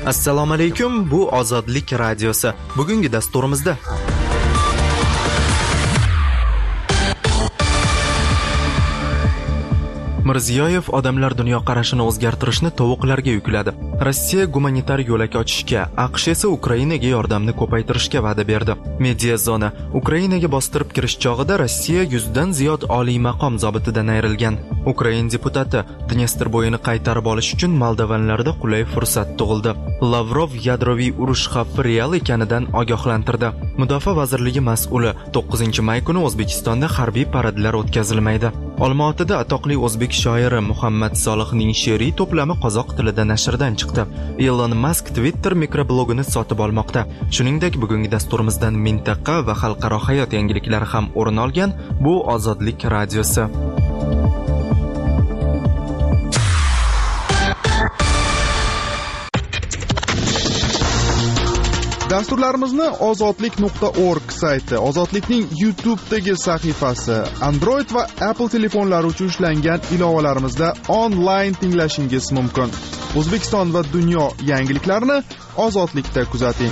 Assalomu alaykum, bu Ozodlik radiosi. Bugungi dasturimizda Mirziyoyev odamlar dunyoqarashini o'zgartirishni tovuqlarga yukladi. Rossiya gumanitar yo'lak ochishga, AQSh esa Ukrainaga yordamni ko'paytirishga va'da berdi. Media zona Ukrainaga bostirib kirish chog'ida Rossiya 100 dan ziyod oliy maqom zobitidan ayrilgan. Ukrain deputati Dnestr bo'yini qaytarib olish uchun moldovanlarda qulay fursat tug'ildi. Lavrov yadroviy urush xavfi real ekanidan ogohlantirdi. Mudofaa vazirligi mas'uli 9-may kuni O'zbekistonda harbiy paradlar o'tkazilmaydi. Olmaotada atoqli o'zbek shoiri Muhammad Solihning she'riy to'plami qozoq tilida nashrdan chiqdi. Elon Musk Twitter mikroblogini sotib olmoqda. Shuningdek, bugungi dasturimizdan mintaqa va xalqaro hayot yangiliklari ham o'rin olgan. Bu Ozodlik radiosi. Dasturlarimizni ozodlik.org sayti, Ozodlikning YouTube'dagi sahifasi, Android va Apple telefonlari uchun ishlangan ilovalarimizda onlayn tinglashingiz mumkin. O'zbekiston va dunyo yangiliklarini Ozodlikda kuzating.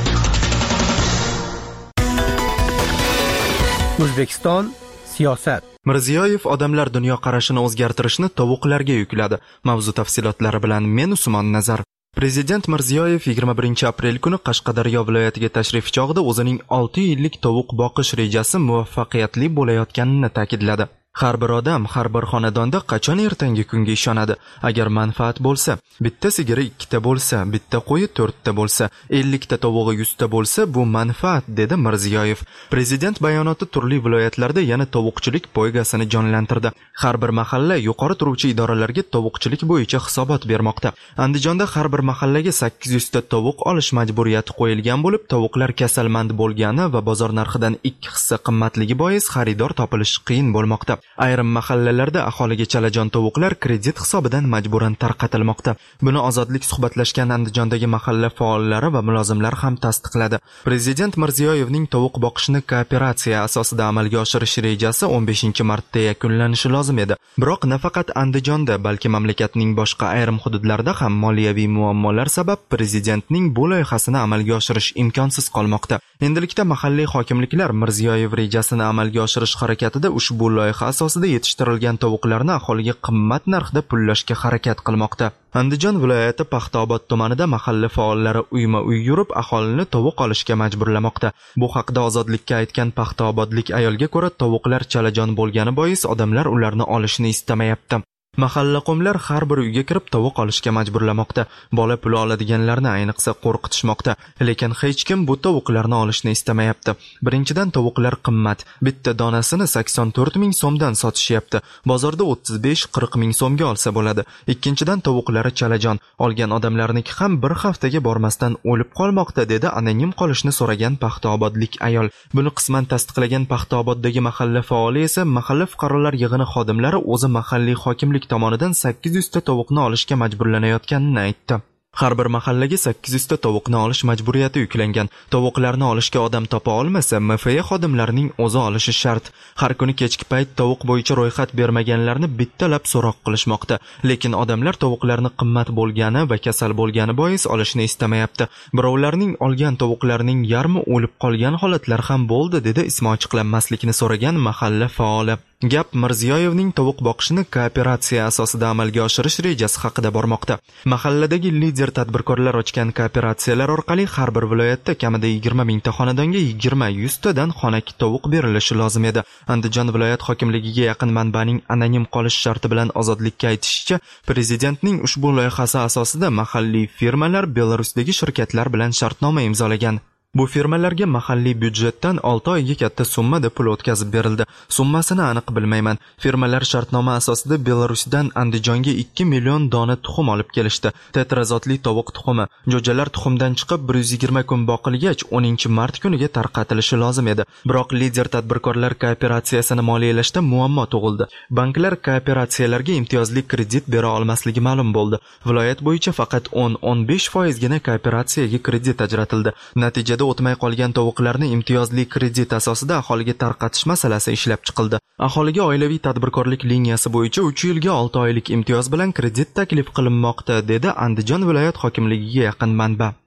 O'zbekiston siyosat. Mirziyoyev odamlar dunyoqarashini o'zgartirishni tovuqlarga yukladi. Mavzu tafsilotlari bilan men Usmon Nazar. Prezident Mirziyoyev 21 aprel kuni Qashqadaryo viloyatiga tashrif chog'ida o'zining 6 yillik tovuq boqish rejasi muvaffaqiyatli bo'layotganini ta'kidladi. Har bir odam, har bir xonadonda qachon ertangi kunga ishonadi? Agar manfaat bo'lsa, bitta sigiri 2 ta bo'lsa, bitta qo'yi 4 ta bo'lsa, 50 ta tovug'i 100 ta bo'lsa, bu manfaat, dedi Mirziyoyev. Prezident bayonoti turli viloyatlarda yana tovuqchilik poygasini jonlantirdi. Har bir mahalla yuqori turuvchi idoralarga tovuqchilik bo'yicha hisobot bermoqda. Andijonda har bir mahallaga 800 ta tovuq olish majburiyati qo'yilgan bo'lib, tovuqlar kasalmand bo'lgani va bozor narxidan 2 hissa qimmatligi bois xaridor topilish qiyin bo'lmoqda. Ayrim mahallalarda aholiga chalajon tovuqlar kredit hisobidan majburan tarqatilmoqda. Buni Ozodlik suhbatlashgan Andijondagi mahalla faollari va mulozimlar ham tasdiqladi. Prezident Mirziyoyevning tovuq boqishni kooperatsiya asosida amalga oshirish rejasi 15-martda yakunlanishi lozim edi. Biroq nafaqat Andijonda, balki mamlakatning boshqa ayrim hududlarida ham moliyaviy muammolar sabab prezidentning bu loyihasini amalga oshirish imkonsiz qolmoqda. Endilikda mahalliy hokimliklar Mirziyoyev rejasini amalga oshirish harakatida ushbu loyiha asosida yetishtirilgan tovuqlarni aholiga qimmat narxda pullashga harakat qilmoqda. Andijon viloyati Paxtaobod tumanida mahalla faollari uyma-uy yurib aholini tovuq olishga majburlamoqda. Bu haqda Ozodlikka aytgan paxtaobodlik ayolga ko'ra, tovuqlar chalajon bo'lgani bois odamlar ularni olishni istamayapti. Mahalla qo'mlar har bir uyga kirib tovuq olishga majburlamoqda. Bola pul oladiganlarni ayniqsa qo'rqitishmoqda. Lekin hech kim bu tovuqlarni olishni istamayapti. Birinchidan, tovuqlar qimmat. Bitta donasini 84 ming so'mdan sotishyapti. Bozorda 35-40 ming so'mga olsa bo'ladi. Ikkinchidan, tovuqlari chalajon. Olgan odamlarniki ham bir haftaga bormasdan o'lib qolmoqda, dedi anonim qolishni so'ragan paxtaobodlik ayol. Buni qisman tasdiqlagan Paxtaoboddagi mahalla faoli esa mahalla fuqarolar yig'ini xodimlari o'zi mahalliy hokimlik tomonidan 800 ta tovuqni olishga majburlanayotganini aytdi. Har bir mahallaga 800 ta tovuqni olish majburiyati yuklangan. Tovuqlarni olishga odam topa olmasa, MFA xodimlarining o'zi olishi shart. Har kuni kechki payt tovuq bo'yicha ro'yxat bermaganlarni bittalab so'roq qilishmoqda. Lekin odamlar tovuqlarni qimmat bo'lgani va kasal bo'lgani bois olishni istamayapti. Birovlarning olgan tovuqlarining yarmi o'lib qolgan holatlar ham bo'ldi, dedi ismi ochiqlanmaslikni so'ragan mahalla faoli. Gap Mirziyoyevning tovuq boqishni kooperatsiya asosida amalga oshirish rejasi haqida bormoqda. Mahalladagi lider tadbirkorlar ochgan kooperatsiyalar orqali har bir viloyatda kamida 20 mingta xonadonga 20-100 tadan xonaki tovuq berilishi lozim edi. Andijon viloyat hokimligiga yaqin manbaning anonim qolish sharti bilan Ozodlikka aytishicha, prezidentning ushbu loyihasi asosida mahalliy firmalar Belarusdagi shirkatlar bilan shartnoma imzolagan. Bu firmalarga mahalliy byudjetdan 6 oyga katta summada pul o'tkazib berildi. Summasini aniq bilmayman. Firmalar shartnoma asosida Belarusdan Andijonga 2 million dona tuxum olib kelishdi. Tetrazotli tovuq tuxumi. Jo'jalar tuxumdan chiqib 120 kun boqilgach 10-mart kuniga tarqatilishi lozim edi. Biroq lider tadbirkorlar kooperatsiyasini moliyalashda muammo tug'ildi. Banklar kooperatsiyalarga imtiyozli kredit bera olmasligi ma'lum bo'ldi. Viloyat bo'yicha faqat 10-15% gina kooperatsiyaga kredit ajratildi. Natijada o'tmay qolgan tovuqlarni imtiyozli kredit asosida aholiga tarqatish masalasi ishlab chiqildi. Aholiga oilaviy tadbirkorlik liniyasi bo'yicha 3 yilga 6 oylik imtiyoz bilan kredit taklif qilinmoqda, dedi Andijon viloyat hokimligiga yaqin manba.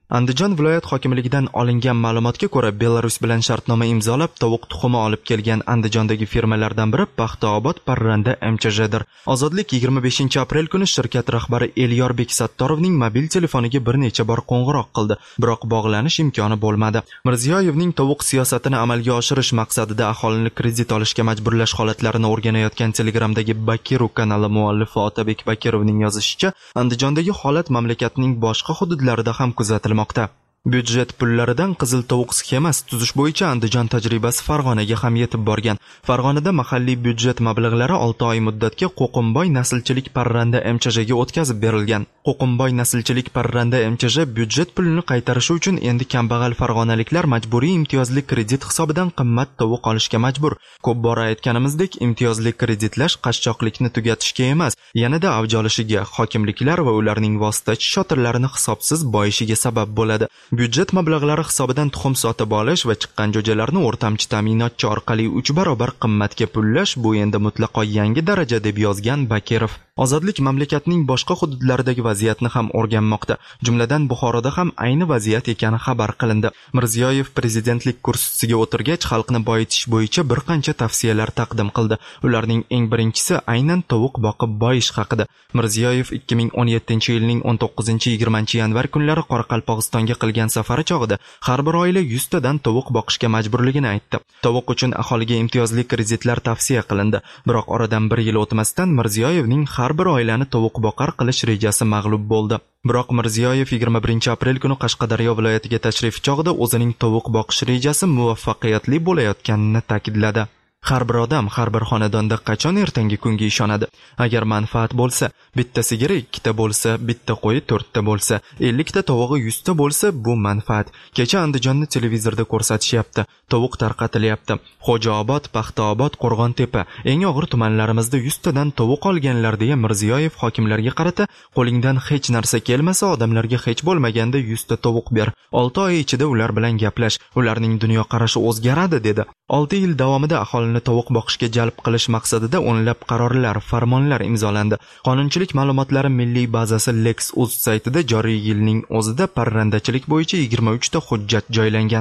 Andijon viloyat hokimligidan olingan ma'lumotga ko'ra, Belarus bilan shartnoma imzolab, tovuq tuxumi olib kelgan Andijondagi firmalardan biri Paxtaobod Parranda MCJdir. Ozodlik 25 aprel kuni shirkat rahbari Elyorbek Sattorovning mobil telefoniga bir necha bor qo'ng'iroq qildi, biroq bog'lanish imkoni bo'lmadi. Mirziyoyevning tovuq siyosatini amalga oshirish maqsadida aholini kredit olishga majburlash holatlarini o'rganayotgan Telegramdagi Bakiru kanali muallifi Otabek Bakirovning yozishicha, Andijondagi holat mamlakatning boshqa hududlarida ham kuzatilmoqda. Byudjet pullaridan qizil tovuq sxemasi tuzish bo'yicha Andijon tajribasi Farg'onaga ham yetib borgan. Farg'onada mahalliy byudjet mablag'lari 6 oy muddatga Qo'qimboy naslchilik Parranda MCJga o'tkazib berilgan. Qo'qimboy naslchilik Parranda MCJ byudjet pulini qaytarishi uchun endi kambag'al farg'onaliklar majburiy imtiyozli kredit hisobidan qimmat tovuq olishga majbur. Ko'p bora aytganimizdek, imtiyozli kreditlash qashshoqlikni tugatishga emas, yanada avj olishiga, hokimliklar va ularning vositachi shotirlarini hisobsiz boyishiga sabab bo'ladi. Byudjet mablag'lari hisobidan tuxum sotib olish va chiqqan jo'jalarni o'rtamchi ta'minotchi orqali 3 barobar qimmatga pullash bu endi mutlaqo yangi daraja, deb yozgan Bakirov. Ozodlik mamlakatning boshqa hududlaridagi vaziyatni ham o'rganmoqda. Jumladan Buxoroda ham ayni vaziyat ekani xabar qilindi. Mirziyoyev prezidentlik kursisiga o'tirgach, xalqni boyitish bo'yicha bir qancha tavsiyalar taqdim qildi. Ularning eng birinchisi aynan tovuq boqib boyish haqida. Mirziyoyev 2017-yilning 19-20 yanvar kunlari Qoraqalpog'istonga qilgan safari chog'ida har bir oila 100 tadan tovuq boqishga majburligini aytdi. Tovuq uchun aholiga imtiyozli kreditlar tavsiya qilindi. Biroq oradan 1 yil o'tmasdan Mirziyoyevning har bir oilani tovuq boqar qilish rejasi mag'lub bo'ldi. Biroq Mirziyoyev 21 aprel kuni Qashqadaryo viloyatiga tashrif chog'ida o'zining tovuq boqish rejasi muvaffaqiyatli bo'layotganini ta'kidladi. Har bir odam, har bir xonadonda qachon ertangi kunga ishonadi? Agar manfaat bo'lsa, bitta sigiri 2 ta bo'lsa, bitta qo'yi 4 ta bo'lsa, 50 ta tovug'i 100 ta bo'lsa, bu manfaat. Kecha Andijonni televizorda ko'rsatishyapti. Tovuq tarqatilyapti. Xo'jaobod, Paxtaobod, Qo'rg'ontepa, eng og'ir tumanlarimizda 100 tadan tovuq olganlar deya Mirziyoyev hokimlarga qarata, qo'lingdan hech narsa kelmasa, odamlarga hech bo'lmaganda 100 ta tovuq ber. 6 oy ichida ular bilan gaplash, ularning dunyo qarashi o'zgaradi dedi. 6 yil davomida aholini tovuq boqishga jalb qilish maqsadida o'nlab qarorlar, farmonlar imzolandi. Qonunchilik ma'lumotlari milliy bazasi Lex.uz saytida joriy yilning o'zida parrandachilik bo'yicha 23 ta hujjat joylangan.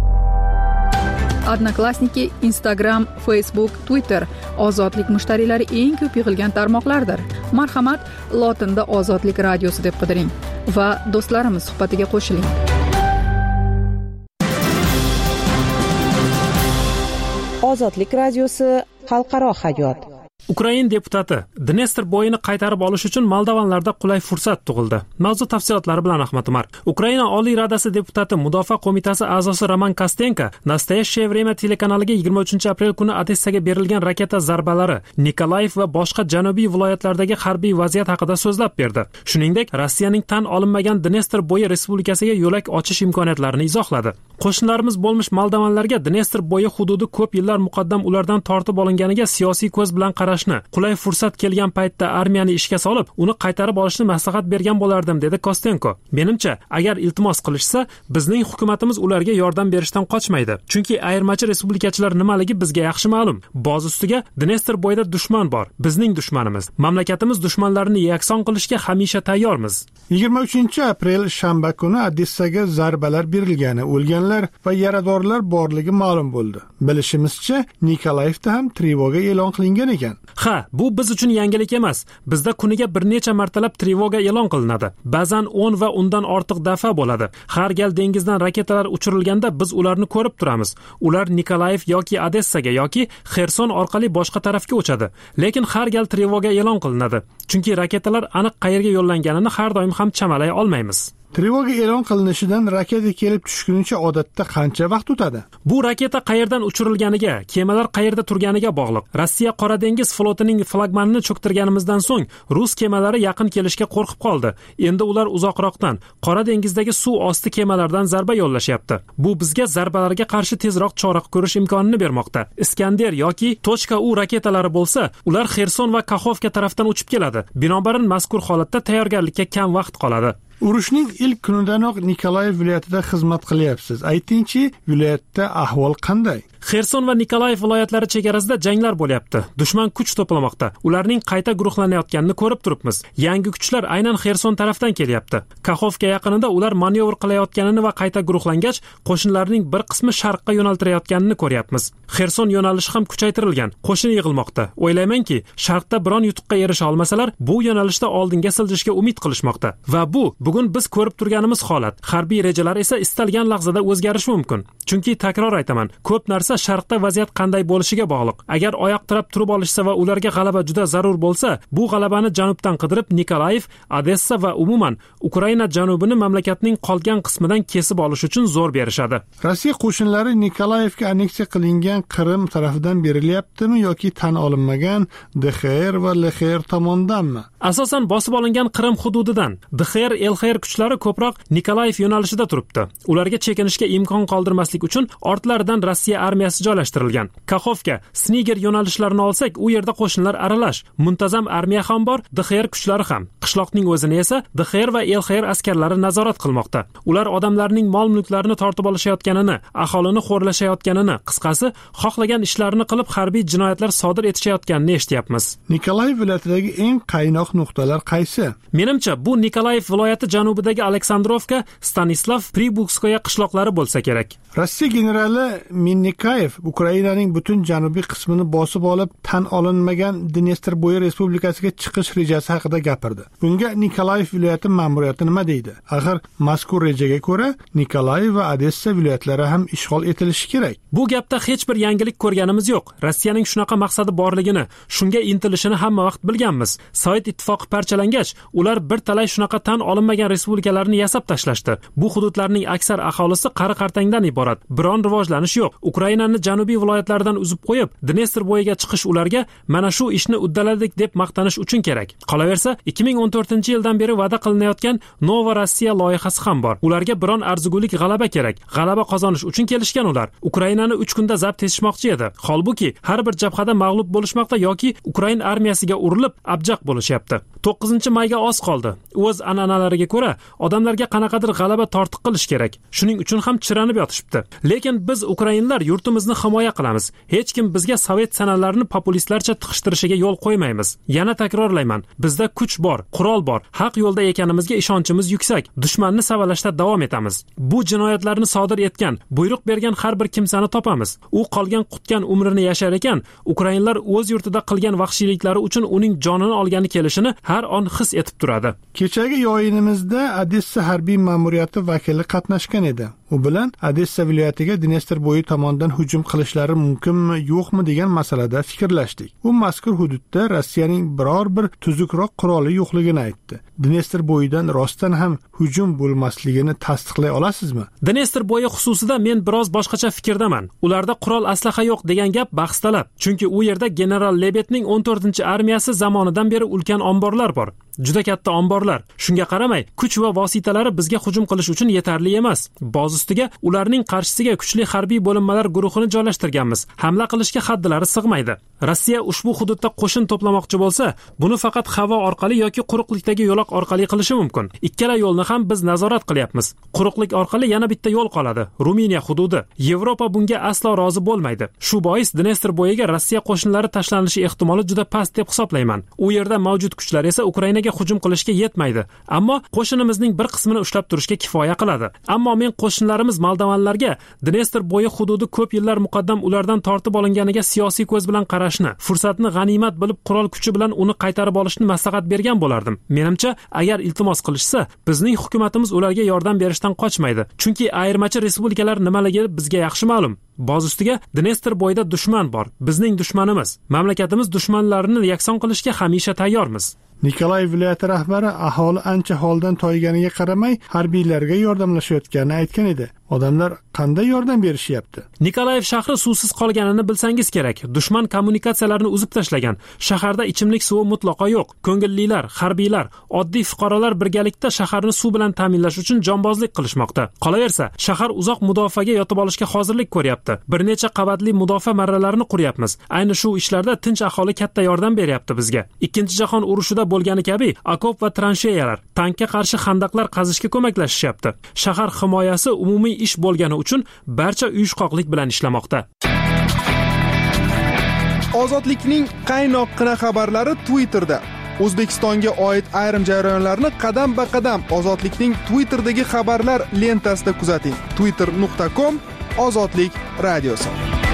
Odnoklassniki, Instagram, Facebook, Twitter ozodlik mushtariylari eng ko'p yig'ilgan tarmoqlardir. Marhamat, lotinda Ozodlik radiosi deb qidiring va do'stlarimiz suhbatiga qo'shiling. Ozodlik radiosi xalqaro hayot. Ukraina deputati Dnestr bo'yini qaytarib olish uchun Moldovanlarda qulay fursat tug'ildi. Mavzu tafsilotlari bilan Ahmad Umar. Ukraina Oliy Radasi deputati Mudofaa qo'mitasi a'zosi Roman Kostenko Nastoящее время telekanaliga 23 aprel kuni Odessaga berilgan raketa zarbalari, Nikolayev va boshqa janubiy viloyatlardagi harbiy vaziyat haqida so'zlab berdi. Shuningdek, Rossiyaning tan olinmagan Dnestr bo'yi respublikasiga yo'lak ochish imkoniyatlarini izohladi. Qo'shnilarimiz bo'lmish Moldovanlarga Dnestr bo'yi hududi ko'p yillar muqaddam ulardan tortib olinganiga siyosiy ko'z bilan qarashni, qulay fursat kelgan paytda armiyani ishga solib, uni qaytarib olishni maslahat bergan bo'lardim, dedi Kostenko. Menimcha, agar iltimos qilishsa, bizning hukumatimiz ularga yordam berishdan qochmaydi. Chunki ayirmachi respublikachilar nimaligi bizga yaxshi ma'lum. Boz ustiga Dnestr bo'yida dushman bor, bizning dushmanimiz. Mamlakatimiz dushmanlarini yakson qilishga hamisha tayyormiz. 23 aprel shanba kuni Odessaga zarbalar berilgani, o'lganlar va yaradorlar borligi ma'lum bo'ldi. Bilishimizcha, Nikolayevda ham trevoga e'lon qilingan ekan. Ha, bu biz uchun yangilik emas. Bizda kuniga bir necha martalab trevoga e'lon qilinadi. Ba'zan 10 va undan ortiq daf'a bo'ladi. Har gal dengizdan raketalar uchirilganda biz ularni ko'rib turamiz. Ular Nikolayev yoki Odessaga yoki Xerson orqali boshqa tarafga uchadi. Lekin har gal trevoga e'lon qilinadi. Chunki raketalar aniq qayerga yo'llanganini har doim ham chamalay olmaymiz. Trevoga e'lon qilinishidan raketa kelib tushgunicha odatda qancha vaqt o'tadi? Bu raketa qayerdan uchirilganiga, kemalar qayerda turganiga bog'liq. Rossiya Qora dengiz flotining flagmanini cho'ktirganimizdan so'ng rus kemalari yaqin kelishga qo'rqib qoldi. Endi ular uzoqroqdan, Qora dengizdagi suv osti kemalardan zarba yo'llashyapti. Bu bizga zarbalarga qarshi tezroq chora ko'rish imkonini bermoqda. Iskander yoki .U raketalari bo'lsa, ular Xerson va Kaxovka tarafdan uchib keladi. Binobarin mazkur holatda tayyorgarlikka kam vaqt qoladi. Urushning ilk kunidanoq Nikolayev viloyatida xizmat qilyapsiz. Aytingchi, viloyatda ahvol qanday? Xerson va Nikolayev viloyatlari chegarasida janglar bo'lyapti. Dushman kuch to'plamoqda. Ularning qayta guruhlanayotganini ko'rib turibmiz. Yangi kuchlar aynan Xerson tarafdan kelyapti. Kaxovka yaqinida ular manyovr qilayotganini va qayta guruhlangach, qo'shinlarning bir qismi sharqqa yo'naltirayotganini ko'ryapmiz. Xerson yo'nalishi ham kuchaytirilgan. Qo'shin yig'ilmoqda. O'ylaymanki, sharqda biron yutuqqa erisha olmasalar, bu yo'nalishda oldinga siljishga umid qilishmoqda. Va bugun biz ko'rib turganimiz holat. Harbiy rejalar esa istalgan lahzada o'zgarishi mumkin. Chunki takror aytaman, ko'p narsa sharqda vaziyat qanday bo'lishiga bog'liq. Agar oyoq tirab turib olishsa va ularga g'alaba juda zarur bo'lsa, bu g'alabani janubdan qidirib Nikolayev, Odessa va umuman Ukraina janubini mamlakatning qolgan qismidan kesib olish uchun zo'r berishadi. Rossiya qo'shinlari Nikolayevga anneksiya qilingan Qrim tarafidan berilyaptimi yoki tan olinmagan DXR va LXR tomonidanmi? Asosan bosib olingan Qrim hududidan. DXR, LXR kuchlari ko'proq Nikolayev yo'nalishida turibdi. Ularga chekinishga imkon qoldirmaslik uchun ortlaridan Rossiya armiyasi joylashtirilgan. Kaxovka, Sniger yo'nalishlarini olsak, u yerda qo'shinlar aralash. Muntazam armiya ham bor, DXR kuchlari ham. Qishloqning o'zini esa DXR va LXR askarlari nazorat qilmoqda. Ular odamlarning mol-mulklarini tortib olishayotganini, aholini xo'rlashayotganini, qisqasi, xohlagan ishlarini qilib harbiy jinoyatlar sodir etishayotganini eshityapmiz. Nikolayev viloyatidagi eng qaynoq nuqtalar qaysi? Menimcha, bu Nikolayev viloyati janubidagi Aleksandrovka, Stanislav, Pribukskoye qishloqlari bo'lsa kerak. Rossiya generali Minnikayev Ukrainaning butun janubiy qismini bosib olib, tan olinmagan Dnestr bo'yi respublikasiga chiqish rejasi haqida gapirdi. Bunga Nikolayev viloyati ma'muriyati nima deydi? Axir mazkur rejaga ko'ra Nikolayev va Odessa viloyatlari ham ishg'ol etilishi kerak. Bu gapda hech bir yangilik ko'rganimiz yo'q. Rossiyaning shunaqa maqsadi borligini, shunga intilishini hamma vaqt bilganmiz. Sovet ittifoqi parchalangach, ular bir talay shunaqa tan olinmagan respublikalarni yasab tashlashdi. Bu hududlarning aksar aholisi qari-qartangdan iborat. Biron rivojlanish yo'q. Ukrainani janubiy viloyatlaridan uzib qo'yib, Dnestr bo'yiga chiqish ularga mana shu ishni uddaladik deb maqtanish uchun kerak. Qolaversa, 2014-yildan beri va'da qilinayotgan Nova Rossiya loyihasi ham bor. Ularga biron arzigulik g'alaba kerak. G'alaba qozonish uchun kelishgan ular. Ukrainani 3 kunda zabt etishmoqchi edi. Holbuki, har bir jabhada mag'lub bo'lishmoqda yoki Ukraina armiyasiga urilib, abjaq bo'lishyapti. 9-mayga oz qoldi. O'z an'analariga ko'ra, odamlarga qanaqadir g'alaba tortiq qilish kerak. Shuning uchun ham chiranib yotishibdi. Lekin biz ukrainlar yurtimizni himoya qilamiz. Hech kim bizga sovet sanalarini populistlarcha tiqishtirishiga yo'l qo'ymaymiz. Yana takrorlayman, bizda kuch bor, qurol bor, haq yo'lda ekanimizga ishonchimiz yuksak. Dushmanni savalashda davom etamiz. Bu jinoyatlarni sodir etgan, buyruq bergan har bir kimsani topamiz. U qolgan qutgan umrini yashar ekan, ukrainlar o'z yurtida qilgan vahshiyliklari uchun uning jonini olgani kelishini har on his etib turadi. Kechagi yo'yinimizda Odessa harbiy ma'muriyati vakili qatnashgan edi. U bilan Odessa viloyatiga Dnestr bo'yi tomonidan hujum qilishlari mumkinmi, yo'qmi degan masalada fikrlashdik. U mazkur hududda Rossiyaning biror bir tuzukroq quroli yo'qligini aytdi. Dnestr bo'yidan rostdan ham hujum bo'lmasligini tasdiqlay olasizmi? Dnestr bo'yi xususida men biroz boshqacha fikrdaman. Ularda qurol aslaha yo'q degan gap bahstalab. Chunki u yerda general Lebetning 14-armiyasi zamonidan beri ulkan omborlar bor. Juda katta omborlar. Shunga qaramay, kuch va vositalari bizga hujum qilish uchun yetarli emas. Boz ustiga ularning qarshisiga kuchli harbiy bo'linmalar guruhini joylashtirganmiz. Hamla qilishga haddilari sig'maydi. Rossiya ushbu hududda qo'shin to'plamoqchi bo'lsa, buni faqat havo orqali yoki quruqlikdagi yo'loq orqali qilishi mumkin. Ikkala yo'lni ham biz nazorat qilyapmiz. Quruqlik orqali yana bitta yo'l qoladi. Ruminiya hududi. Yevropa bunga aslo rozi bo'lmaydi. Shu bois Dnestr bo'yiga Rossiya qo'shinlari tashlanishi ehtimoli juda past deb hisoblayman. U yerda mavjud kuchlar esa Ukrainaga hujum qilishga yetmaydi. Ammo qo'shinimizning bir qismini ushlab turishga kifoya qiladi. Ammo men qo'shinlarimiz moldovanlarga Dnestr bo'yi hududi ko'p yillar muqaddam ulardan tortib olinganiga siyosiy ko'z bilan qarashni, fursatni g'animat bilib qurol kuchi bilan uni qaytarib olishni maslahat bergan bo'lardim. Menimcha, agar iltimos qilishsa, bizning hukumatimiz ularga yordam berishdan qochmaydi. Chunki ayirmachi respublikalar nimaligi bizga yaxshi ma'lum. Boz ustiga Dnestr bo'yida dushman bor. Bizning dushmanimiz. Mamlakatimiz dushmanlarini yakson qilishga hamisha tayyormiz. Nikolayev viloyati rahbari aholi ancha holdan toyganiga qaramay harbiylarga yordamlashayotganini aytgan edi. Odamlar qanday yordam berishyapti? Nikolayev shahri suvsiz qolganini bilsangiz kerak. Dushman kommunikatsiyalarini uzib tashlagan. Shaharda ichimlik suvi mutlaqo yo'q. Ko'ngillilar, harbiylar, oddiy fuqarolar birgalikda shaharni suv bilan ta'minlash uchun jonbozlik qilishmoqda. Qolaversa, shahar uzoq mudofaaga yotib olishga hozirlik ko'ryapti. Bir necha qavatli mudofaa marralarini quryapmiz. Ayni shu ishlarda tinch aholi katta yordam beryapti bizga. Ikkinchi jahon urushida bo'lgani kabi okop va transheyalar, tankka qarshi xandaqlar qazishga ko'maklashishyapti. Shahar himoyasi umumiy ish bo'lgani uchun barcha uyushqoqlik bilan ishlamoqda. Ozodlikning qaynoqqina xabarlari Twitterda. O'zbekistonga oid ayrim jarayonlarni qadam-ba-qadam Ozodlikning Twitterdagi xabarlar lentasida kuzating. twitter.com/ozodlik radiosi.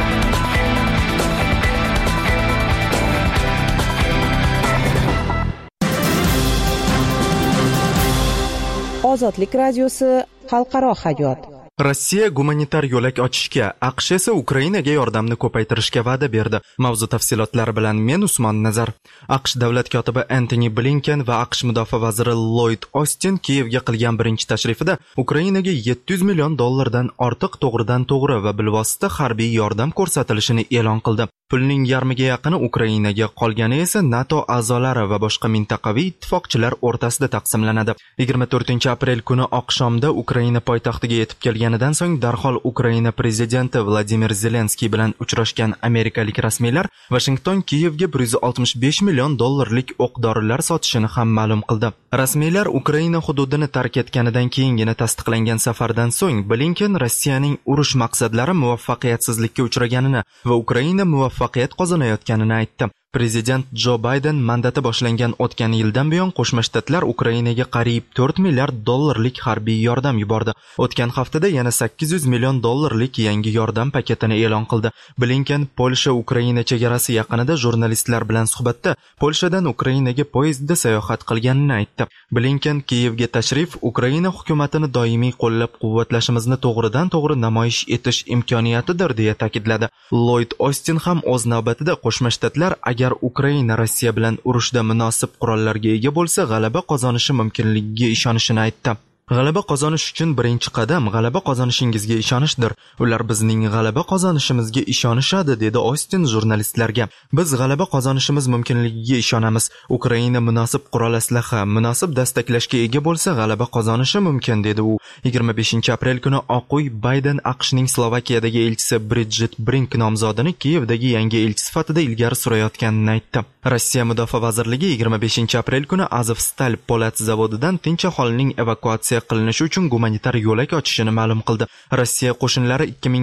Ozodlik radiosi xalqaro hayot. Rossiya gumanitar yo'lak ochishga, AQSh esa Ukrainaga yordamni ko'paytirishga va'da berdi. Mavzu tafsilotlari bilan men Usmon Nazar. AQSh davlat kotibi Antony Blinken va AQSh mudofaa vaziri Lloyd Austin Kiyevga qilgan birinchi tashrifida Ukrainaga $700 million ortiq to'g'ridan-to'g'ri va bilvosita harbiy yordam ko'rsatilishini e'lon qildi. Pulning yarmiga yaqini Ukrainaga, qolgani esa NATO a'zolari va boshqa mintaqaviy ittifoqchilar o'rtasida taqsimlanadi. 24 aprel kuni oqshomda Ukraina poytaxtiga yetib kelganidan so'ng darhol Ukraina prezidenti Vladimir Zelenskiy bilan uchrashgan amerikalik rasmiylar Washington Kiyevga $165 million o'q-dorilar sotishini ham ma'lum qildi. Rasmiylar Ukraina hududini tark etganidan keyingina tasdiqlangan safardan so'ng Blinken Rossiyaning urush maqsadlari muvaffaqiyatsizlikka uchraganini va Ukraina muvaffaqiyat qozonayotganini aytdi. Prezident Jo Bayden mandati boshlangan o'tgan yildan buyon Qo'shma Shtatlar Ukrainaga qariyb $4 milliard harbiy yordam yubordi. O'tgan haftada yana $800 million yangi yordam paketini e'lon qildi. Blinken Polsha Ukraina chegarasi yaqinida jurnalistlar bilan suhbatda Polshadan Ukrainaga poyezdda sayohat qilganini aytdi. Blinken Kiyevga tashrif Ukraina hukumatini doimiy qo'llab-quvvatlashimizni to'g'ridan-to'g'ri namoyish etish imkoniyatidir deya ta'kidladi. Lloyd Austin ham o'z navbatida Qo'shma Shtatlar agar Ukraina Rossiya bilan urushda munosib qurollarga ega bo'lsa, g'alaba qozonishi mumkinligiga ishonishini aytdi. G'alaba qozonish uchun birinchi qadam g'alaba qozonishingizga ishonishdir. Ular bizning g'alaba qozonishimizga ishonishadi, dedi Austin jurnalistlarga. Biz g'alaba qozonishimiz mumkinligiga ishonamiz. Ukraina munosib qurol-aslaha, munosib dastaklashga ega bo'lsa, g'alaba qozonishi mumkin, dedi u. 25 aprel kuni Oq uy Bayden AQShning Slovakiyadagi elchisi Bridget Brink nomzodini Kiyevdagi yangi elchi sifatida ilgari surayotganini aytdi. Rossiya mudofaa vazirligi 25 aprel kuni Azovstal po'lat zavodidan tinch aholining evakuatsiya qilinishi uchun gumanitar yo'lak ochishini ma'lum qildi. Rossiya qo'shinlari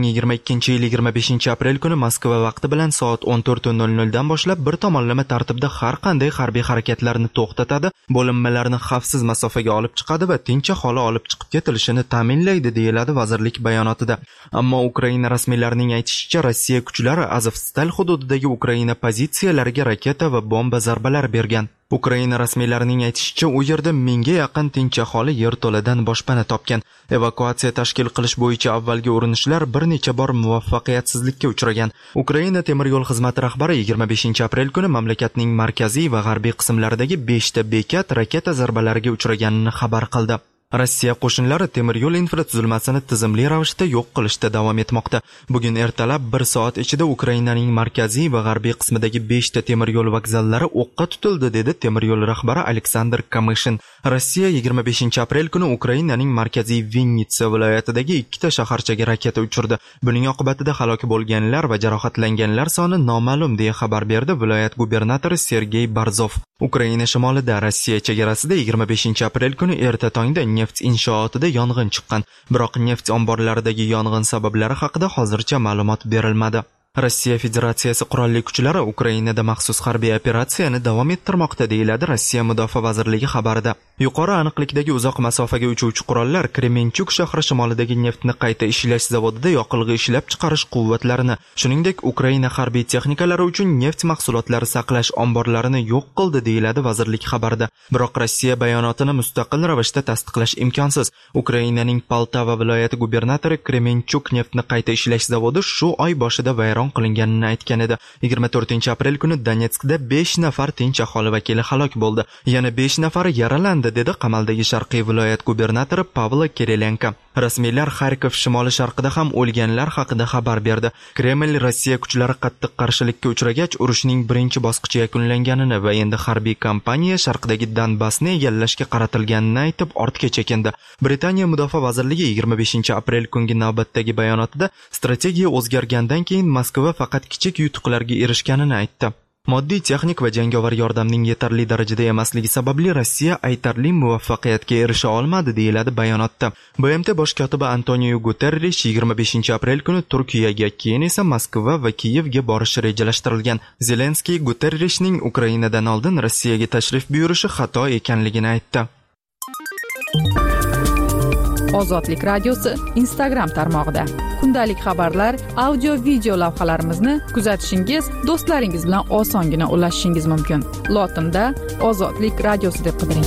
2022 yil 25 aprel kuni Moskva vaqti bilan soat 14:00 dan boshlab bir tomonlama tartibda har qanday harbiy harakatlarni to'xtatadi, bo'linmalarni xavfsiz masofaga olib chiqadi va tinch aholi olib chiqib ketilishini ta'minlaydi, deyiladi vazirlik bayonotida. Ammo Ukraina rasmiylarining aytishicha, Rossiya kuchlari Azovstal hududidagi Ukraina pozitsiyalariga raketa va bomba zarbalar bergan. Ukraina rasmiylarining aytishicha, u yerda mingga yaqin tinch aholi yerto'ladan boshpana topgan. Evakuatsiya tashkil qilish bo'yicha avvalgi urinishlar bir necha bor muvaffaqiyatsizlikka uchragan. Ukraina temir yo'l xizmati rahbari 25 aprel kuni mamlakatning markaziy va g'arbiy qismlaridagi 5 ta bekat raketa zarbalariga uchraganini xabar qildi. Rossiya qo'shinlari temir yo'l infratuzilmasini tizimli ravishda yo'q qilishda davom etmoqda. Bugun ertalab 1 soat ichida Ukrainaning markaziy va g'arbiy qismidagi 5 ta temir yo'l vokzallari o'qqa tutildi, dedi temir yo'l rahbari Aleksandr Kamyshin. Rossiya 25 aprel kuni Ukrainaning markaziy Vinnitsa viloyatidagi 2 ta shaharchaga raketa uchirdi. Buning oqibatida halok bo'lganlar va jarohatlanganlar soni noma'lum, deya xabar berdi viloyat gubernatori Sergey Barzov. Ukraina shimolida Rossiya chegarasida 25 aprel kuni erta tongda neft inshootida yong'in chiqqan. Biroq neft omborlaridagi yong'in sabablari haqida hozircha ma'lumot berilmadi. Rossiya Federatsiyasi qurolli kuchlari Ukrainada maxsus harbiy operatsiyani davom ettirmoqda, deyiladi Rossiya Mudofaa vazirligi xabarida. Yuqori aniqlikdagi uzoq masofaga uchuvchi qurollar Kremenchuk shahri shimolidagi neftni qayta ishlash zavodida yoqilg'i ishlab chiqarish quvvatlarini, shuningdek Ukraina harbiy texnikalari uchun neft mahsulotlari saqlash omborlarini yo'q qildi, deyiladi vazirlik xabarida. Biroq Rossiya bayonotini mustaqil ravishda tasdiqlash imkonsiz. Ukrainaning Poltava viloyati gubernatori Kremenchuk neftni qayta ishlash zavodi shu oy boshida vayron qilinganini aytgan edi. 24 aprel kuni Donetskda 5 nafar tinch aholi vakili halok bo'ldi. Yana 5 nafari yaralandi, dedi qamaldagi Sharqiy viloyat gubernatori Pavlo Kirilenko. Rasmiylar Xarkov shimoli sharqida ham o'lganlar haqida xabar berdi. Kreml Rossiya kuchlari qattiq qarshilikka uchragach, urushning birinchi bosqichi yakunlanganini va endi harbiy kampaniya sharqdagi Donbassni egallashga qaratilganini aytib ortga chekindi. Britaniya mudofaa vazirligi 25 aprel kungi navbatdagi bayonotida strategiya o'zgargandan keyin Moskva faqat kichik yutuqlarga erishganini aytdi. Moddiy, texnik va jangovar yordamning yetarli darajada emasligi sababli Rossiya aytarli muvaffaqiyatga erisha olmadi, deyiladi bayonotda. BMT bosh kotibi Antonio Guterrish 25-aprel kuni Turkiyaga, keyin esa Moskva va Kiyevga borishi rejalashtirilgan. Zelenskiy Guterrishning Ukrainadan oldin Rossiyaga tashrif buyurishi xato ekanligini aytdi. Ozodlik radiosi Instagram tarmog'ida kundalik xabarlar, audio video lavhalarimizni kuzatishingiz, do'stlaringiz bilan osongina ulashishingiz mumkin. Lotinda Ozodlik radiosi deb qidiring.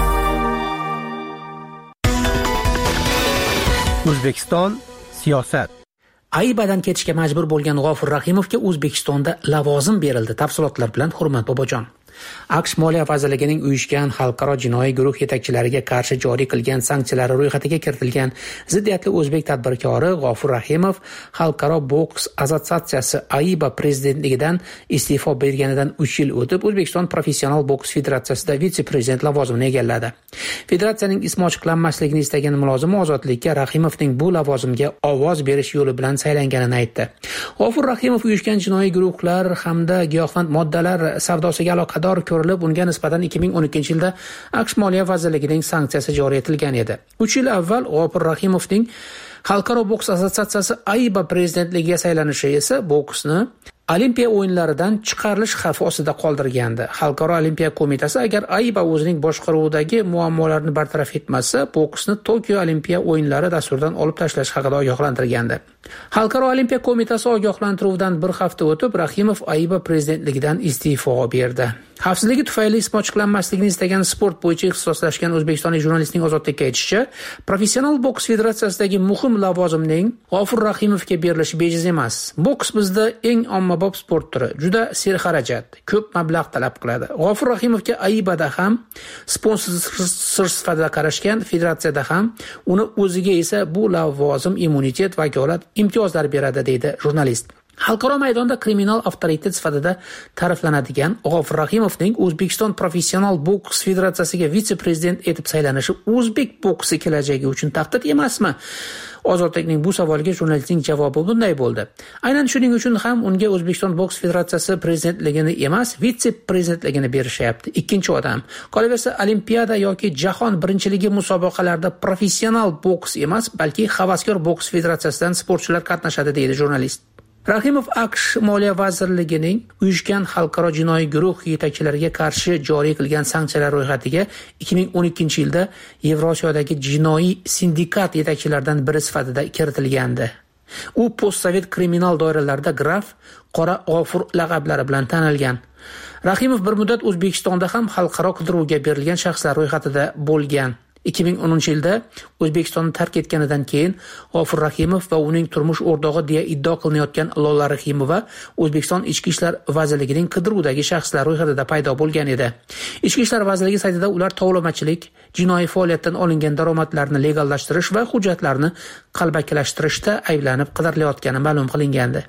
O'zbekiston siyosat. Aybadan ketishga majbur bo'lgan G'ofur Rahimovga O'zbekistonda lavozim berildi. Tafsilotlar bilan Hurmat Bobojon. AQSh Moliya vazirligining uyushgan xalqaro jinoiy guruh yetakchilariga qarshi joriy qilgan sanksiyalari ro'yxatiga kiritilgan ziddiyatli o'zbek tadbirkori G'ofur Rahimov Xalqaro boks assotsiatsiyasi AIBA prezidentligidan iste'fo berganidan 3 yil o'tib O'zbekiston Professional boks federatsiyasida vitse-prezident lavozimini egalladi. Federatsiyaning ismi ochiqlanmasligini istagan mulozimi ozodlikka Rahimovning bu lavozimga ovoz berish yo'li bilan saylanganini aytdi. G'ofur Rahimov uyushgan jinoiy guruhlar hamda giyohvand moddalar savdosiga aloqador ko'rilib, unga nisbatan 2012-yilda AQSh Moliya vazirligining sanksiyasi joriy etilgan edi. 3 yil avval G'ofur Rahimovning Xalqaro boks assotsiatsiyasi AIBA prezidentligiga saylanishi esa boksni Olimpiya o'yinlaridan chiqarilish xavfi ostida qoldirgandi. Xalqaro Olimpiya qo'mitasi agar AIBA o'zining boshqaruvidagi muammolarni bartaraf etmasa, boksni Tokio Olimpiya o'yinlari dasturidan olib tashlash haqida ogohlantirgandi. Xalqaro Olimpiya qo'mitasi ogohlantiruvdan bir hafta o'tib, Rahimov AIBA prezidentligidan iste'fo berdi. Xavfsizligi tufayli ismi ochiqlanmasligini istagan sport bo'yicha ixtisoslashgan o'zbekistonlik jurnalistning ozodlikka aytishicha, Professional boks federatsiyasidagi muhim lavozimning G'ofur Rahimovga berilishi bejiz emas. Boks bizda eng ommabop sport turi, juda serxarajat, ko'p mablag' talab qiladi. G'ofur Rahimovga AIBAda ham sponsor sifatida qarashgan, federatsiyada ham uni o'ziga esa bu lavozim immunitet, vakolat, imtiyozlar beradi, deydi jurnalist. Xalqaro maydonda kriminal avtoritet sifatida ta'riflanadigan G'ofur Rahimovning O'zbekiston Professional boks federatsiyasiga vitse-prezident etib saylanishi o'zbek boksi kelajagi uchun tahdid emasmi? Ozodlikning bu savoliga jurnalistning javobi bunday bo'ldi. Aynan shuning uchun ham unga O'zbekiston boks federatsiyasi prezidentligini emas, vitse-prezidentligini berishyapti. Ikkinchi odam. Qolaversa, Olimpiada yoki jahon birinchiligi musobaqalarida professional boks emas, balki havaskor boks federatsiyasidan sportchilar qatnashadi, deydi jurnalist. Rahimov AQSh Moliya vazirligining uyushgan xalqaro jinoiy guruh yetakchilariga qarshi joriy qilgan sanksiyalar ro'yxatiga 2012-yilda Yevrosiyodagi jinoiy sindikat yetakchilaridan biri sifatida kiritilgandi. U postsovet kriminal doiralarida graf Qora G'ofur laqablari bilan tanilgan. Rahimov bir muddat O'zbekistonda ham xalqaro qidiruvga berilgan shaxslar ro'yxatida bo'lgan. 2010-yilda O'zbekistonni tark etganidan keyin G'ofur Rahimov va uning turmush o'rtog'i deya iddao qilinayotgan Lola Rahimova O'zbekiston Ichki ishlar vazirligining qidiruvdagi shaxslar ro'yxatida paydo bo'lgan edi. Ichki ishlar vazirligi saytida ular tovlamachilik, jinoiy faoliyatdan olingan daromadlarni legallashtirish va hujjatlarni qalbakilashtirishda ayblanib qidirilayotgani ma'lum qilingandi.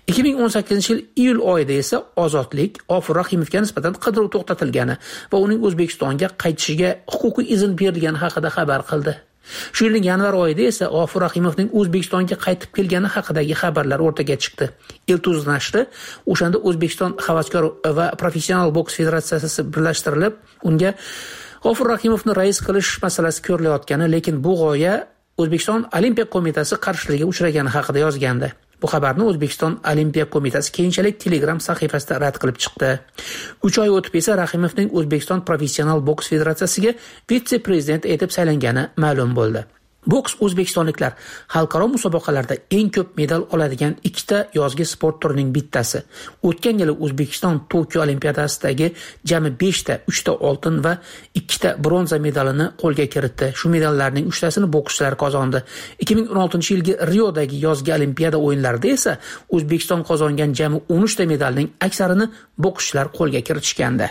2018-yil iyul oyida esa Ozodlik G'ofur Rahimovga nisbatan qidiruv to'xtatilgani va uning O'zbekistonga qaytishiga huquqiy izn berilgani haqida xabar qildi. Shu yilning yanvar oyida esa G'ofur Rahimovning O'zbekistonga qaytib kelgani haqidagi xabarlar o'rtaga chiqdi. Iltuz nashri o'shanda O'zbekiston havaskor va professional boks federatsiyasi birlashtirilib, unga G'ofur Rahimovni rais qilish masalasi ko'rilayotgani, lekin bu g'oya O'zbekiston Olimpiya qo'mitasi qarshiligiga uchragani haqida yozgandi. Bu xabarni O'zbekiston Olimpiya qo'mitasi keyinchalik Telegram sahifasida rad qilib chiqdi. 3 oy o'tib esa Rahimovning O'zbekiston Professional boks federatsiyasiga vitse-prezident etib saylangani ma'lum bo'ldi. Boks o'zbekistonliklar xalqaro musobaqalarda eng ko'p medal oladigan ikkita yozgi sport turining bittasi. O'tgan yili O'zbekiston Tokio Olimpiadasidagi jami 5 ta, 3 ta oltin va 2 ta bronza medalini qo'lga kiritdi. Shu medallarning 3 tasini bokschilar qozondi. 2016-yilgi Riodagi yozgi Olimpiada o'yinlarida esa O'zbekiston qozongan jami 13 ta medalning aksarini bokschilar qo'lga kiritishgandi.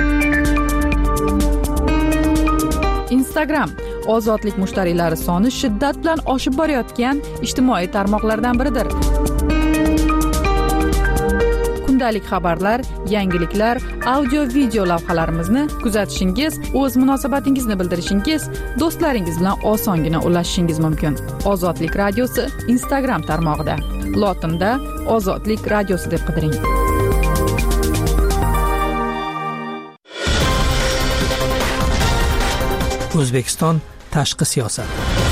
Instagram ozodlik mushtariylari soni shiddat bilan oshib borayotgan ijtimoiy tarmoqlardan biridir. Kundalik xabarlar, yangiliklar, audio-video lavhalarimizni kuzatishingiz, o'z munosabatingizni bildirishingiz, do'stlaringiz bilan osongina ulashishingiz mumkin. Ozodlik radiosi Instagram tarmog'ida. Lotinda Ozodlik radiosi deb qidiring. O'zbekiston tashqi siyosat.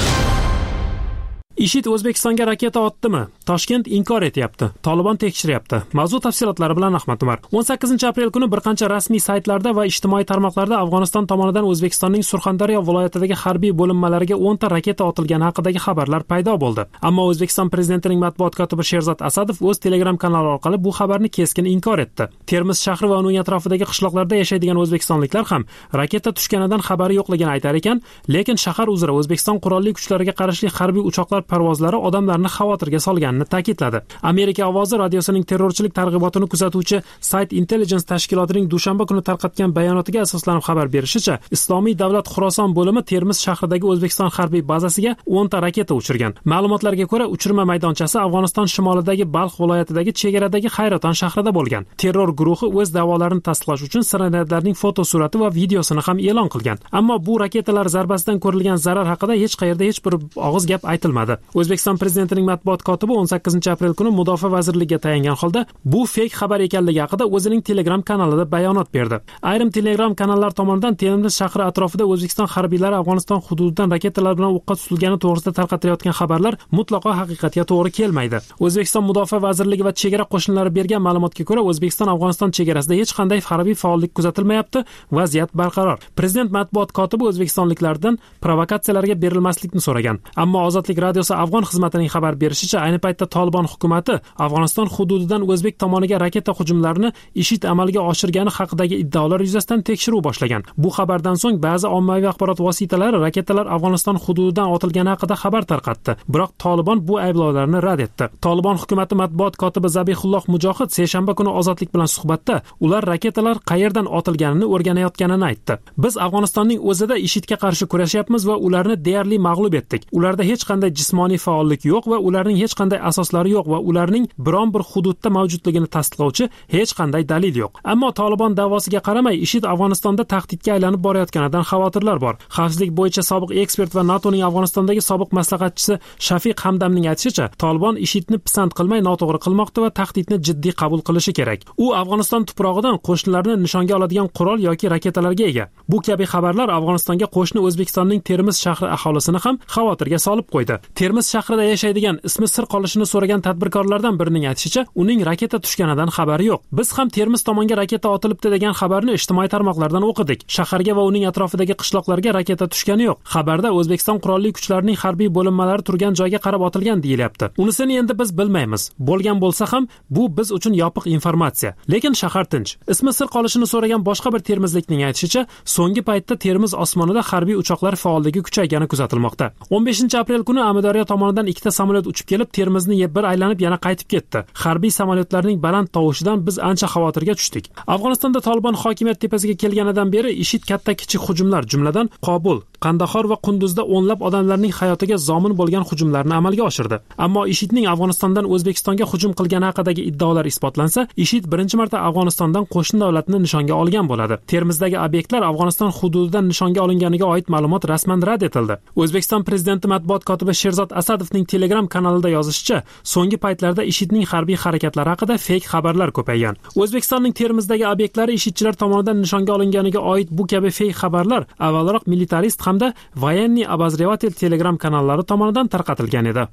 IShID O'zbekistonga raketa otdimi? Toshkent inkor etyapti. Tolibon tekshiryapti. Mavzu tafsilotlari bilan Ahmad Umar. 18-aprel kuni bir qancha rasmiy saytlarda va ijtimoiy tarmoqlarda Afg'oniston tomonidan O'zbekistonning Surxondaryo viloyatidagi harbiy bo'linmalariga 10 ta raketa otilgani haqidagi xabarlar paydo bo'ldi. Ammo O'zbekiston prezidentining matbuot kotibi Sherzod Asadov o'z Telegram kanali orqali bu xabarni keskin inkor etdi. Termiz shahri va uning atrofidagi qishloqlarda yashaydigan o'zbekistonliklar ham raketa tushganidan xabari yo'qligini aytar ekan, lekin shahar uzra O'zbekiston qurolli kuchlariga qarashli harbiy uchoqlar parvozlari odamlarni xavotirga solganini ta'kidladi. Amerika ovozi radiosining terrorchilik targ'ibotini kuzatuvchi Site Intelligence tashkilotining dushanba kuni tarqatgan bayonotiga asoslanib xabar berishicha, Islomiy davlat Xuroson bo'limi Termiz shahridagi O'zbekiston harbiy bazasiga 10 ta raketa uchirgan. Ma'lumotlarga ko'ra, uchirma maydonchasi Afg'oniston shimolidagi Balx viloyatidagi chegaradagi Hayraton shahrida bo'lgan. Terror guruhi o'z da'volarini tasdiqlash uchun snaryadlarning fotosurati va videosini ham e'lon qilgan. Ammo bu raketalar zarbasidan ko'rilgan zarar haqida hech qayerda hech bir og'iz gap aytilmadi. O'zbekiston prezidentining matbuot kotibi 18-aprel kuni Mudofaa vazirligiga tayangan holda bu fake xabar ekanligi haqida o'zining Telegram kanalida bayonot berdi. Ayrim Telegram kanallar tomonidan Termiz shahri atrofida O'zbekiston harbiylari Afg'oniston hududidan raketalar bilan o'qqa tutilgani to'g'risida tarqatilayotgan xabarlar mutlaqo haqiqatga to'g'ri kelmaydi. O'zbekiston Mudofaa vazirligi va chegara qo'shinlari bergan ma'lumotga ko'ra, O'zbekiston Afg'oniston chegarasida hech qanday harbiy faollik kuzatilmayapti, vaziyat barqaror. Prezident matbuot kotibi o'zbekistonliklardan provokatsiyalarga berilmaslikni so'ragan. Ammo Ozodlik radiosi Afg'on xizmatining xabar berishicha, ayni paytda Tolibon hukumatı Afg'oniston hududidan O'zbek tomoniga raketa hujumlarini IShID amalga oshirgani haqidagi iddaolar yuzasidan tekshiruv boshlagan. Bu xabardan so'ng ba'zi ommaviy axborot vositalari raketalar Afg'oniston hududidan otilgani haqida xabar tarqatdi. Biroq Tolibon bu ayblovlarni rad etdi. Tolibon hukumatı matbuot kotibi Zabihulloh Mujohid seshanba kuni Ozodlik bilan suhbatda ular raketalar qayerdan otilganini o'rganayotganini aytdi. Biz Afg'onistonning o'zida IShIDga qarshi kurashyapmiz va ularni deyarli mag'lub etdik. Ularda hech qanday jismoniy faollik yo'q va ularning hech qanday asoslari yo'q va ularning biron bir hududda mavjudligini tasdiqlovchi hech qanday dalil yo'q. Ammo Tolibon da'vosiga qaramay IShID Afg'onistonda tahdidga aylanib borayotganidan xavotirlar bor. Xavfsizlik bo'yicha sobiq ekspert va NATOning Afg'onistondagi sobiq maslahatchisi Shafiq Hamdamning aytishicha, Tolibon IShIDni pisand qilmay noto'g'ri qilmoqda va tahdidni jiddiy qabul qilishi kerak. U Afg'oniston tuprog'idan qo'shinlarni nishonga oladigan qurol yoki raketalarga ega. Bu kabi xabarlar Afg'onistonga qo'shni O'zbekistonning Termiz shahri aholisini ham xavotirga solib qo'ydi. Termiz shahrida yashaydigan ismi sir qolishini so'ragan tadbirkorlardan birining aytishicha, uning raketa tushganidan xabari yo'q. Biz ham Termiz tomonga raketa otilibdi degan xabarni ijtimoiy tarmoqlardan o'qidik. Shaharga va uning atrofidagi qishloqlarga raketa tushgani yo'q. Xabarda O'zbekiston qurolli kuchlarining harbiy bo'linmalari turgan joyga qarab otilgan deyilyapti. Unisini endi biz bilmaymiz. Bo'lgan bo'lsa ham bu biz uchun yopiq informatsiya. Lekin shahar tinch. Ismi sir qolishini so'ragan boshqa bir termizlikning aytishicha, so'nggi paytda Termiz osmonida harbiy uchoqlar faolligi kuchaygani kuzatilmoqda. 15-aprel kuni Amudaryo tomonidan ikkita samolyot uchib kelib Termizni bir aylanib yana qaytib ketdi. Harbiy samolyotlarning baland tovushidan biz ancha xavotirga tushdik. Afg'onistonda Tolibon hokimiyat tepasiga kelganidan beri IShID katta-kichik hujumlar, jumladan Qobul, Qandahor va Qunduzda o'nlab odamlarning hayotiga zomin bo'lgan hujumlarni amalga oshirdi. Ammo IShIDning Afg'onistondan O'zbekistonga hujum qilgani haqidagi iddaolar isbotlansa, IShID birinchi marta Afg'onistondan qo'shni davlatni nishonga olgan bo'ladi. Termizdagi obyektlar Afg'oniston hududidan nishonga olinganiga oid ma'lumot rasman rad etildi. O'zbekiston prezidenti matbuot kotibi Sherzod Asadovning Telegram kanalida yozishicha, so'nggi paytlarda IShIDning harbiy harakatlari haqida fake xabarlar ko'paygan. O'zbekistonning Termizdagi obyektlari IShIDchilar tomonidan nishonga olinganiga oid bu kabi fake xabarlar avvalroq militarist hamda Voyenniy obozrevatelь Telegram kanallari tomonidan tarqatilgan edi.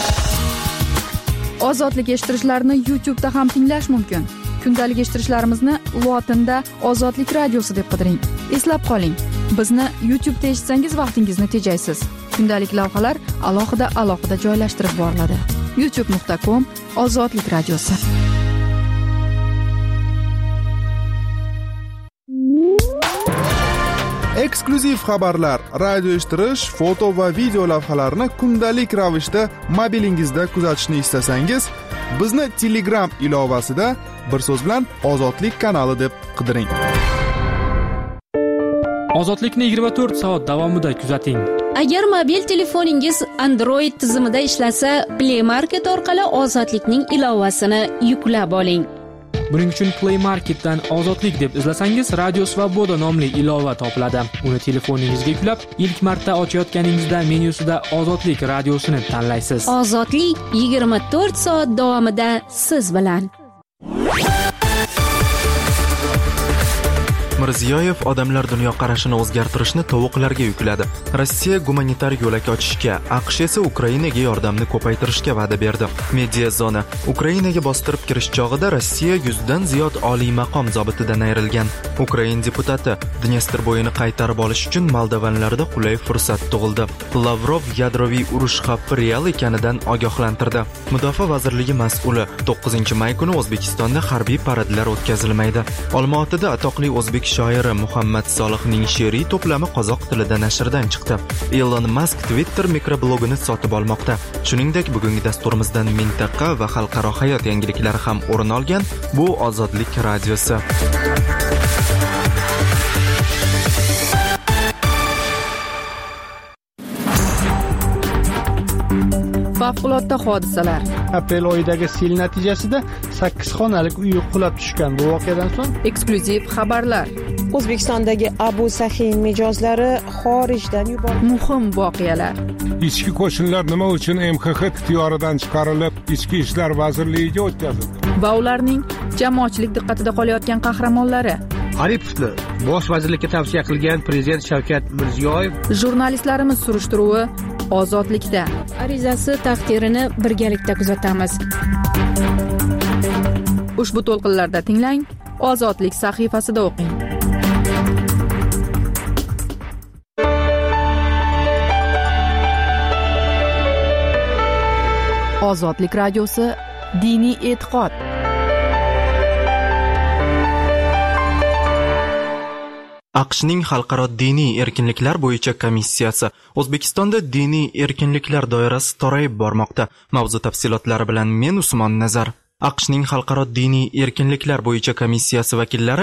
Ozodlik eshittirishlarni YouTube'da ham tinglash mumkin. Kundalik eshittirishlarimizni lotinda Ozodlik radiosi deb qidiring. Eslab qoling, bizni YouTube'da eshitsangiz vaqtingizni tejaysiz. Kundalik lavhalar alohida joylashtirib boriladi. youtube.com/Ozodlik radiosi. Eksklyuziv xabarlar, radio eshittirish, foto va video lavhalarni kundalik ravishda mobilingizda kuzatishni istasangiz, bizni Telegram ilovasida bir so'z bilan Ozodlik kanali deb qidiring. Ozodlikni 24 soat davomida kuzating. Agar mobil telefoningiz Android tizimida ishlasa, Play Market orqali Ozodlikning ilovasini yuklab oling. Buning uchun Play Marketdan Ozodlik deb izlasangiz, Radio Svoboda nomli ilova topiladi. Uni telefoningizga yuklab, ilk marta ochayotganingizda menyusida Ozodlik radiosini tanlaysiz. Ozodlik 24 soat davomida siz bilan. Mirziyoyev odamlar dunyoqarashini o'zgartirishni tovuqlarga yukladi. Rossiya gumanitar yo'lak ochishga, AQSh esa Ukrainaga yordamni ko'paytirishga va'da berdi. Media zona: Ukrainaga bostirib kirish chog'ida Rossiya 100 dan ziyod oliy maqom zobitidan ayrilgan. Ukrain deputati: Dnestr bo'yini qaytarib olish uchun moldovanlarda qulay fursat tug'ildi. Lavrov yadroviy urush xavfi real ekanidan ogohlantirdi. Mudofaa vazirligi mas'uli: 9-may kuni O'zbekistonda harbiy paradlar o'tkazilmaydi. Olmaotada atoqli o'zbek shoiri Muhammad Solihning she'riy to'plami qozoq tilida nashrdan chiqdi. Elon Musk Twitter mikroblogini sotib olmoqda. Shuningdek, bugungi dasturimizdan mintaqa va xalqaro hayot yangiliklari ham o'rin olgan. Bu Ozodlik radiosi. Favqulodda hodisalar. Aprel oyidagi sel natijasida 8 xonalik uy qulab tushgan. Bu voqeadan so'ng Eksklyuziv xabarlar. O'zbekistondagi Abu Sahin mijozlari xorijdan yuborildi. Muhim voqealar. Ichki qo'shinlar nima uchun MXX ixtiyoridan chiqarilib, Ichki ishlar vazirligiga o'tkazildi? Va ularning jamoatchilik diqqatida qolayotgan qahramonlari. Aripovni bosh vazirlikka tavsiya qilgan prezident Shavkat Mirziyoyev. Jurnalistlarimiz surishtiruvi Ozodlikda. Arizasi taqdirini birgalikda kuzatamiz. Ushbu to'lqinlarda tinglang, Ozodlik sahifasida o'qing. Ozodlik radiosi diniy e'tiqod. AQShning xalqaro diniy erkinliklar bo'yicha komissiyasi O'zbekistonda diniy erkinliklar doirasi torayib bormoqda. Mavzu tafsilotlari bilan men Usmon Nazar. AQShning xalqaro diniy erkinliklar bo'yicha komissiyasi vakillari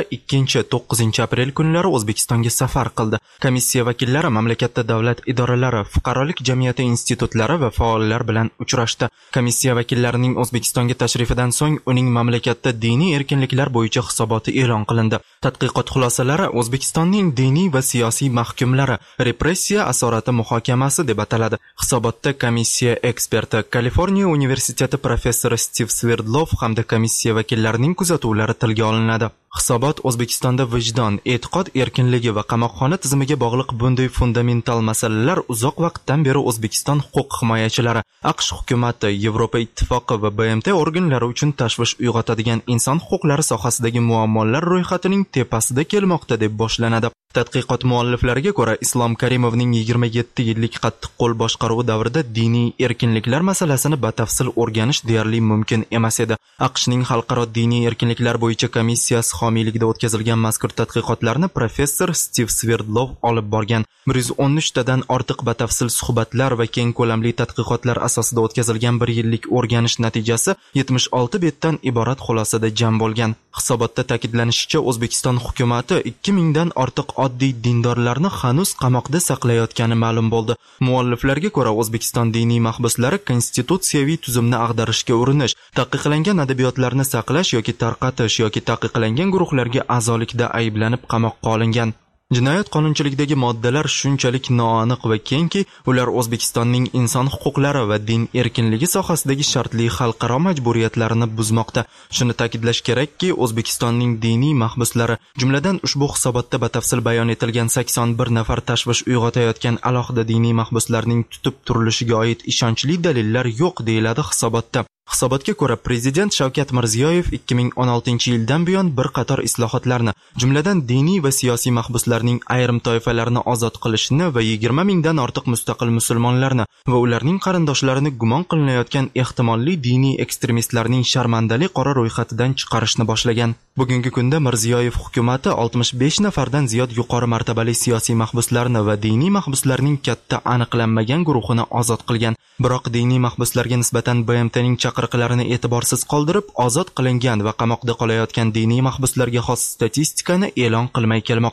2-9 aprel kunlari O'zbekistonga safar qildi. Komissiya vakillari mamlakatda davlat idoralari, fuqarolik jamiyati institutlari va faollar bilan uchrashdi. Komissiya vakillarining O'zbekistonga tashrifidan so'ng uning mamlakatda diniy erkinliklar bo'yicha hisoboti e'lon qilindi. Tadqiqot xulosalari O'zbekistonning diniy va siyosiy mahkumlari repressiya asorati muhokamasi deb ataladi. Hisobotda komissiya eksperti, Kaliforniya universiteti professori Stiv Sverdlov hamda komissiya vakillarining kuzatuvlari tilga olinadi. Hisobot O'zbekistonda vijdon, e'tiqod erkinligi va qamoqxona tizimiga bog'liq bunday fundamental masalalar uzoq vaqtdan beri O'zbekiston huquq himoyachilari, AQSh hukumati, Yevropa ittifoqi va BMT organlari uchun tashvish uyg'otadigan inson huquqlari sohasidagi muammolar ro'yxatining tepasida kelmoqda deb boshlanadi. Tadqiqot mualliflariga ko'ra, Islom Karimovning 27 yillik qattiqqo'l boshqaruvi davrida diniy erkinliklar masalasini batafsil o'rganish deyarli mumkin emas edi. AQShning xalqaro diniy erkinliklar bo'yicha komissiyasi homiyligida o'tkazilgan mazkur tadqiqotlarni professor Stiv Sverdlov olib borgan. 113 tadan ortiq batafsil suhbatlar va keng ko'lamli tadqiqotlar asosida o'tkazilgan 1 yillik o'rganish natijasi 76 betdan iborat xulosada jam bo'lgan. Hisobotda ta'kidlanishicha, O'zbekiston hukumati 2000 dan ortiq oddiy dindorlarni hanuz qamoqda saqlayotgani ma'lum bo'ldi. Mualliflarga ko'ra, O'zbekiston diniy mahbuslari konstitutsiyaviy tuzumni ag'darishga urinish, taqiqlangan adabiyotlarni saqlash yoki tarqatish yoki taqiqlangan guruhlarga a'zolikda ayblanib qamoqqa olingan. Jinoyat qonunchiligidagi moddalar shunchalik noaniq va kengki, ular O'zbekistonning inson huquqlari va din erkinligi sohasidagi shartli xalqaro majburiyatlarini buzmoqda. Shuni ta'kidlash kerakki, O'zbekistonning diniy mahbuslari, jumladan ushbu hisobotda batafsil bayon etilgan 81 nafar tashvish uyg'otayotgan alohida diniy mahbuslarning tutib turilishiga oid ishonchli dalillar yo'q, deyiladi hisobotda. Hisobotga ko'ra, prezident Shavkat Mirziyoyev 2016-yildan buyon bir qator islohotlarni, jumladan diniy va siyosiy mahbuslarning ayrim toifalarini ozod qilishni va 20 mingdan ortiq mustaqil musulmonlarni va ularning qarindoshlarini gumon qilinayotgan ehtimolli diniy ekstremistlarning sharmandali qora ro'yxatidan chiqarishni boshlagan. Bugungi kunda Mirziyoyev hukumati 65 nafardan ziyod yuqori martabali siyosiy mahbuslarni va diniy mahbuslarning katta aniqlanmagan guruhini ozod qilgan. Biroq diniy mahbuslarga nisbatan BMTning chaqiriqlarini e'tiborsiz qoldirib, ozod qilingan va qamoqda qolayotgan diniy mahbuslarga xos statistikani e'lon qilmay kelmoqda.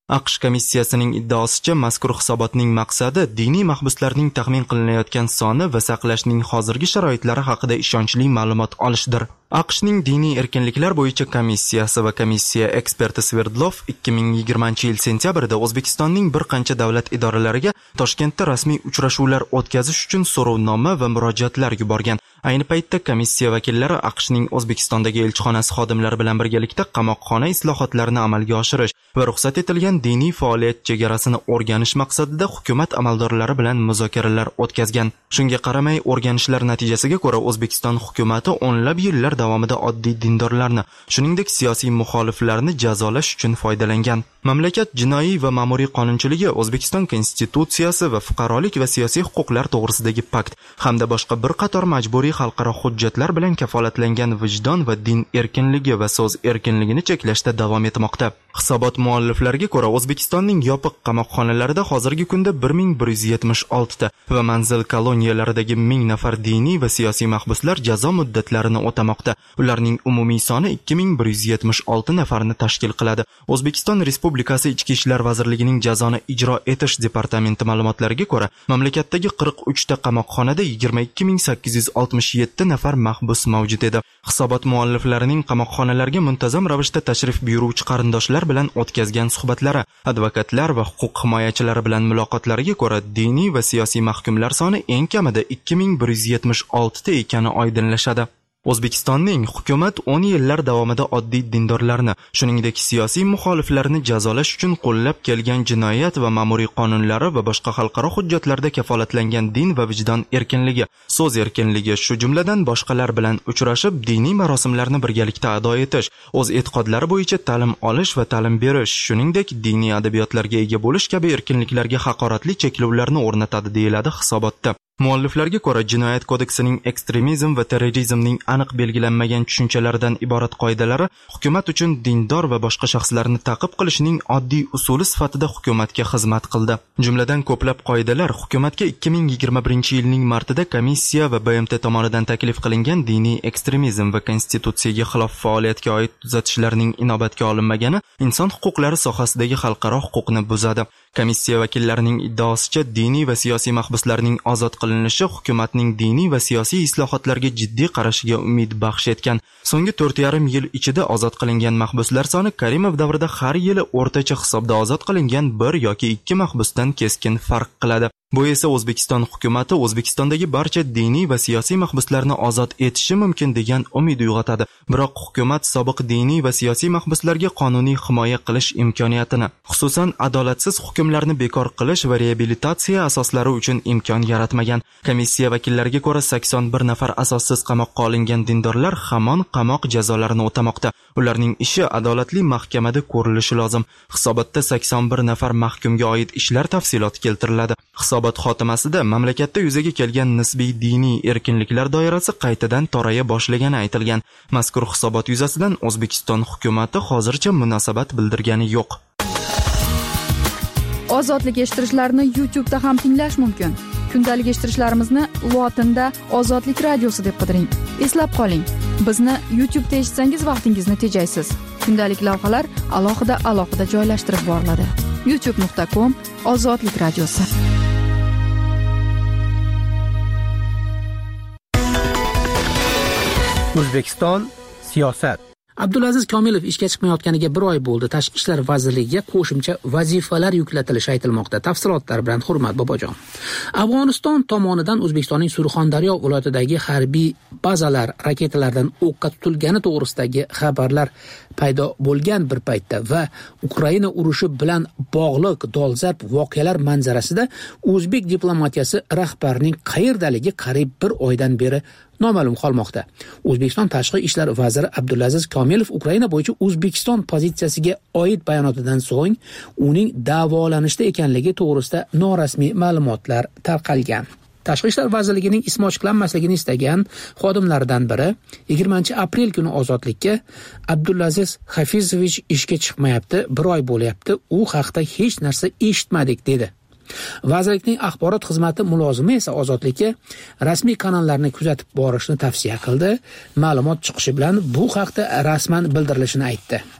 AQSh komissiyasining iddaosicha mazkur hisobotning maqsadi diniy mahbuslarning taxmin qilinayotgan soni va saqlashning hozirgi sharoitlari haqida ishonchli ma'lumot olishdir. AQShning diniy erkinliklar bo'yicha komissiyasi va komissiya eksperti Sverdlov 2020-yil sentyabrida O'zbekistonning bir qancha davlat idoralariga Toshkentda rasmiy uchrashuvlar o'tkazish uchun so'rovnoma va murojaatlar yuborgan. Ayni paytda komissiya vakillari AQShning O'zbekistondagi elchixonasi xodimlari bilan birgalikda qamoqxona islohotlarini amalga oshirish va ruxsat etilgan diniy faoliyat chegarasini o'rganish maqsadida hukumat amaldorlari bilan muzokaralar o'tkazgan. Shunga qaramay, o'rganishlar natijasiga ko'ra O'zbekiston hukumati o'nlab yillar davomida oddiy dindorlarni, shuningdek siyosiy muxoliflarni jazolash uchun foydalangan. Mamlakat jinoiy va ma'muriy qonunchiligi, O'zbekiston konstitutsiyasi va fuqarolik va siyosiy huquqlar to'g'risidagi pakt hamda boshqa bir qator majburiy xalqaro hujjatlar bilan kafolatlangan vijdon va din erkinligi va so'z erkinligini cheklashda davom etmoqda. Hisobot mualliflariga ko'ra, O'zbekistonning yopiq qamoqxonalarida hozirgi kunda 1176 ta va manzil koloniyalaridagi 1000 nafar diniy va siyosiy mahbuslar jazo muddatlarini o'tamoqda. Ularning umumiy soni 2176 nafarni tashkil qiladi. O'zbekiston Respublikasi Ichki ishlar vazirligining jazoni ijro etish departamenti ma'lumotlariga ko'ra, mamlakatdagi 43 ta qamoqxonada 22867 nafar mahbus mavjud edi. Hisobot mualliflarining qamoqxonalarga muntazam ravishda tashrif buyuruvchi qarindoshlar bilan o'tkazgan suhbatlari, advokatlar va huquq himoyachilari bilan muloqotlariga ko'ra, diniy va siyosiy mahkumlar soni eng kamida 2176 ta ekani oydinlashadi. O'zbekistonning hukumat 10 yillar davomida oddiy dindorlarni, shuningdek siyosiy muxoliflarni jazolash uchun qo'llab kelgan jinoyat va ma'muriy qonunlari va boshqa xalqaro hujjatlarda kafolatlangan din va vijdon erkinligi, so'z erkinligi, shu jumladan boshqalar bilan uchrashib, diniy marosimlarni birgalikda ado etish, o'z e'tiqodlari bo'yicha ta'lim olish va ta'lim berish, shuningdek diniy adabiyotlarga ega bo'lish kabi erkinliklarga haqoratli cheklovlarni o'rnatadi, deyiladi hisobotda. Mualliflarga ko'ra, jinoyat kodeksining ekstremizm va terrorizmning aniq belgilanmagan tushunchalaridan iborat qoidalari hukumat uchun dindor va boshqa shaxslarni ta'qib qilishning oddiy usuli sifatida hukumatga xizmat qildi. Jumladan ko'plab qoidalar hukumatga 2021-yilning martida komissiya va BMT tomonidan taklif qilingan diniy ekstremizm va konstitutsiyaga xilof faoliyatga oid tuzatishlarning inobatga olinmagani inson huquqlari sohasidagi xalqaro huquqni buzadi. Komissiya vakillarining iddaosicha, diniy va siyosiy mahbuslarning ozod qilinishi hukumatning diniy va siyosiy islohotlarga jiddiy qarashiga umid baxsh etgan. So'nggi 4,5 yil ichida ozod qilingan mahbuslar soni Karimov davrida har yili o'rtacha hisobda ozod qilingan 1 yoki 2 mahbusdan keskin farq qiladi. Bu esa O'zbekiston hukumati O'zbekistondagi barcha diniy va siyosiy mahbuslarni ozod etishi mumkin degan umid uyg'otadi. Biroq hukumat sobiq diniy va siyosiy mahbuslarga qonuniy himoya qilish imkoniyatini, xususan adolatsiz hukmlarni bekor qilish va reabilitatsiya asoslari uchun imkon yaratmagan. Komissiya vakillariga ko'ra, 81 nafar asossiz qamoqqa olingan dindorlar hamon qamoq jazolarini o'tamoqda. Ularning ishi adolatli mahkamada ko'rilishi lozim. Hisobotda 81 nafar mahkumga oid ishlar tafsiloti keltiriladi. Hisobot xotimasida mamlakatda yuzaga kelgan nisbiy diniy erkinliklar doirasi qaytadan toraya boshlagani aytilgan. Mazkur hisobot yuzasidan O'zbekiston hukumati hozircha munosabat bildirgani yo'q. Ozodlik eshittirishlarni YouTube'da ham tinglash mumkin. Kundalik eshittirishlarimizni lotinda Ozodlik radiosi deb qidiring. Eslab qoling, bizni YouTube'da eshitsangiz vaqtingizni tejaysiz. Kundalik lavhalar alohida joylashtirib boriladi. youtube.com/Ozodlik radiosi. O'zbekiston siyosat. Abdulaziz Komilov ishga chiqmayotganiga 1 oy bo'ldi. Tashqi ishlar vazirligiga qo'shimcha vazifalar yuklatilishi aytilmoqda. Tafsilotlar bilan Hurmat Bobojon. Afg'oniston tomonidan O'zbekistonning Surxondaryo viloyatidagi harbiy bazalar raketalardan o'qqa tutilgani to'g'risidagi xabarlar paydo bo'lgan bir paytda va Ukraina urushi bilan bog'liq dolzarb voqealar manzarasida o'zbek diplomatiyasi rahbarining qayerdaligi qariyb 1 oydan beri noma'lum qolmoqda. O'zbekiston Tashqi ishlar vaziri Abdulaziz Komilov Ukraina bo'yicha O'zbekiston pozitsiyasiga oid bayonotidan so'ng uning davolanishda ekanligi to'g'risida norasmiy ma'lumotlar tarqalgan. Tashqi ishlar vazirligining ismi ochiqlanmasligini istagan xodimlaridan biri 20-aprel kuni ozodlikka Abdulaziz Hafizovich ishga chiqmayapti, 1 oy bo'lyapti, u haqda hech narsa eshitmadik dedi. Vazirlikning axborot xizmati mulozimi esa ozodlikka rasmiy kanallarni kuzatib borishni tavsiya qildi. Ma'lumot chiqishi bilan bu haqda rasman bildirilishini aytdi.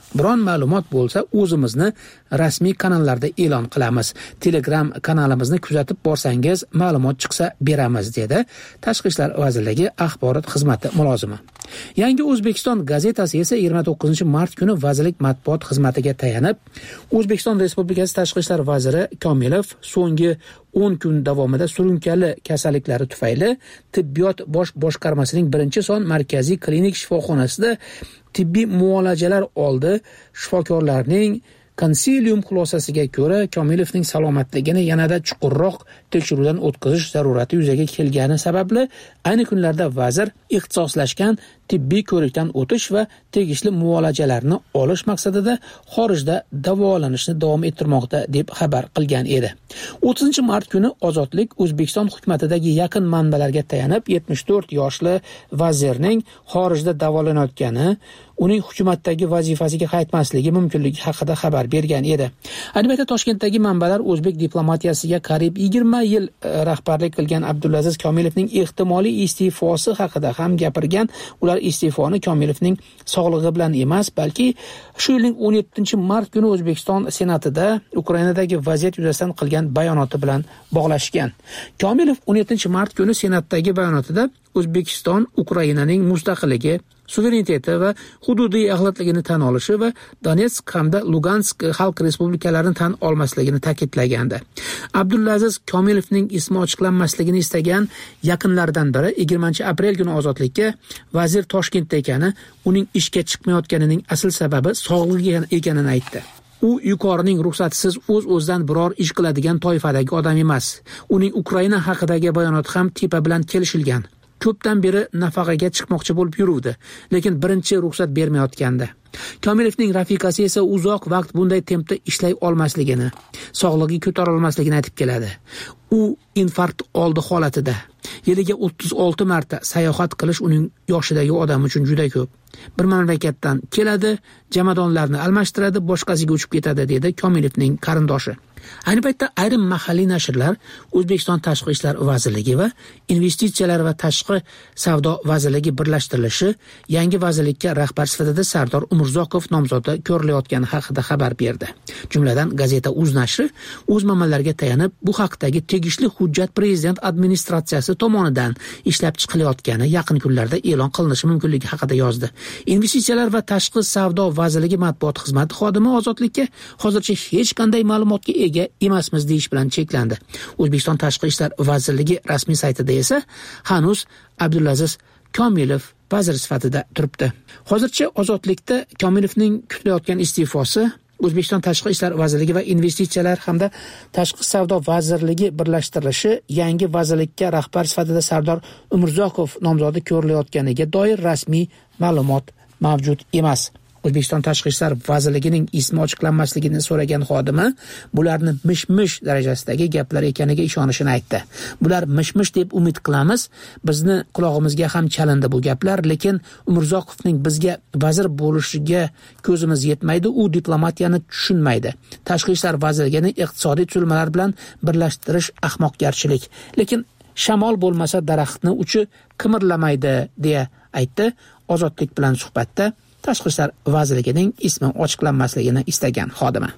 Biron ma'lumot bo'lsa, o'zimizni rasmiy kanallarda e'lon qilamiz. Telegram kanalimizni kuzatib borsangiz, ma'lumot chiqsa beramiz, dedi Tashqi ishlar vazirligi axborot xizmati mulozimi. Yangi O'zbekiston gazetasi esa 29-mart kuni vazirlik matbuot xizmatiga tayanib, O'zbekiston Respublikasi Tashqi ishlar vaziri Komilov so'nggi 10 kun davomida surunkali kasalliklari tufayli tibbiyot bosh boshqarmasining 1-son markaziy klinik shifoxonasida tibbiy muolajalar oldi. Shifokorlarning konsilium xulosasiga ko'ra, Komilovning salomatligini yanada chuqurroq tekshiruvdan o'tkazish zarurati yuzaga kelgani sababli ayni kunlarda vazir ixtisoslashgan tibbiy ko'rikdan o'tish va tegishli muolajalarni olish maqsadida xorijda davolanishni davom ettirmoqda deb xabar qilgan edi. 30-mart kuni Ozodlik O'zbekiston hukumatidagi yaqin manbalarga tayanib 74 yoshli vazirning xorijda davolanayotgani, uning hukumatdagi vazifasiga qaytmasligi mumkinligi haqida xabar bergan edi. Albatta, Toshkentdagi manbalar o'zbek diplomatiyasiga qariyb 20 yil rahbarlik qilgan Abdulaziz Komilovning ehtimoliy iste'fosi haqida ham gapirgan. Ular iste'foni Komilovning sog'lig'i bilan emas, balki shu yilning 17-mart kuni O'zbekiston Senatida Ukrainadagi vaziyat yuzasidan qilgan bayonoti bilan bog'lashgan. Komilov 17-mart kuni Senatdagi bayonotida O'zbekiston Ukrainaning mustaqilligi, suvereniteti va hududiy axlatligini tan olishi va Donetsk hamda Lugansk xalq respublikalarini tan olmasligini ta'kidlagandi. Abdulaziz Komilovning ismi ochiqlanmasligini istagan yaqinlaridan biri 20-aprel kuni Ozodlikka vazir Toshkentda ekani, uning ishga chiqmayotganining asl sababi sog'lig'i ekanini aytdi. U yuqorining ruxsatisiz o'z-o'zidan biror ish qiladigan toifadagi odam emas. Uning Ukraina haqidagi bayonoti ham tepa bilan kelishilgan. Ko'pdan beri nafaqaga chiqmoqchi bo'lib yuruvdi, lekin birinchi ruxsat bermayotgandi. Komilovning rafiqasi esa uzoq vaqt bunday tempda ishlay olmasligini, sog'lig'i ko'tara olmasligini aytib keladi. U infarkt oldi holatida. Yiliga 36 marta sayohat qilish uning yoshidagi odam uchun juda ko'p. Bir mamlakatdan keladi, jamadonlarni almashtiradi, boshqasiga uchib ketadi, dedi Komilovning qarindoshi. Ayni paytda ayrim mahalliy nashrlar O'zbekiston Tashqi ishlar vazirligi va investitsiyalar va tashqi savdo vazirligi birlashtirilishi, yangi vazirlikka rahbar sifatida Sardor Umurzoqov nomzodi ko'rilayotgani haqida xabar berdi. Jumladan, gazeta Uz nashri o'z manbalariga tayanib, bu haqdagi tegishli hujjat prezident administratsiyasi tomonidan ishlab chiqilayotgani yaqin kunlarda e'lon qilinishi mumkinligi haqida yozdi. Investitsiyalar va tashqi savdo vazirligi matbuot xizmati xodimi Ozodlikka hozircha hech qanday ma'lumotga ega emasmiz deyish bilan cheklandi. O'zbekiston Tashqi ishlar vazirligi rasmiy saytida esa hanuz Abdulaziz Komilov vazir sifatida turibdi. Hozircha Ozodlikda Komilovning kutilayotgan iste'fosi O'zbekiston Tashqi ishlar vazirligi va investitsiyalar hamda tashqi savdo vazirligi birlashtirilishi, yangi vazirlikka rahbar sifatida Sardor Umurzoqov nomzodi ko'rilayotganiga doir rasmiy ma'lumot mavjud emas. O'zbekiston Tashqi ishlar vazirligining ismi ochiqlanmasligini so'ragan xodimi bularni mish-mish darajasidagi gaplar ekaniga ishonishini aytdi. Bular mish-mish deb umid qilamiz. Bizni qulog'imizga ham chalindi bu gaplar, lekin Umurzoqovning bizga vazir bo'lishiga ko'zimiz yetmaydi, u diplomatiyani tushunmaydi. Tashqi ishlar vazirligini iqtisodiy tuzilmalar bilan birlashtirish ahmoqgarchilik. Lekin shamol bo'lmasa daraxtni uchi qimirlamaydi, deya aytdi Ozodlik bilan suhbatda Tashqi ishlar vazirligining ismi ochiqlanmasligini istagan xodima.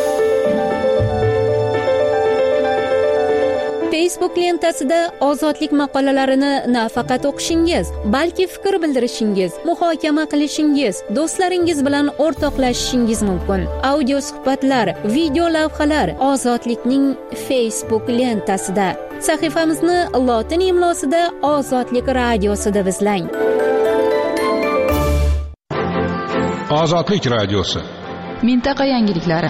Facebook lentasida Ozodlik maqolalarini nafaqat o'qishingiz, balki fikr bildirishingiz, muhokama qilishingiz, do'stlaringiz bilan o'rtoqlashishingiz mumkin. Audio suhbatlar, video lavhalar Ozodlikning Facebook lentasida. Sahifamizni lotin imlosida Ozodlik radiosida izlang. Ozodlik radiosi. Mintaqa yangiliklari.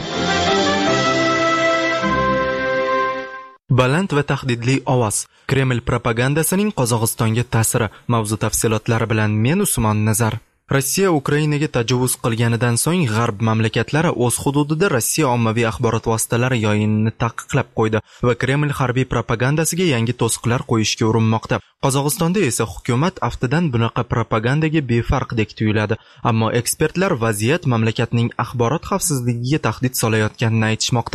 Baland va tahdidli ovoz. Kreml propagandasining Qozog'istonga ta'siri. Mavzu tafsilotlari bilan men Usmon Nazar. Rossiya Ukrainaga tajovuz qilganidan so'ng g'arb mamlakatlari o'z hududida Rossiya ommaviy axborot vositalari yoyinini taqiqlab qo'ydi va Kreml harbiy propagandasiga yangi to'siqlar qo'yishga urinmoqda. Qozog'istonda esa hukumat aftidan bunaqa propagandaga befarqdek tuyuladi, ammo ekspertlar vaziyat mamlakatning axborot xavfsizligiga tahdid solayotganini aytishmoqda.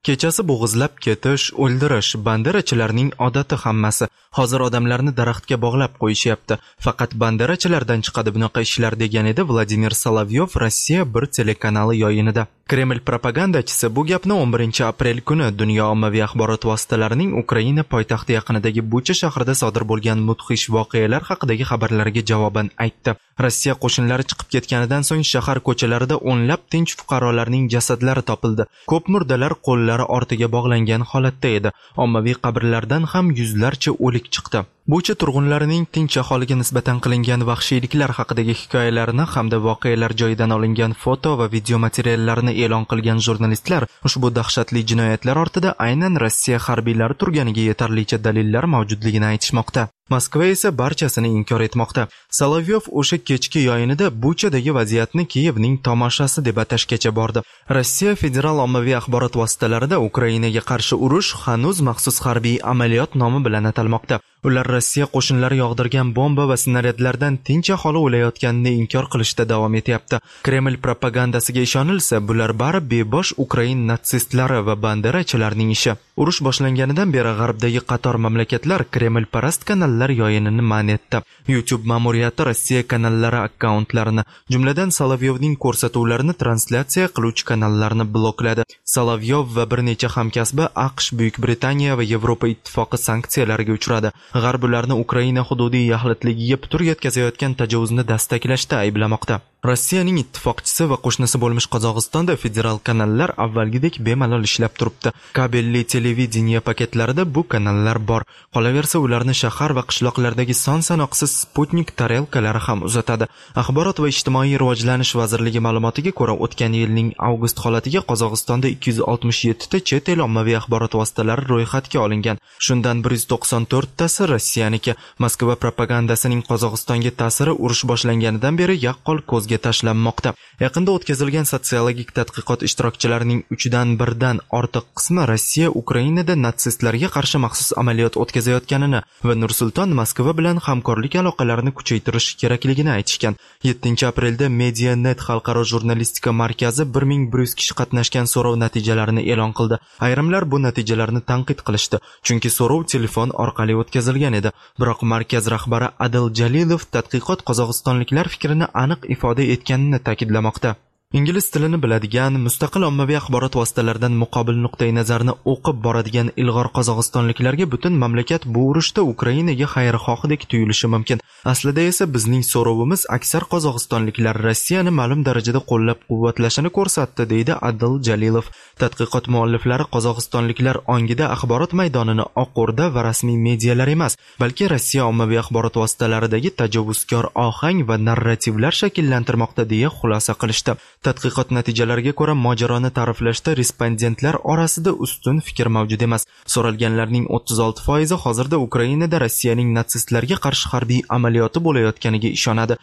Kechasi bo'g'izlab ketish, o'ldirish banderachilarning odati hammasi. Hozir odamlarni daraxtga bog'lab qo'yishyapti. Faqat banderachilardan chiqadi bunaqa ishlar, degan edi Vladimir Solovyov Rossiya bir telekanali yoyinida. Kreml propagandachisi bu gapni 11-aprel kuni dunyo ommaviy axborot vositalarining Ukraina poytaxti yaqinidagi Bucha shahrida sodir bo'lgan mudhish voqealar haqidagi xabarlarga javoban aytdi. Rossiya qo'shinlari chiqib ketganidan so'ng shahar ko'chalarida o'nlab tinch fuqarolarning jasadlari topildi. Ko'p murdalar qo'llari ortiga bog'langan holatda edi. Ommaviy qabrlardan ham yuzlarcha o'lik chiqdi. Bucha turg'unlarining tinch aholiga nisbatan qilingan vahshiyliklar haqidagi hikoyalarini hamda voqealar joyidan olingan foto va video materiallarini e'lon qilgan jurnalistlar ushbu dahshatli jinoyatlar ortida aynan Rossiya harbiylari turganiga yetarlicha dalillar mavjudligini aytishmoqda. Moskva esa barchasini inkor etmoqda. Solovyov o'sha kechki yoyinida Buchadagi vaziyatni Kiyevning tomoshasi deb atashgacha bordi. Rossiya federal ommaviy axborot vositalarida Ukrainaga qarshi urush hanuz maxsus harbiy amaliyot nomi bilan atalmoqda. Ular Rossiya qo'shinlari yog'dirgan bomba va snaryadlardan tinch aholi o'layotganini inkor qilishda davom etyapti. Kreml propagandasiga ishonilsa, bular bari bebosh Ukrain natsistlari va banderachilarning ishi. Urush boshlanganidan beri g'arbdagi qator mamlakatlar Kreml parast kanallar yoyinini man etdi. YouTube ma'muriyati Rossiya kanallari akkauntlarini, jumladan Solovyovning ko'rsatuvlarini translyatsiya qiluvchi kanallarni blokladi. Solovyov va bir necha hamkasbi AQSh, Buyuk Britaniya va Yevropa ittifoqi sanksiyalariga uchradi. G'arb ularni Ukraina hududiy yaxlitligiga putur yetkazayotgan tajovuzni dastaklashda ayblamoqda. Rossiyaning ittifoqchisi va qo'shnisi bo'lmish Qozog'istonda federal kanallar avvalgidek bemalol ishlab turibdi. Kabelli televideniya paketlarida bu kanallar bor. Qolaversa, ularni shahar va qishloqlardagi son-sanoqsiz Sputnik tarelkalari ham uzatadi. Axborot va ijtimoiy rivojlanish vazirligi ma'lumotiga ko'ra, o'tgan yilning avgust holatiga Qozog'istonda 267 ta chet el ommaviy axborot vositalari ro'yxatga olingan. Shundan 194 tasi Rossiyaniki. Moskva propagandasining Qozog'istonga ta'siri urush boshlanganidan beri yaqqol ko'zga tashlanmoqda. Yaqinda o'tkazilgan sotsiologik tadqiqot ishtirokchilarining 1/3 ortiq qismi Rossiya Ukrainada natsistlarga qarshi maxsus amaliyot o'tkazayotganini va Nursulton Moskva bilan hamkorlik aloqalarini kuchaytirish kerakligini aytishgan. 7-aprelda Medianet xalqaro jurnalistika markazi 1100 kishi qatnashgan so'rov natijalarini e'lon qildi. Ayrimlar bu natijalarni tanqid qilishdi, chunki so'rov telefon orqali o'tkazilgan edi. Biroq markaz rahbari Adil Jalilov tadqiqot qozog'istonliklar fikrini aniq ifoda etganini ta'kidlamoqda. Ingliz tilini biladigan, mustaqil ommaviy axborot vositalaridan muqobil nuqtai nazarni o'qib boradigan ilg'or qozog'istonliklarga butun mamlakat bu urushda Ukrainaga xayrixohdek tuyulishi mumkin. Aslida esa bizning so'rovimiz aksar qozog'istonliklar Rossiyani ma'lum darajada qo'llab-quvvatlashini ko'rsatdi, deydi Adil Jalilov. Tadqiqot mualliflari qozog'istonliklar ongida axborot maydonini Oq O'rda va rasmiy medialar emas, balki Rossiya ommaviy axborot vositalaridagi tajovuzkor ohang va narrativlar shakllantirmoqda deya xulosa qilishdi. Tadqiqot natijalariga ko'ra, mojaroni ta'riflashda respondentlar orasida ustun fikr mavjud emas. So'ralganlarning 36% hozirda Ukrainada Rossiyaning natsistlarga qarshi harbiy amaliyoti bo'layotganiga ishonadi.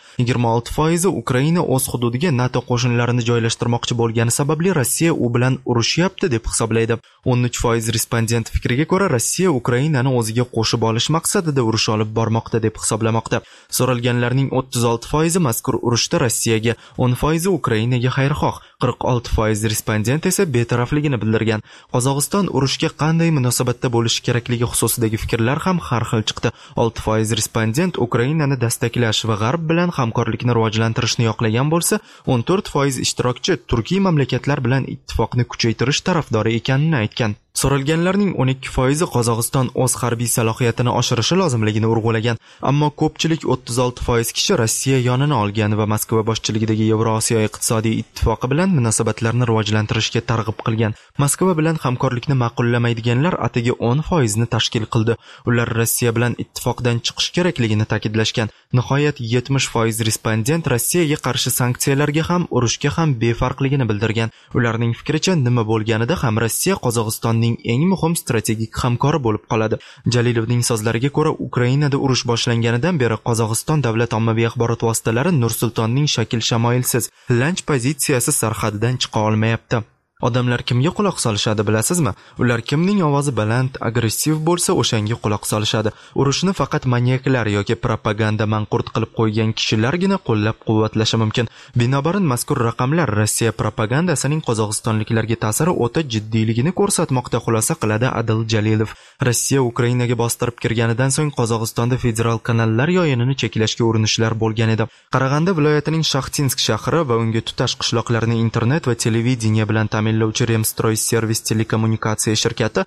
26% Ukraina o'z hududiga NATO qo'shinlarini joylashtirmoqchi bo'lgani sababli Rossiya u bilan urushyapti deb hisoblaydi. 13% respondent fikriga ko'ra, Rossiya Ukrainani o'ziga qo'shib olish maqsadida urush olib bormoqda deb hisoblamoqda. So'ralganlarning 36% mazkur urushda Rossiyaga, 10% Ukrainaga xayrixoh, 46% respondent esa betarafligini bildirgan. Qozog'iston urushga qanday munosabatda bo'lishi kerakligi xususidagi fikrlar ham har xil chiqdi. 6% respondent Ukrainani dastaklash va G'arb bilan hamkorlikni rivojlantirishni yoqlagan bo'lsa, 14% ishtirokchi turkiy mamlakatlar bilan ittifoqni kuchaytirish tarafdori ekanini aytgan. So'ralganlarning 12% Qozog'iston o'z harbiy salohiyatini oshirishi lozimligini urg'ulagan, ammo ko'pchilik 36% kishi Rossiya yonini olgan va Moskva boshchiligidagi Yevrosiyo iqtisodiy ittifoqi bilan munosabatlarni rivojlantirishga targ'ib qilgan. Moskva bilan hamkorlikni ma'qullamaydiganlar atigi 10% ni tashkil qildi. Ular Rossiya bilan ittifoqdan chiqish kerakligini ta'kidlashgan. Nihoyat 70% respondent Rossiyaga qarshi sanksiyalarga ham, urushga ham befarqligini bildirgan. Ularning fikricha, nima bo'lganida ham Rossiya Qozog'istonning eng muhim strategik hamkori bo'lib qoladi. Jalilovning so'zlariga ko'ra, Ukrainada urush boshlanganidan beri Qozog'iston davlat ommaviy axborot vositalari Nursultonning shakl shamoilsiz, lanch pozitsiyasi sarhadidan chiqa olmayapti. Odamlar kimga quloq solishadi bilasizmi? Ular kimning ovozi baland, agressiv bo'lsa, o'shanga quloq solishadi. Urushni faqat manyaklar yoki propaganda manqurt qilib qo'ygan kishilargina qo'llab-quvvatlashi mumkin. Binobarin mazkur raqamlar Rossiya propagandasining qozog'istonliklarga ta'siri o'ta jiddiyligini ko'rsatmoqda, xulosa qiladi Adil Jalilov. Rossiya Ukrainaga bostirib kirganidan so'ng Qozog'istonda federal kanallar yoyinini cheklashga urinishlar bo'lgan edi. Qarag'anda viloyatining Shaxtinsk shahri va unga tutash qishloqlarini internet va televideniya bilan ta'minlovchi Remstroy Servis telekommunikatsiya shirkati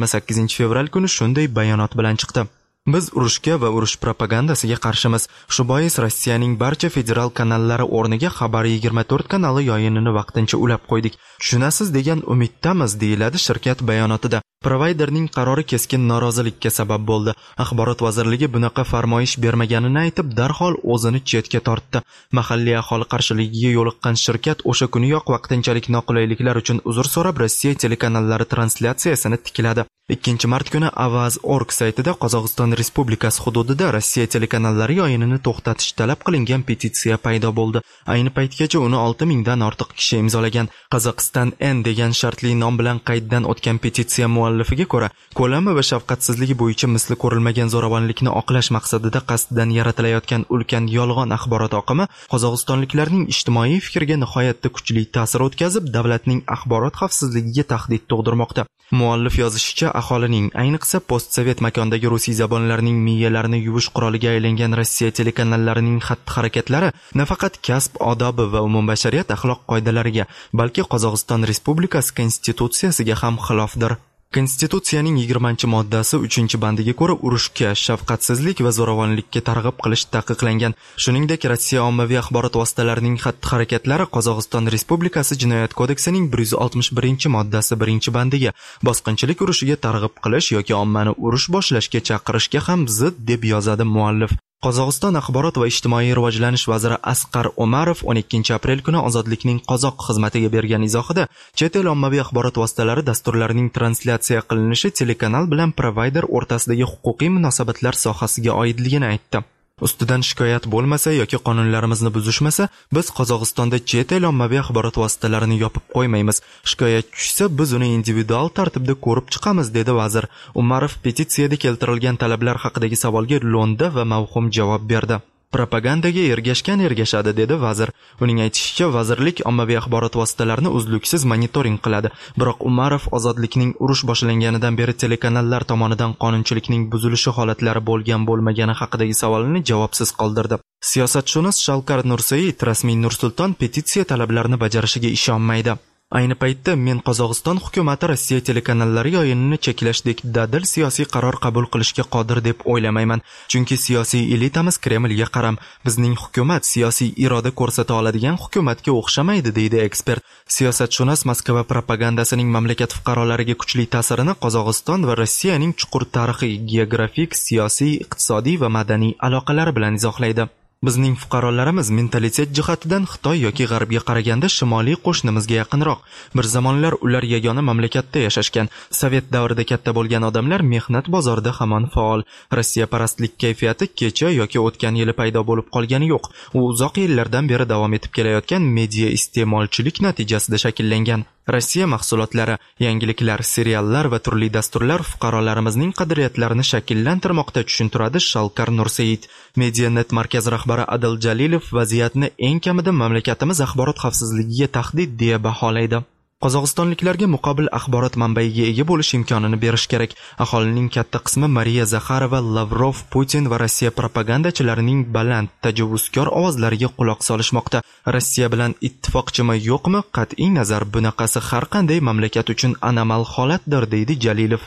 28 fevral kuni shunday bayonot bilan chiqdi. Biz urushga va urush propagandasiga qarshimiz. Shu bois Rossiyaning barcha federal kanallari o'rniga Xabar 24 kanali yoyinini vaqtincha ulab qo'ydik. Tushunasiz degan umiddamiz, deyiladi shirkat bayonotida. Provayderning qarori keskin norozilikka sabab bo'ldi. Axborot vazirligi bunaqa farmoyish bermaganini aytib, darhol o'zini chetga tortdi. Mahalliy aholi qarshiligiga yo'liqqan shirkat o'sha kuniyoq vaqtinchalik noqulayliklar uchun uzr so'rab Rossiya telekanallari translyatsiyasini tikladi. 2 mart kuni Avaz.org saytida Qozog'iston Respublikasi hududida Rossiya telekanallari yoyinini to'xtatish talab qilingan petitsiya paydo bo'ldi. Ayni paytgacha uni 6000 dan ortiq kishi imzolagan. Qozog'iston N degan shartli nom bilan qayddan o'tgan petitsiya muallifiga ko'ra, ko'lami va shafqatsizligi bo'yicha misli ko'rilmagan zo'ravonlikni oqlash maqsadida qasddan yaratilayotgan ulkan yolg'on axborot oqimi qozog'istonliklarning ijtimoiy fikriga nihoyatda kuchli ta'sir o'tkazib, davlatning axborot xavfsizligiga tahdid tug'dirmoqda. Muallif yozishicha, aholining, ayniqsa postsovet makondagi rusiy zabonlarning miyalarini yuvish quroliga aylangan Rossiya telekanallarining xatti-harakatlari nafaqat kasb odobi va umumbashariyat axloq qoidalariga, balki Qozog'iston Respublikasi konstitutsiyasiga ham xilofdir. Konstitutsiyaning 20-moddasi 3-bandiga ko'ra urushga, shafqatsizlik va zo'ravonlikka targ'ib qilish taqiqlangan. Shuningdek, Rossiya ommaviy axborot vositalarining xatti-harakatlari Qozog'iston Respublikasi Jinoyat kodeksining 161-moddasi 1-bandiga bosqinchilik urushiga targ'ib qilish yoki ommani urush boshlashga chaqirishga ham zid, deb yozadi muallif. Qozog'iston axborot va ijtimoiy rivojlanish vaziri Asqar Umarov 12 aprel kuni Ozodlikning qozoq xizmatiga bergan izohida chet el ommaviy axborot vositalari dasturlarining translyatsiya qilinishi telekanal bilan provayder o'rtasidagi huquqiy munosabatlar sohasiga oidligini aytdi. Ustidan shikoyat bo'lmasa yoki qonunlarimizni buzishmasa, biz Qozog'istonda chet el ommaviy axborot vositalarini yopib qo'ymaymiz. Shikoyat tushsa, biz uni individual tartibda ko'rib chiqamiz, dedi vazir. Umarov petitsiyada keltirilgan talablar haqidagi savolga lo'nda va mavhum javob berdi. Propagandaga ergashgan ergashadi, dedi vazir. Uning aytishicha, vazirlik ommaviy axborot vositalarini uzluksiz monitoring qiladi. Biroq Umarov Ozodlikning urush boshlanganidan beri telekanallar tomonidan qonunchilikning buzilishi holatlari bo'lgan-bo'lmagani haqidagi savolini javobsiz qoldirdi. Siyosatshunos Shalkar Nursayit rasmiy Nur-Sulton petitsiya talablarini bajarishiga ishonmaydi. Ayni paytda men Qozog'iston hukumatı Rossiya telekanallari yoyinini cheklashdek dadil siyosiy qaror qabul qilishga qodir deb o'ylamayman. Chunki siyosiy elitamiz Kremlga qaram. Bizning hukumat siyosiy iroda ko'rsata oladigan hukumatga o'xshamaydi, deydi ekspert. Siyosatshunos Moskva propagandasining mamlakat fuqarolariga kuchli ta'sirini Qozog'iston va Rossiyaning chuqur tarixiy, geografik, siyosiy, iqtisodiy va madaniy aloqalari bilan izohlaydi. Bizning fuqarolarimiz mentalitet jihatidan Xitoy yoki G'arbga qaraganda shimoliy qo'shnimizga yaqinroq. Bir zamonlar ular yagona mamlakatda yashashgan. Sovet davrida katta bo'lgan odamlar mehnat bozorida hamon faol. Rossiya parastlik kayfiyati kecha yoki o'tgan yili paydo bo'lib qolgani yo'q. U uzoq yillardan beri davom etib kelayotgan media iste'molchilik natijasida shakllangan. Rossiya mahsulotlari, yangiliklar, seriallar va turli dasturlar fuqarolarimizning qadriyatlarini shakllantirmoqda, tushuntiradi Shalkar Nursayit. Medianet markaz rahbari Adil Jalilov vaziyatni eng kamida mamlakatimiz axborot xavfsizligiga tahdid deya baholaydi. Qozog'istonliklarga muqobil axborot manbaiga ega bo'lish imkonini berish kerak. Aholining katta qismi Mariya Zakharova, Lavrov, Putin va Rossiya propagandachilarining baland, tajovuzkor ovozlariga quloq solishmoqda. Rossiya bilan ittifoqchimi yo'qmi? Qat'iy nazar, bunaqasi har qanday mamlakat uchun anomal holatdir, deydi Jalilov.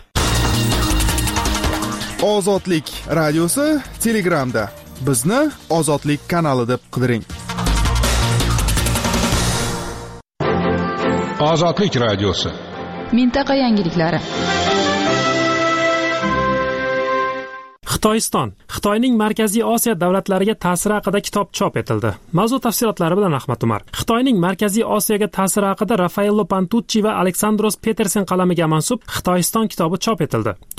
Ozodlik radiosi Telegramda. Bizni Ozodlik kanali deb qidiring. Ozodlik radiosi. Mintaqa yangiliklari. Xitoyning Markaziy Osiyo davlatlariga ta'siri haqida kitob chop etildi. Mavzu tafsilotlari bilan Ahmad Umar. Xitoyning Markaziy Osiyoga ta'siri haqida Raffaello Pantucci va Aleksandros Petersen qalamiga mansub Xitoyiston kitobi chop etildi.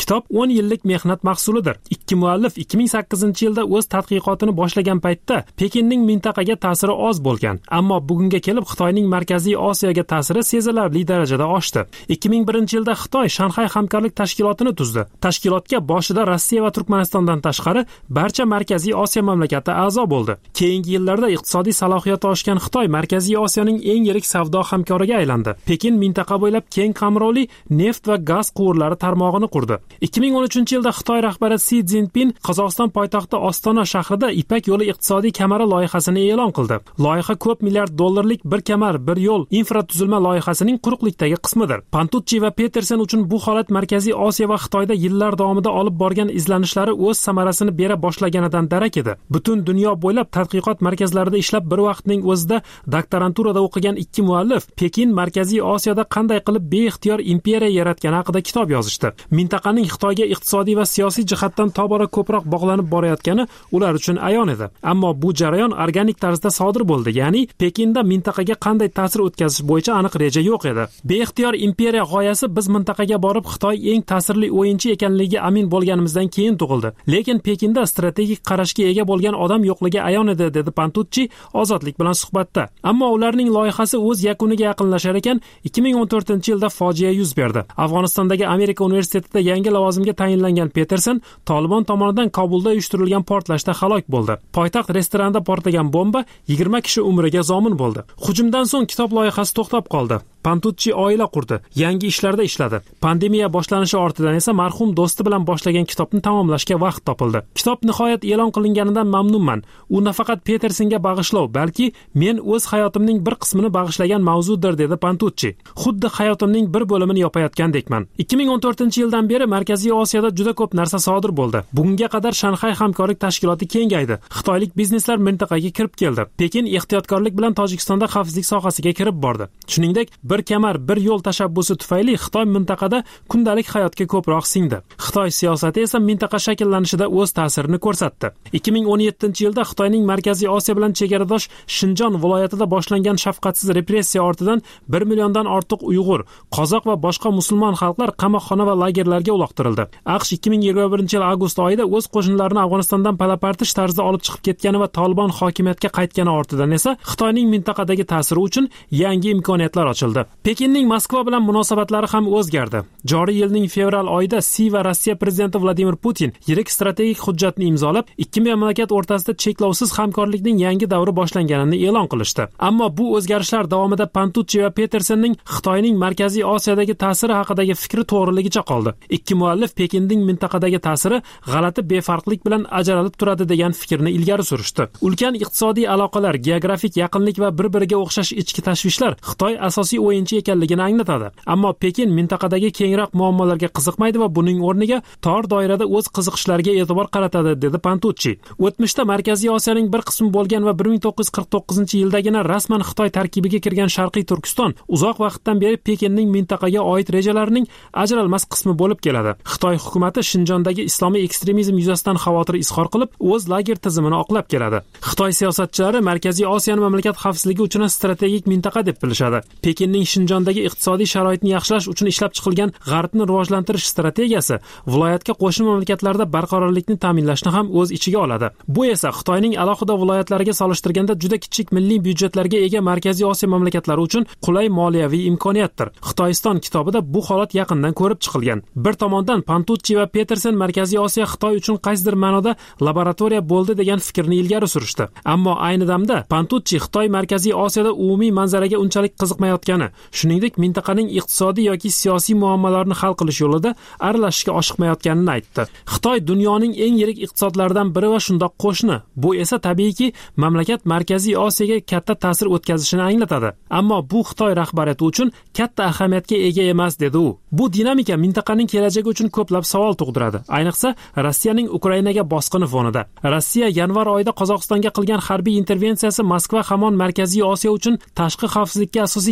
Kitob 10 yillik mehnat mahsulidir. Ikki muallif 2008-yilda o'z tadqiqotini boshlagan paytda Pekinning mintaqaga ta'siri oz bo'lgan, ammo bugunga kelib Xitoyning Markaziy Osiyoga ta'siri sezilarli darajada oshdi. 2001-yilda Xitoy Shanxay hamkorlik tashkilotini tuzdi. Tashkilotga boshida Rossiya va Turkmanistondan tashqari barcha Markaziy Osiyo mamlakati a'zo bo'ldi. Keyingi yillarda iqtisodiy salohiyati oshgan Xitoy Markaziy Osiyoning eng yirik savdo hamkoriga aylandi. Pekin mintaqa bo'ylab keng qamrovli neft va gaz quvurlari tarmog'ini qurdi. 2013-yilda Xitoy rahbari Si Szinpin Qozog'iston poytaxti Ostona shahrida Ipak yo'li iqtisodiy kamari loyihasini e'lon qildi. Loyiha ko'p milliard dollarlik bir kamar, bir yo'l infratuzilma loyihasining quruqlikdagi qismidir. Pantucci va Petersen uchun bu holat Markaziy Osiyo va Xitoyda yillar davomida olib borgan izlanishlari o'z samarasini bera boshlaganidan darak edi. Butun dunyo bo'ylab tadqiqot markazlarida ishlab bir vaqtning o'zida doktoranturada o'qigan ikki muallif Pekin Markaziy Osiyoda qanday qilib beixtiyor imperiya yaratgani haqida kitob yozishdi. Mintaqaning Xitoyga iqtisodiy va siyosiy jihatdan tobora ko'proq bog'lanib borayotgani ular uchun ayon edi. Ammo bu jarayon organik tarzda sodir bo'ldi, ya'ni Pekinda mintaqaga qanday ta'sir o'tkazish bo'yicha aniq reja yo'q edi. Beixtiyor imperiya g'oyasi biz mintaqaga borib Xitoy eng ta'sirli o'yinchi ekanligiga amin bo'lganimizdan keyin tug'ildi. Lekin Pekinda strategik qarashga ega bo'lgan odam yo'qligi ayon edi, dedi Pantucci Ozodlik bilan suhbatda. Ammo ularning loyihasi o'z yakuniga yaqinlashar ekan, 2014-yilda fojia yuz berdi. Afg'onistondagi Amerika universitetida yangi lavozimga tayinlangan Petersen Taliban tomonidan Kobulda uyushtirilgan portlashda halok bo'ldi. Poytaxt restoranida portlagan bomba 20 kishi umriga zomin bo'ldi. Hujumdan so'ng kitob loyihasi to'xtab qoldi. Pantucci oila qurdi, yangi ishlarda ishladi. Pandemiya boshlanishi ortidan esa marhum do'sti bilan boshlagan kitobni tamomlashga vaqt topildi. Kitob nihoyat e'lon qilinganidan mamnunman. U nafaqat Petersenga bag'ishlov, balki men o'z hayotimning bir qismini bag'ishlagan mavzudir, dedi Pantucci. Xuddi hayotimning bir bo'limini yopayotgandekman. 2014-yildan beri Markaziy Osiyoda juda ko'p narsa sodir bo'ldi. Bugunga qadar Shanxay hamkorlik tashkiloti kengaydi. Xitoylik bizneslar mintaqaga kirib keldi. Pekin ehtiyotkorlik bilan Tojikistonda xavfsizlik sohasiga kirib bordi. Shuningdek, bir kamar, bir yo'l tashabbusi tufayli Xitoy mintaqada kundalik hayotga ko'proq singdi. Xitoy siyosati esa mintaqa shakllanishida o'z ta'sirini ko'rsatdi. 2017-yilda Xitoyning Markaziy Osiyo bilan chegaradosh Shinjon viloyatida boshlangan shafqatsiz repressiya ortidan 1 milliondan ortiq Uyg'ur, qozoq va boshqa musulmon xalqlar qamoqxona va lagerlarga uloqtirildi. AQSh 2021-yil avgust oyida o'z qo'shinlarini Afg'onistondan palapartish tarzda olib chiqib ketgani va Taliban hokimiyatga qaytgani ortidan esa Xitoyning mintaqadagi ta'siri uchun yangi imkoniyatlar ochildi. Pekinning Moskva bilan munosabatlari ham o'zgardi. Joriy yilning fevral oyida Si va Rossiya prezidenti Vladimir Putin yirik strategik hujjatni imzolab, ikki mamlakat o'rtasida cheklovsiz hamkorlikning yangi davri boshlanganini e'lon qilishdi. Ammo bu o'zgarishlar davomida Pantucci va Petersenning Xitoyning Markaziy Osiyodagi ta'siri haqidagi fikri to'g'riligicha qoldi. Ikki muallif Pekinning mintaqadagi ta'siri g'alati befarqlik bilan ajralib turadi degan fikrni ilgari surishdi. Ulkan iqtisodiy aloqalar, geografik yaqinlik va bir-biriga o'xshash ichki tashvishlar Xitoy asosiy o'yinchi ekanligini anglatadi. Ammo Pekin mintaqadagi kengroq muammolarga qiziqmaydi va buning o'rniga tor doirada o'z qiziqishlariga e'tibor qaratadi, dedi Pantucci. O'tmishda Markaziy Osiyoning bir qismi bo'lgan va 1949-yildagina rasman Xitoy tarkibiga kirgan Sharqiy Turkiston uzoq vaqtdan beri Pekinning mintaqaga oid rejalarining ajralmas qismi bo'lib keladi. Xitoy hukumatı Shinjondagi islomiy ekstremizm yuzasidan xavotir izhor qilib, o'z lager tizimini oqlab keladi. Xitoy siyosatchilari Markaziy Osiyoni mamlakat xavfsizligi uchun strategik mintaqa deb bilishadi. Pekinning Shinjondagi iqtisodiy sharoitni yaxshilash uchun ishlab chiqilgan G'arbni rivojlantirish strategiyasi viloyatga qo'shni mamlakatlarda barqarorlikni ta'minlashni ham o'z ichiga oladi. Bu esa Xitoyning alohida viloyatlariga solishtirganda juda kichik milliy byudjetlarga ega Markaziy Osiyo mamlakatlari uchun qulay moliyaviy imkoniyatdir. Xitoyiston kitobida bu holat yaqindan ko'rib chiqilgan. Bir tomondan Pantucci va Petersen Markaziy Osiyo Xitoy uchun qaysidir ma'noda laboratoriya bo'ldi degan fikrni ilgari surishdi. Ammo ayni damda Pantucci Xitoy Markaziy Osiyoda umumiy manzaraga unchalik qiziqmayotgani, shuningdek mintaqaning iqtisodiy yoki siyosiy muammolarini hal qilish yo'lida aralashishga oshiqmayotganini aytdi. Xitoy dunyoning eng yirik iqtisodlaridan biri va shundoq qo'shni. Bu esa tabiiyki mamlakat Markaziy Osiyoga katta ta'sir o'tkazishini anglatadi. Ammo bu Xitoy rahbariyati uchun katta ahamiyatga ega emas, dedi u. Bu dinamika mintaqaning kelajagi uchun ko'plab savol tug'diradi. Ayniqsa Rossiyaning Ukrainaga bosqini fonida. Rossiya yanvar oyida Qozog'istonga qilgan harbiy intervensiyasi Moskva hamon Markaziy Osiyo uchun tashqi xavfsizlikka asosiy kafil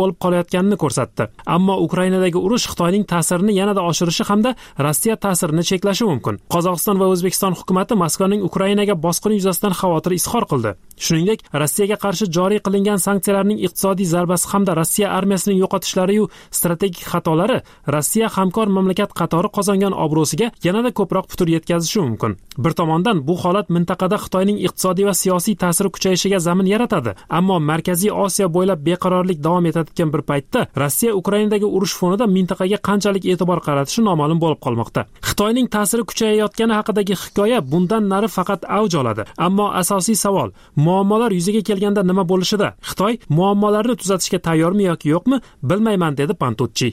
bo'lib qolayotganini ko'rsatdi. Ammo Ukrainadagi urush Xitoyning ta'sirini yanada oshirishi hamda Rossiya ta'sirini cheklashi mumkin. Qozog'iston va O'zbekiston hukumatı Moskvaning Ukrainaga bosqini yuzasidan xavotir izhor qildi. Shuningdek, Rossiyaga qarshi joriy qilingan sanksiyalarning iqtisodiy zarbasi hamda Rossiya armiyasining yo'qotishlari yu strategik xatolari Rossiya hamkor mamlakat qatori qozongan obro'siga yanada ko'proq putur yetkazishi mumkin. Bir tomondan bu holat mintaqada Xitoyning iqtisodiy va siyosiy ta'siri kuchayishiga zamin yaratadi, ammo Markaziy Osiyo bo'ylab beqarorlik davom etayotgan bir paytda Rossiya Ukrainadagi urush fonida mintaqaga qanchalik e'tibor qaratishi noma'lum bo'lib qolmoqda. Xitoyning ta'siri kuchayayotgani haqidagi hikoya bundan nari faqat avj oladi, ammo asosiy savol muammolar yuzaga kelganda nima bo'lishida? Xitoy muammolarni tuzatishga tayyormi yoki yo'qmi, bilmayman, dedi Pantucci.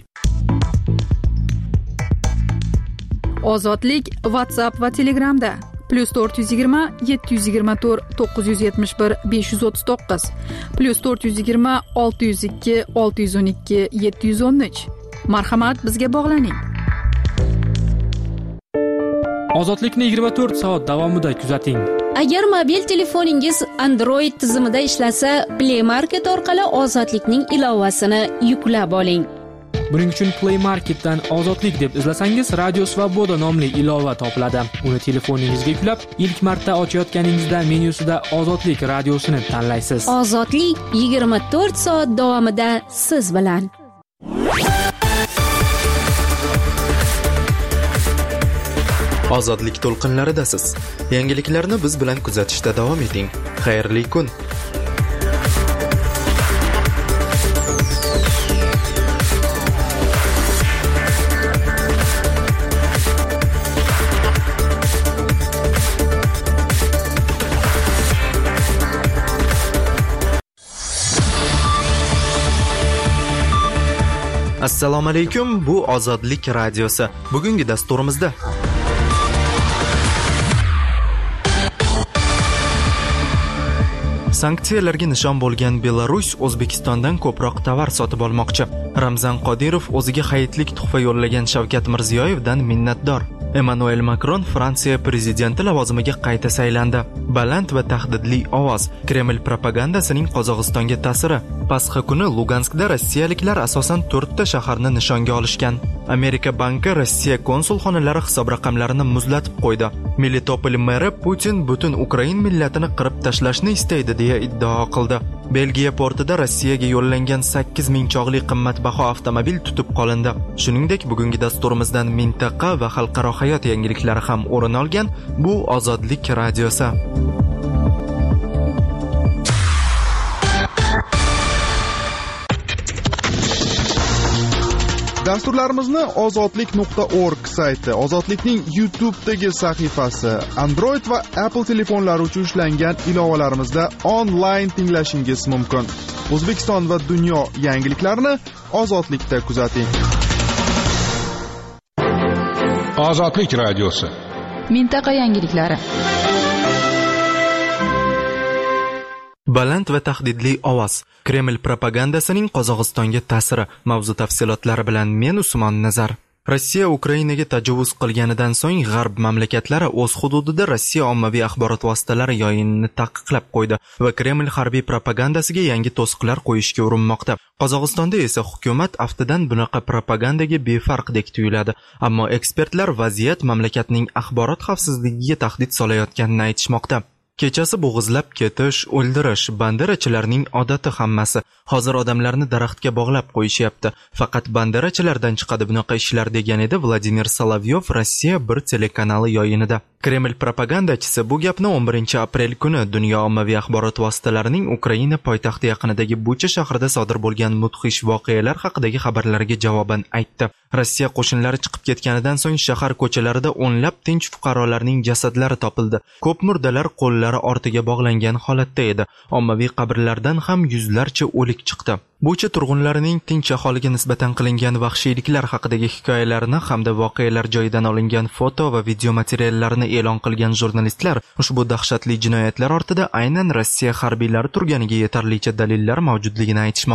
Ozodlik WhatsApp va Telegramda +420 724 971 539 +420 602 612 713. Marhamat, bizga bog'laning. Ozodlikni 24 soat davomida kuzating. Agar mobil telefoningiz Android tizimida ishlasa, Play Market orqali Ozodlikning ilovasini yuklab oling. Buning uchun Play Marketdan Ozodlik deb izlasangiz, Radio Svoboda nomli ilova topiladi. Uni telefoningizga yuklab, ilk marta ochayotganingizda menyusida Ozodlik radiosini tanlaysiz. Ozodlik 24 soat davomida siz bilan. Ozodlik to'lqinlaridasiz. Yangiliklarni biz bilan kuzatishda davom eting. Xayrli kun. Assalomu alaykum, bu Ozodlik radiosi. Bugungi dasturimizda sanksiyalarga nishon bo'lgan Belarus O'zbekistondan ko'proq tovar sotib olmoqchi. Ramzan Qodirov o'ziga hayitlik tuhfa yo'llagan Shavkat Mirziyoyevdan minnatdor. Emmanuel Macron Fransiya prezidenti lavozimiga qayta saylandi. Baland va tahdidli ovoz. Kreml propagandasining Qozog'istonga ta'siri. Pasxa kuni Luganskda rossiyaliklar asosan 4 ta shaharni nishonga olishgan. Amerika banki Rossiya konsulxonalari hisob raqamlarini muzlatib qo'ydi. Melitopol meri Putin butun Ukrain millatini qirib tashlashni istaydi deya iddao qildi. Belgiya portida Rossiyaga yo'llangan 8000 chog'li qimmatbaho avtomobil tutib qolindi. Shuningdek, bugungi dasturimizdan mintaqa va xalqaro hayot yangiliklari ham o'rin olgan. Bu Ozodlik radiosi. Dasturlarimizni ozodlik.org sayti, Ozodlikning YouTube'dagi sahifasi, Android va Apple telefonlari uchun ishlangan ilovalarimizda onlayn tinglashingiz mumkin. O'zbekiston va dunyo yangiliklarini Ozodlikda kuzating. Ozodlik radiosi. Mintaqa yangiliklari. Baland va tahdidli ovoz. Kreml propagandasining Qozog'istonga ta'siri. Mavzu tafsilotlari bilan men Usmon Nazar. Rossiya Ukrainaga tajovuz qilganidan so'ng g'arb mamlakatlari o'z hududida Rossiya ommaviy axborot vositalari yoyinini taqiqlab qo'ydi va Kreml harbiy propagandasiga yangi to'siqlar qo'yishga urinmoqda. Qozog'istonda esa hukumat aftidan bunaqa propagandaga befarqdek tuyuladi, ammo ekspertlar vaziyat mamlakatning axborot xavfsizligiga tahdid solayotganini aytishmoqda. Kechasi bo'g'izlab ketish, o'ldirish banderachilarning odati hammasi. Hozir odamlarni daraxtga bog'lab qo'yishyapti. Faqat banderachilardan chiqadi bunaqa ishlar, degan edi Vladimir Solovyov Rossiya bir telekanali yoyinida. Kreml propagandachisi bu gapni 11-aprel kuni dunyo ommaviy axborot vositalarining Ukraina poytaxti yaqinidagi Bucha shahrida sodir bo'lgan mudhish voqealar haqidagi xabarlarga javoban aytdi. Rossiya qo'shinlari chiqib ketganidan so'ng shahar ko'chalarida o'nlab tinch fuqarolarning jasadlari topildi. Ko'p murdalar qo'llari ortiga bog'langan holatda edi. Ommaviy qabrlardan ham yuzlarcha o'lik chiqdi. Bucha turg'unlarining tinch aholiga nisbatan qilingan vahshiyliklar haqidagi hikoyalarini hamda voqealar joyidan olingan foto va video materiallarini e'lon qilgan jurnalistlar ushbu dahshatli jinoyatlar ortida aynan Rossiya harbiylari turganiga yetarlicha dalillar mavjudligini aytishmoqda.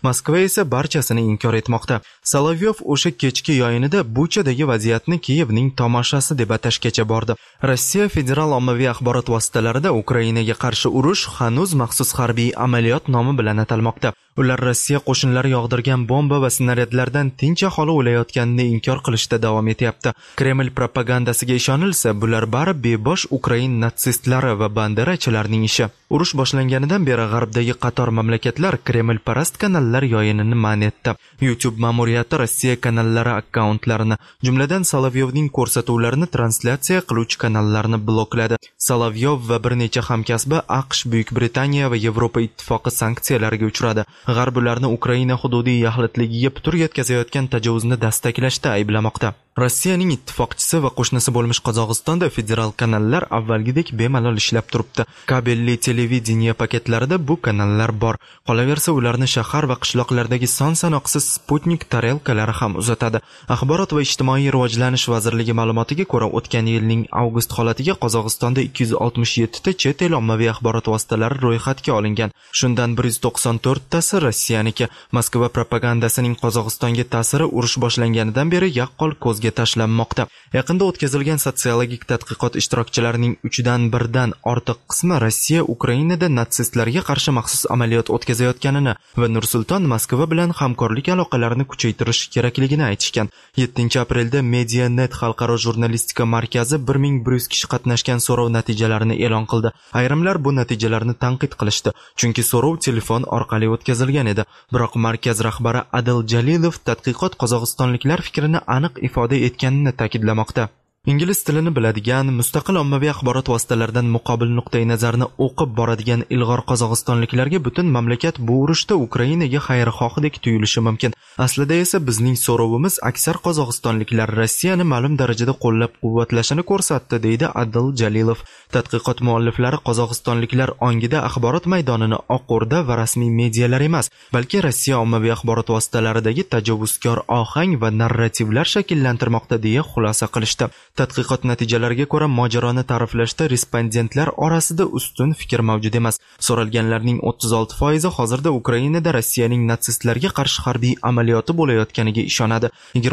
Moskva esa barchasini inkor etmoqda. Solovyov o'sha kechki yo'yinida Buchadagi vaziyatni Kiyevning tomoshasi deb atashgacha bordi. Rossiya federal ommaviy axborot vositalarida Ukrainaga qarshi urush hanuz maxsus harbiy amaliyot nomi bilan atalmoqda. Ular Rossiya qo'shinlari yog'dirgan bomba va snaryadlardan tinch aholi o'layotganini inkor qilishda davom etyapti. Kreml propagandasiga ishonilsa, bular bari bebosh Ukrain natsistlari va banderachilarning ishi. Urush boshlanganidan beri g'arbdagi qator mamlakatlar Kreml parast kanallar yo'yinini man etdi. YouTube ma'muriyati Rossiya kanallari akkauntlarini, jumladan Solovyovning ko'rsatuvlarini translyatsiya qiluvchi kanallarni blokladi. Solovyov va bir necha hamkasbi AQSh, Buyuk Britaniya va Yevropa ittifoqi sanksiyalarga uchradi. G'arb ularni Ukraina hududiy yaxlitligiga putur yetkazayotgan tajovuzni dastaklashda ayblamoqda. Rossiyaning ittifoqchisi va qo'shnisi bo'lmish Qozog'istonda federal kanallar avvalgidek bemalol ishlab turibdi. Kabelli televideniya paketlarida bu kanallar bor. Qolaversa, ularni shahar va qishloqlardagi son-sanoqsiz Sputnik tarelkalari ham uzatadi. Axborot va ijtimoiy rivojlanish vazirligi ma'lumotiga ko'ra, o'tgan yilning avgust holatiga Qozog'istonda 267 ta chet el ommaviy axborot vositalari ro'yxatga olingan. Shundan 194 tasi Rossiyaniki. Moskva propagandasining Qozog'istonga ta'siri urush boshlanganidan beri yaqqol ko'zga tashlanmoqda. Yaqinda o'tkazilgan sotsiologik tadqiqot ishtirokchilarining 1/3 ortiq qismi Rossiya Ukrainada natsistlarga qarshi maxsus amaliyot o'tkazayotganini va Nursulton Moskva bilan hamkorlik aloqalarini kuchaytirish kerakligini aytishgan. 7-aprelda Medianet xalqaro jurnalistika markazi 1100 kishi qatnashgan so'rov natijalarini e'lon qildi. Ayrimlar bu natijalarni tanqid qilishdi, chunki so'rov telefon orqali o'tkazilgan edi. Biroq markaz rahbari Adil Jalilov tadqiqot qozog'istonliklar fikrini aniq ifoda etganini ta'kidlamoqda. Ingliz tilini biladigan, mustaqil ommaviy axborot vositalaridan muqobil nuqtai nazarni o'qib boradigan ilg'or qozog'istonliklarga butun mamlakat bu urushda Ukrainaga xayrixohdek tuyulishi mumkin. Aslida esa bizning so'rovimiz aksar qozog'istonliklar Rossiyani ma'lum darajada qo'llab-quvvatlashini ko'rsatdi, deydi Adil Jalilov. Tadqiqot mualliflari qozog'istonliklar ongida axborot maydonini Oq O'rda va rasmiy medialar emas, balki Rossiya ommaviy axborot vositalaridagi tajovuzkor ohang va narrativlar shakllantirmoqda deya xulosa qilishdi. Tadqiqot natijalariga ko'ra, mojaroni ta'riflashda respondentlar orasida ustun fikr mavjud emas. So'ralganlarning 36% hozirda Ukrainada Rossiyaning natsistlarga qarshi harbiy amaliyoti bo'layotganiga ishonadi.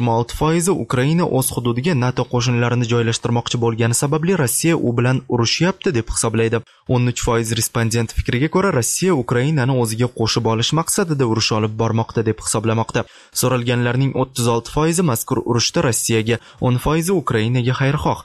26% Ukraina o'z hududiga NATO qo'shinlarini joylashtirmoqchi bo'lgani sababli Rossiya u bilan urushyapti deb hisoblaydi. 13% respondent fikriga ko'ra, Rossiya Ukrainani o'ziga qo'shib olish maqsadida urush olib bormoqda deb hisoblamoqda. So'ralganlarning 36% mazkur urushda Rossiyaga, 10% Ukrainaga xayrixoh,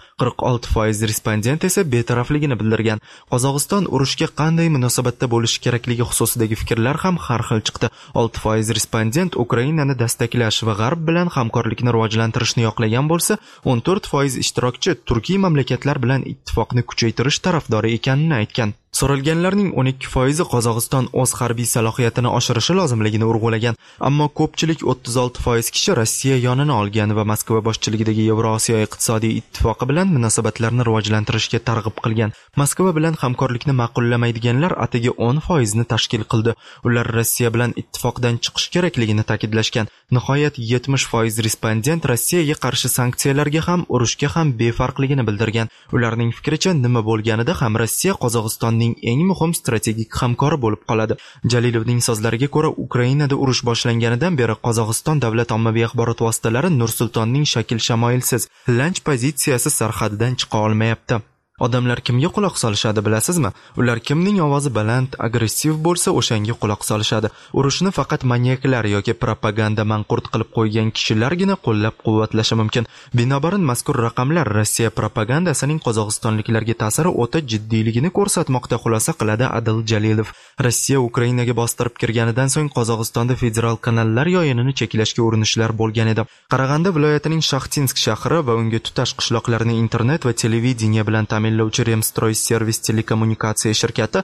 46% respondent esa betarafligini bildirgan. Qozog'iston urushga qanday munosabatda bo'lishi kerakligi xususidagi fikrlar ham har xil chiqdi. 6% respondent Ukrainani dastaklash va g'arb bilan hamkorlikni rivojlantirishni yoqlagan bo'lsa, 14% ishtirokchi turkiy mamlakatlar bilan ittifoqni kuchaytirish tarafdori ekanini aytgan. So'ralganlarning 12% Qozog'iston o'z harbiy salohiyatini oshirishi lozimligini urg'ulagan, ammo ko'pchilik 36% kishi Rossiya yonini olgan va Moskva boshchiligidagi Yevrosiyo iqtisodiy ittifoqi bilan munosabatlarni rivojlantirishga targ'ib qilgan. Moskva bilan hamkorlikni ma'qullamaydiganlar atigi 10% ni tashkil qildi. Ular Rossiya bilan ittifoqdan chiqish kerakligini ta'kidlashgan. Nihoyat 70% respondent Rossiyaga qarshi sanksiyalarga ham, urushga ham befarqligini bildirgan. Ularning fikricha, nima bo'lganida ham Rossiya Qozog'istonning eng muhim strategik hamkori bo'lib qoladi. Jalilovning so'zlariga ko'ra, Ukrainada urush boshlanganidan beri Qozog'iston davlat ommaviy axborot vositalari Nursultonning shakl-shamoilsiz, lanch pozitsiyasi sarhadidan chiqa olmayapti. Odamlar kimga quloq solishadi bilasizmi? Ular kimning ovozi baland, agressiv bo'lsa, o'shanga quloq solishadi. Urushni faqat manyaklar yoki propaganda manqurt qilib qo'ygan kishilargina qo'llab-quvvatlashi mumkin. Binobarin mazkur raqamlar Rossiya propagandasining qozog'istonliklarga ta'siri o'ta jiddiyligini ko'rsatmoqda, xulosa qiladi Adil Jalilov. Rossiya Ukrainaga bostirib kirganidan so'ng Qozog'istonda federal kanallar yo'yinini cheklashga urinishlar bo'lgan edi. Qarag'anda viloyatining Shaxtinsk shahri va unga tutash qishloqlarini internet va televideniya bilan ta'minlovchi Remstroy Servis telekommunikatsiya shirkati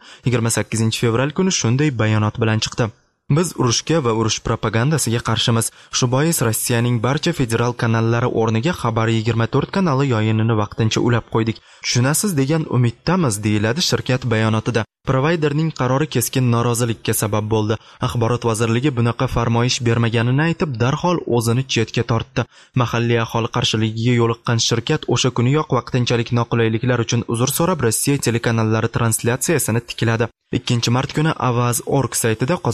28 fevral kuni shunday bayonot bilan chiqdi. Biz urushga va urush propagandasiga qarshimiz. Shu bois Rossiyaning barcha federal kanallari o'rniga Xabar 24 kanali yo'yinini vaqtincha ulab qo'ydik. Tushunasiz degan umiddamiz, deyiladi shirkat bayonotida. Provayderning qarori keskin norozilikka sabab bo'ldi. Axborot vazirligi bunaqa farmoyish bermaganini aytib, darhol o'zini chetga tortdi. Mahalliy aholi qarshiligiga yo'liqqan shirkat o'sha kuniyoq vaqtinchalik noqulayliklar uchun uzr so'rab, Rossiya telekanallari translyatsiyasini tikladi. 2 mart kuni Avaz.org saytida Qozog'iston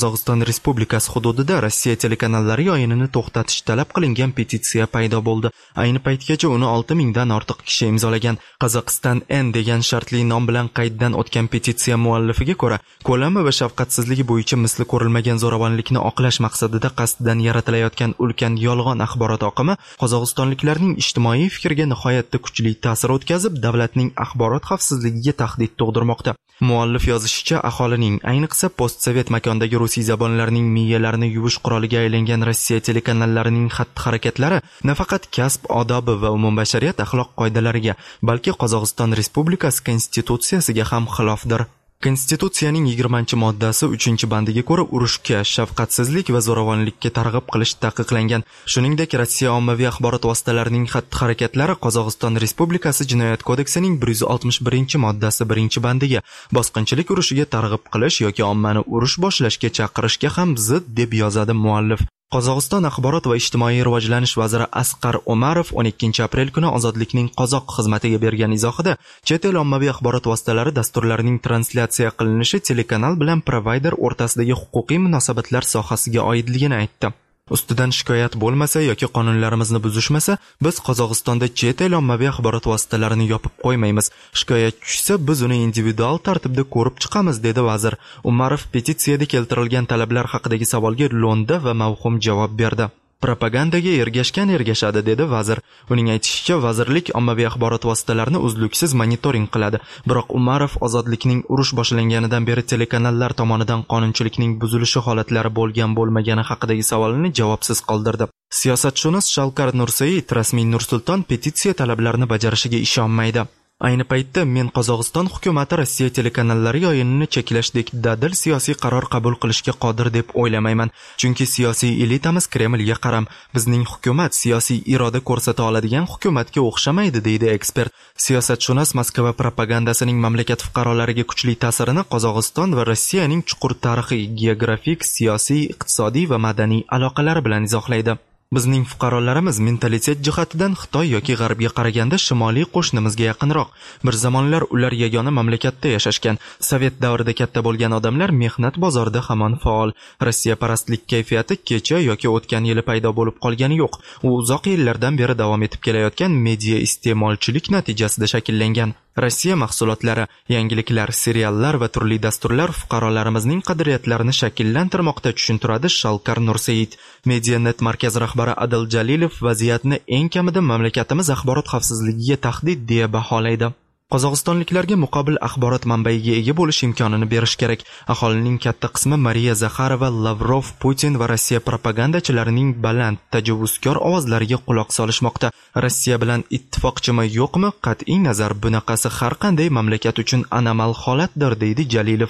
Respublikasi hududida Rossiya telekanallari yayinini to'xtatish talab qilingan petitsiya paydo bo'ldi. Ayni paytgacha uni 6000 dan ortiq kishi imzolagan. Qozog'iston N degan shartli nom bilan qayddan o'tgan petitsiya muallifiga ko'ra, ko'lami va shafqatsizligi bo'yicha misli ko'rilmagan zo'ravonlikni oqlash maqsadida qasddan yaratilayotgan ulkan yolg'on axborot oqimi qozog'istonliklarning ijtimoiy fikriga nihoyatda kuchli ta'sir o'tkazib, davlatning axborot xavfsizligiga tahdid tug'dirmoqda. Muallif yozishicha, aholining, ayniqsa postsovet makondagi rusiy zabonlarning miyalarini yuvish quroliga aylangan Rossiya telekanallarining xatti-harakatlari nafaqat kasb odobi va umumbashariyat axloq qoidalariga, balki Qozog'iston Respublikasi konstitutsiyasiga ham xilofdir. Konstitutsiyaning 20-moddasi 3-bandiga ko'ra urushga, shafqatsizlik va zo'ravonlikka targ'ib qilish taqiqlangan. Shuningdek, Rossiya ommaviy axborot vositalarining xatti-harakatlari Qozog'iston Respublikasi Jinoyat kodeksining 161-moddasi 1-bandiga bosqinchilik urushiga targ'ib qilish yoki ommani urush boshlashga chaqirishga ham zid deb yozadi muallif. Qozog'iston axborot va ijtimoiy rivojlanish vaziri Asqar Umarov 12-aprel kuni Ozodlikning qozoq xizmatiga bergan izohida chet el ommaviy axborot vositalari dasturlarining translyatsiya qilinishi telekanal bilan provayder o'rtasidagi huquqiy munosabatlar sohasiga oidligini aytdi. Ustidan shikoyat bo'lmasa yoki qonunlarimizni buzishmasa, biz Qozog'istonda chet el ommaviy axborot vositalarini yopib qo'ymaymiz. Shikoyat tushsa, biz uni individual tartibda ko'rib chiqamiz, dedi vazir. Umarov petitsiyada keltirilgan talablar haqidagi savolga lo'nda va mavhum javob berdi. Propagandaga ergashgan ergashadi, dedi vazir. Uning aytishicha, vazirlik ommaviy axborot vositalarini uzluksiz monitoring qiladi. Biroq Umarov Ozodlikning urush boshlanganidan beri telekanallar tomonidan qonunchilikning buzilishi holatlari bo'lgan-bo'lmagani haqidagi savolni javobsiz qoldirdi. Siyosatshunos Shavkat Mirziyoyev rasmiy Nur-Sulton petitsiya talablarini bajarishiga ishonmaydi. Ayni paytda men Qozog'iston hukumati Rossiya telekanallari yayinini cheklashdek dadil siyosiy qaror qabul qilishga qodir deb o'ylamayman. Chunki siyosiy elitamiz Kremlga qaram. Bizning hukumat siyosiy iroda ko'rsata oladigan hukumatga o'xshamaydi, deydi ekspert. Siyosatshunos Moskva propagandasining mamlakat fuqarolariga kuchli ta'sirini Qozog'iston va Rossiyaning chuqur tarixiy, geografik, siyosiy, iqtisodiy va madaniy aloqalari bilan izohlaydi. Bizning fuqarolarimiz mentalitet jihatidan Xitoy yoki G'arbga qaraganda shimoliy qo'shnimizga yaqinroq. Bir zamonlar ular yagona mamlakatda yashashgan. Sovet davrida katta bo'lgan odamlar mehnat bozorida hamon faol. Rossiya parastlik kayfiyati kecha yoki o'tgan yili paydo bo'lib qolgani yo'q. U uzoq yillardan beri davom etib kelayotgan media iste'molchilik natijasida shakllangan. Rossiya mahsulotlari, yangiliklar, seriallar va turli dasturlar fuqarolarimizning qadriyatlarini shakllantirmoqda, tushuntiradi Shalkar Nurseyit. Medianet markaz rahbari Adil Jalilov vaziyatni eng kamida mamlakatimiz axborot xavfsizligiga tahdid deya baholaydi. Qozog'istonliklarga muqobil axborot manbaiga ega bo'lish imkonini berish kerak. Aholining katta qismi Mariya Zakharova, Lavrov, Putin va Rossiya propagandachilarining baland, tajovuzkor ovozlariga quloq solishmoqda. Rossiya bilan ittifoqchimi yo'qmi? Qat'iy nazar, bunaqasi har qanday mamlakat uchun anomal holatdir, deydi Jalilov.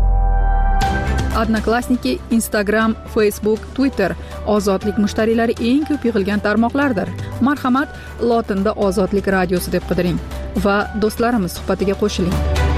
Odnoklassniki, Instagram, Facebook, Twitter ozodlik mushtariylari eng ko'p yig'ilgan tarmoqlardir. Marhamat, lotinda Ozodlik radiosi deb qidiring va do'stlarimiz suhbatiga qo'shiling.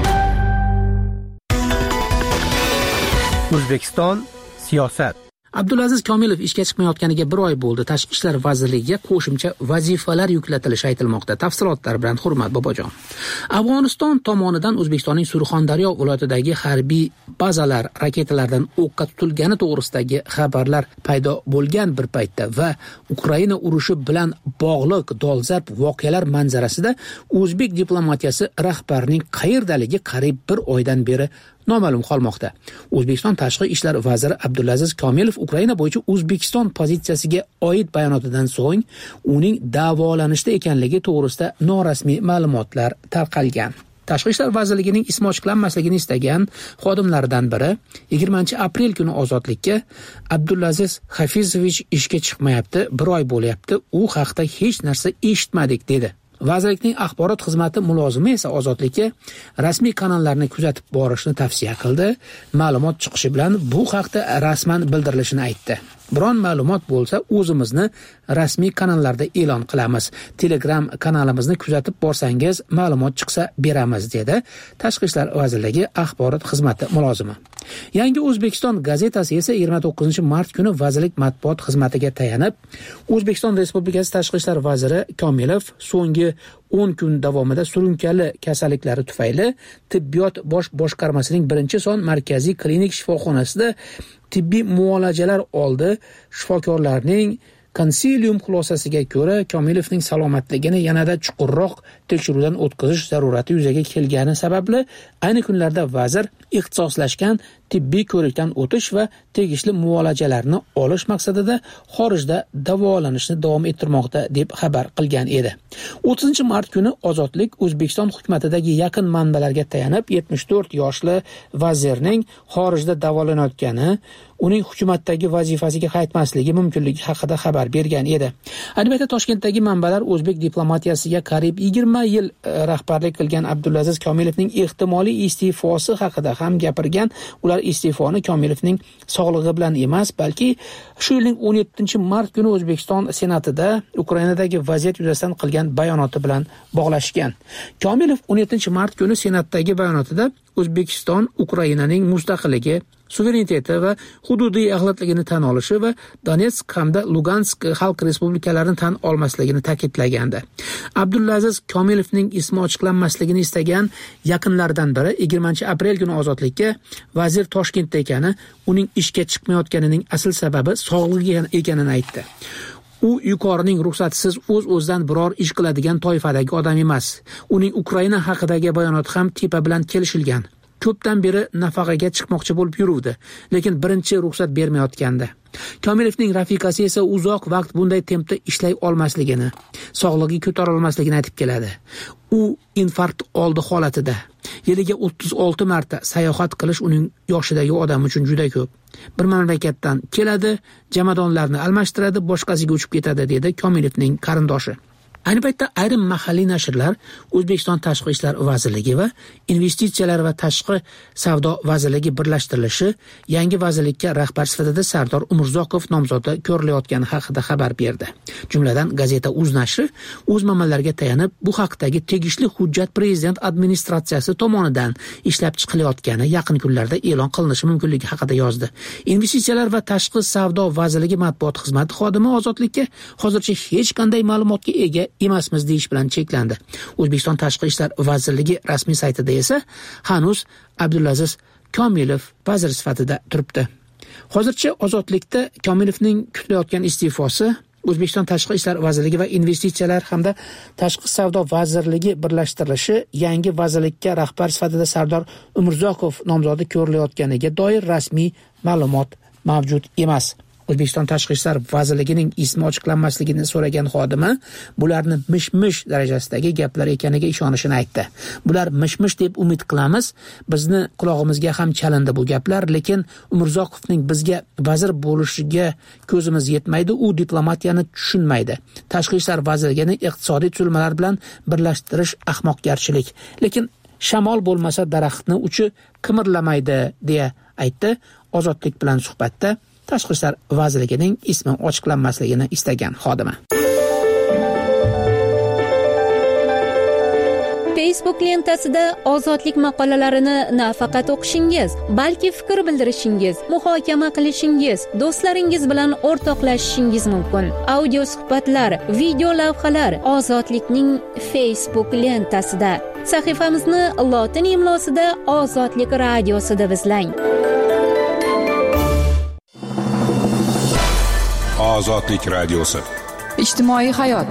O'zbekiston siyosat. Abdulaziz Komilov ishga chiqmayotganiga 1 oy bo'ldi. Tashqi ishlar vazirligiga qo'shimcha vazifalar yuklatilishi aytilmoqda. Tafsilotlar bilan Hurmat Bobojon. Afg'oniston tomonidan O'zbekistonning Surxondaryo viloyatidagi harbiy bazalar raketalardan o'qqa tutilgani to'g'risidagi xabarlar paydo bo'lgan bir paytda va Ukraina urushi bilan bog'liq dolzarb voqealar manzarasida o'zbek diplomatiyasi rahbarining qayerdaligi qariyb 1 oydan beri noma'lum qolmoqda. O'zbekiston tashqi ishlar vaziri Abdulaziz Komilov Ukraina bo'yicha O'zbekiston pozitsiyasiga oid bayonotidan so'ng uning davolanishda ekanligi to'g'risida norasmiy ma'lumotlar tarqalgan. Tashqi ishlar vazirligining ismi ochiqlanmasligini istagan xodimlaridan biri 20-aprel kuni Ozodlikka Abdulaziz Hafizovich ishga chiqmayapti, 1 oy bo'lyapti, u haqda hech narsa eshitmadik dedi. Vazirlikning axborot xizmati mulozimi esa Ozodlikka rasmiy kanallarni kuzatib borishni tavsiya qildi. Ma'lumot chiqishi bilan bu haqda rasman bildirilishini aytdi. Biron ma'lumot bo'lsa, o'zimizni rasmiy kanallarda e'lon qilamiz. Telegram kanalimizni kuzatib borsangiz, ma'lumot chiqsa beramiz, dedi Tashqi ishlar vazirligi axborot xizmati mulozimi. Yangi O'zbekiston gazetasi esa 29-mart kuni vazirlik matbuot xizmatiga tayanib, O'zbekiston Respublikasi Tashqi ishlar vaziri Komilov so'nggi 10 kun davomida surunkali kasalliklari tufayli tibbiyot bosh boshqarmasining 1-son markaziy klinik shifoxonasida tibbiy muolajalar oldi. Shifokorlarning konsilium xulosasiga ko'ra, Komilovning salomatligini yanada chuqurroq tekshiruvdan o'tkazish zarurati yuzaga kelgani sababli ayni kunlarda vazir ixtisoslashgan tibbiy ko'rikdan o'tish va tegishli muolajalarni olish maqsadida xorijda davolanishni davom ettirmoqda deb xabar qilgan edi. 30-mart kuni Ozodlik O'zbekiston hukumatidagi yaqin manbalarga tayanib 74 yoshli vazirning xorijda davolanayotgani, uning hukumatdagi vazifasiga qaytmasligi mumkinligi haqida xabar bergan edi. Ayni paytda Toshkentdagi manbalar o'zbek diplomatiyasiga qariyb 20 yil rahbarlik qilgan Abdulaziz Komilovning ehtimoliy iste'fosi haqida ham gapirgan. Ular iste'foni Komilovning sog'lig'i bilan emas, balki shu yilning 17-mart kuni O'zbekiston Senatida Ukrainadagi vaziyat yuzasidan qilgan bayonoti bilan bog'lashgan. Komilov 17-mart kuni Senatdagi bayonotida O'zbekiston Ukrainaning mustaqilligi, suvereniteti va hududiy axlatligini tan olishi va Donetsk hamda Lugansk xalq respublikalarini tan olmasligini ta'kidlagandi. Abdulaziz Komilovning ismi ochiqlanmasligini istagan yaqinlaridan biri 20-aprel kuni Ozodlikka vazir Toshkentda ekani, uning ishga chiqmayotganining asl sababi sog'lig'i ekanini aytdi. U yuqorining ruxsatisiz o'z-o'zidan biror ish qiladigan toifadagi odam emas. Uning Ukraina haqidagi bayonoti ham tepa bilan kelishilgan. Ko'pdan beri nafaqaga chiqmoqchi bo'lib yuruvdi, lekin birinchi ruxsat bermayotgandi. Komilovning rafiqasi esa uzoq vaqt bunday tempda ishlay olmasligini, sog'lig'i ko'tara olmasligini aytib keladi. U infarkt oldi holatida. Yiliga 36 marta sayohat qilish uning yoshidagi odam uchun juda ko'p. Bir mamlakatdan keladi, jamadonlarni almashtiradi, boshqasiga uchib ketadi, dedi Komilovning qarindoshi. Ayni paytda ayrim mahalliy nashrlar O'zbekiston Tashqi ishlar vazirligi va investitsiyalar va tashqi savdo vazirligi birlashtirilishi, yangi vazirlikka rahbar sifatida Sardor Umurzoqov nomzodi ko'rilayotgani haqida xabar berdi. Jumladan gazeta Uz nashri o'z manbalariga tayanib, bu haqdagi tegishli hujjat prezident administratsiyasi tomonidan ishlab chiqilayotgani yaqin kunlarda e'lon qilinishi mumkinligi haqida yozdi. Investitsiyalar va tashqi savdo vazirligi matbuot xizmati xodimi Ozodlikka hozircha hech qanday ma'lumotga ega emasmiz deyish bilan cheklandi. O'zbekiston Tashqi ishlar vazirligi rasmiy saytida esa hanuz Abdulaziz Komilov vazir sifatida turibdi. Hozircha Ozodlikda Komilovning kutilayotgan iste'fosi O'zbekiston Tashqi ishlar vazirligi va investitsiyalar hamda tashqi savdo vazirligi birlashtirilishi, yangi vazirlikka rahbar sifatida Sardor Umurzoqov nomzodi ko'rilayotganiga doir rasmiy ma'lumot mavjud emas. O'zbekiston Tashqi ishlar vazirligining ismi ochiqlanmasligini so'ragan xodima bularni mish-mish darajasidagi gaplar ekaniga ishonishini aytdi. Bular mish-mish deb umid qilamiz. Bizni qulog'imizga ham chalindi bu gaplar, lekin Umurzoqovning bizga vazir bo'lishiga ko'zimiz yetmaydi, u diplomatiyani tushunmaydi. Tashqi ishlar vazirligini iqtisodiy tuzilmalar bilan birlashtirish ahmoqgarchilik. Lekin shamol bo'lmasa daraxtni uchi qimirlamaydi, deya aytdi. Ozodlik bilan suhbatda Tashqi ishlar vazirligining ismi ochiqlanmasligini istagan xodima. Facebook lentasida Ozodlik maqolalarini nafaqat o'qishingiz, balki fikr bildirishingiz, muhokama qilishingiz, do'stlaringiz bilan o'rtoqlashishingiz mumkin. Audio suhbatlar, video lavhalar Ozodlikning Facebook lentasida. Sahifamizni lotin imlosida Ozodlik radiosida izlang. Ozodlik radiosi. Ijtimoiy hayot.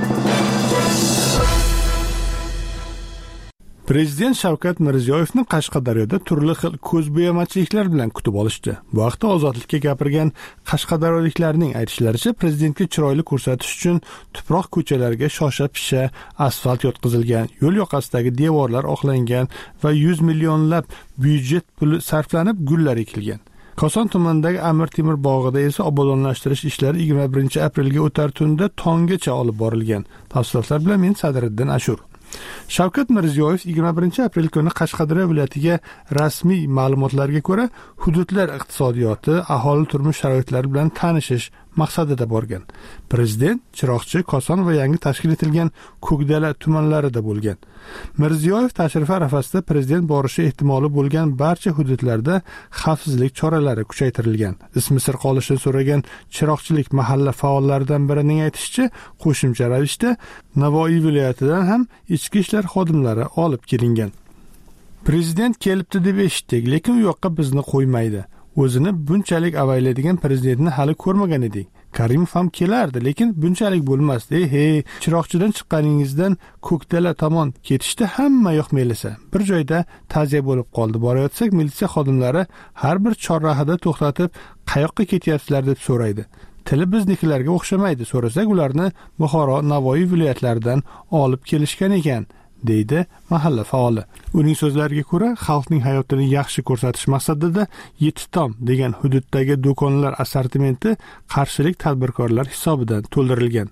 Prezident Shavkat Mirziyoyevni Qashqadaryoda turli xil ko'zbo'yamachiliklar bilan kutib olishdi. Bu vaqtda Ozodlikka gapirgan qashqadaryoliklarning aytishlaricha, prezidentga chiroyli ko'rsatish uchun tuproq ko'chalarga shosha-pisha asfalt yotqizilgan, yo'l yoqasidagi devorlar oqlangan va 100 millionlab byudjet puli sarflanib, gullar ekilgan. Koson tumanidagi Amir Temur bog'ida esa obodonlashtirish ishlari 21 aprelga o'tar tunda tonggacha olib borilgan. Tafsilotlar bilan men Sadriddin Ashur. Shavkat Mirziyoyev 21-aprel kuni Qashqadaryo viloyatiga rasmiy ma'lumotlarga ko'ra hududlar iqtisodiyoti, aholi turmush sharoitlari bilan tanishish maqsadida borgan. Prezident Chiroqchi, Koson va yangi tashkil etilgan Ko'kdala tumanlarida bo'lgan. Mirziyoyev tashrifi arafasida prezident borishi ehtimoli bo'lgan barcha hududlarda xavfsizlik choralari kuchaytirilgan. Ismi sir qolishini so'ragan Chiroqchilik mahalla faollaridan birining aytishicha, qo'shimcha ravishda Navoiy viloyatidan ham ichki ishlar xodimlari olib kelingan. Prezident kelibdi deb eshitdik, lekin u yoqqa bizni qo'ymaydi. O'zini bunchalik avaylaydigan prezidentni hali ko'rmagan edik. Karimov ham kelardi, lekin bunchalik bo'lmasdi. Chiroqchidan chiqqaningizdan Ko'kdala tomon ketishda hamma yoq melisa. Bir joyda ta'ziya bo'lib qoldi. Borayotsak, militsiya xodimlari har bir chorrahada to'xtatib, qayoqqa ketyapsizlar deb so'raydi. Tili biznikilarga o'xshamaydi. So'rasak, ularni Buxoro, Navoiy viloyatlaridan olib kelishgan ekan, deydi mahalla faoli. Uning so'zlariga ko'ra, xalqning hayotini yaxshi ko'rsatish maqsadida Yetitom degan hududdagi do'konlar assortimenti qarshilik tadbirkorlar hisobidan to'ldirilgan.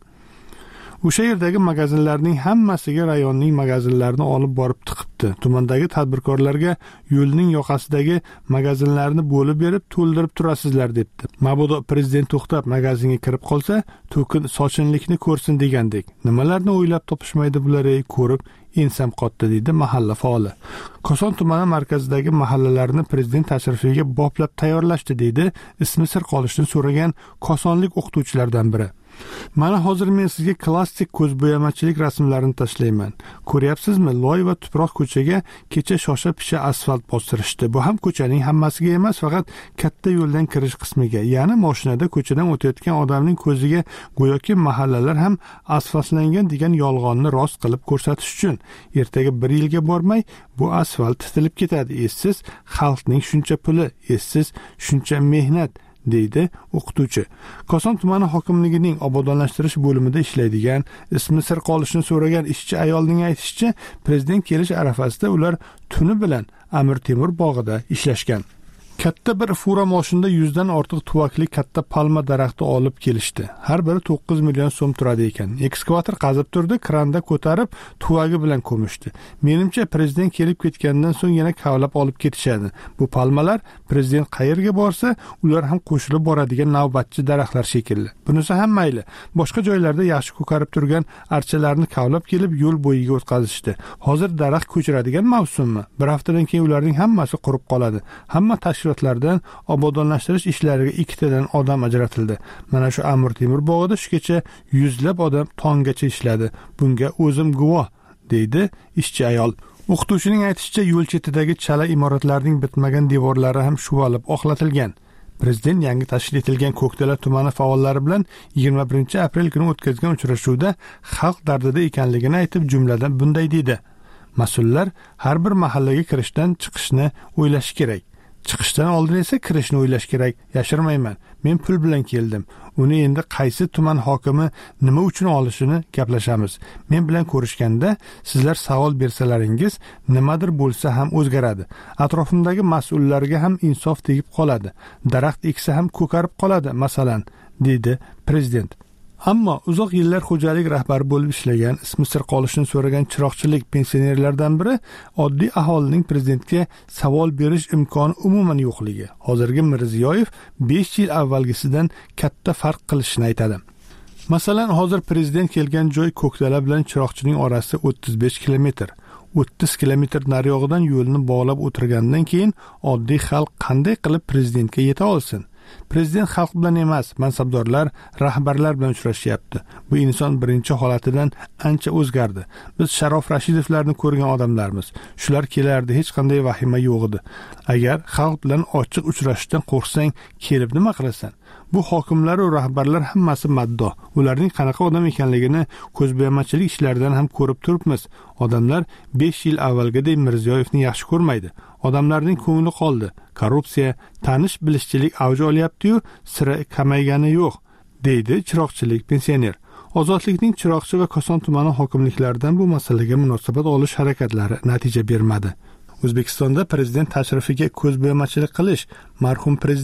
O'sha yerdagi magazinlarning hammasiga rayonning magazinlarini olib borib tiqibdi. Tumandagi tadbirkorlarga yo'lning yoqasidagi magazinlarni bo'lib berib to'ldirib turasizlar debdi. Mabodo prezident to'xtab magazinga kirib qolsa, to'kin sochinlikni ko'rsin degandek. Nimalarni o'ylab topishmaydi bular, ko'rib ensam qotdi, deydi mahalla faoli. Koson tumani markazidagi mahallalarni prezident tashrifiga boplab tayyorlashdi, deydi ismi sir qolishini so'ragan kosonlik o'qituvchilardan biri. Mana hozir men sizga klassik ko'zbo'yamachilik rasmlarini tashlayman. Ko'ryapsizmi? Loy va tuproq ko'chaga kecha shosha-pisha asfalt bostirishdi. Bu ham ko'chaning hammasiga emas, faqat katta yo'ldan kirish qismiga. Ya'ni mashinada ko'chadan o'tayotgan odamning ko'ziga go'yoki mahallalar ham asfaltlangan degan yolg'onni rost qilib ko'rsatish uchun. Ertaga 1 yilga bormay bu asfalt titilib ketadi. Essiz xalqning shuncha puli, essiz shuncha mehnat, deydi o'qituvchi. Koson tumani hokimligining obodonlashtirish bo'limida ishlaydigan, ismi sir qolishini so'ragan ishchi ayolning aytishicha, prezident kelish arafasida ular tuni bilan Amir Temur bog'ida ishlashgan. Katta bir fura mashinada 100 dan ortiq tuvakli katta palma daraxti olib kelishdi. Har biri 9 million so'm turadi ekan. Ekskavator qazib turdi, kranda ko'tarib tuvagi bilan ko'mishdi. Menimcha prezident kelib ketgandan so'ng yana kavlab olib ketishadi. Bu palmalar prezident qayerga borsa, ular ham qo'shilib boradigan navbatchi daraxtlar shekilli. Bunisi ham mayli. Boshqa joylarda yaxshi ko'karib turgan archalarni kavlab kelib yo'l bo'yiga o'tkazishdi. Hozir daraxt ko'chiradigan mavsummi? Bir haftadan keyin ularning hammasi qurib qoladi. Hamma tashkilotlardan obodonlashtirish ishlariga 2 tadan odam ajratildi. Mana shu Amir Temur bog'ida shu kecha 100 lab odam tonggacha ishladi. Bunga o'zim guvoh, deydi ishchi ayol. O'qituvchining aytishicha, yo'l chetidagi chala imoratlarning bitmagan devorlari ham shuvalib oqlatilgan. Prezident yangi tashkil etilgan Ko'kdala tumani faollari bilan 21-aprel kuni o'tkazgan uchrashuvda xalq dardida ekanligini aytib, jumladan bunday dedi: mas'ullar har bir mahallaga kirishdan chiqishni o'ylash kerak. Chiqishdan oldin esa kirishni o'ylash kerak. Yashirmayman. Men pul bilan keldim. Uni endi qaysi tuman hokimi nima uchun olishini gaplashamiz. Men bilan ko'rishganda sizlar savol bersalaringiz nimadir bo'lsa ham o'zgaradi. Atrofimdagi mas'ullarga ham insof tegib qoladi. Daraxt eksa ham ko'karib qoladi, masalan, dedi prezident. Ammo uzoq yillar xo'jalik rahbari bo'lib ishlagan, ismi sir qolishini so'ragan chiroqchilik pensionerlardan biri oddiy aholining prezidentga savol berish imkoni umuman yo'qligi. Hozirgi Mirziyoyev 5 yil avvalgisidan katta farq qilishini aytadi. Masalan, hozir prezident kelgan joy Ko'kdala bilan Chiroqchining orasi 35 kilometr. 30 kilometr nariyog'idan yo'lni bog'lab o'tirgandan keyin oddiy xalq qanday qilib prezidentga yeta olsin? Prezident xalq bilan emas, mansabdorlar, rahbarlar bilan uchrashyapti. Bu inson birinchi holatidan ancha o'zgardi. Biz Sharof Rashidovlarni ko'rgan odamlarmiz. Shular kelardi, hech qanday vahima yo'q edi. Agar xalq bilan ochiq uchrashishdan qo'rqsang, kelib nima qilasan? Bu hokimlar va rahbarlar hammasi maddo. Ularning qanaqa odam ekanligini ko'zbo'yamachilik ishlaridan ham ko'rib turibmiz. Odamlar 5 yil avvalgidek Mirziyoyevni yaxshi ko'rmaydi. Odamlarning ko'ngli qoldi. Korrupsiya, tanish-bilishchilik avj olyapti-yu, sira kamaygani yo'q, deydi chiroqchilik pensioner. Ozodlikning Chiroqchi va Koson tumani hokimliklaridan bu masalaga munosabat olish harakatlari natija bermadi. O'zbekistonda prezident tashrifiga ko'zbo'yamachilik qilish, marhum prezident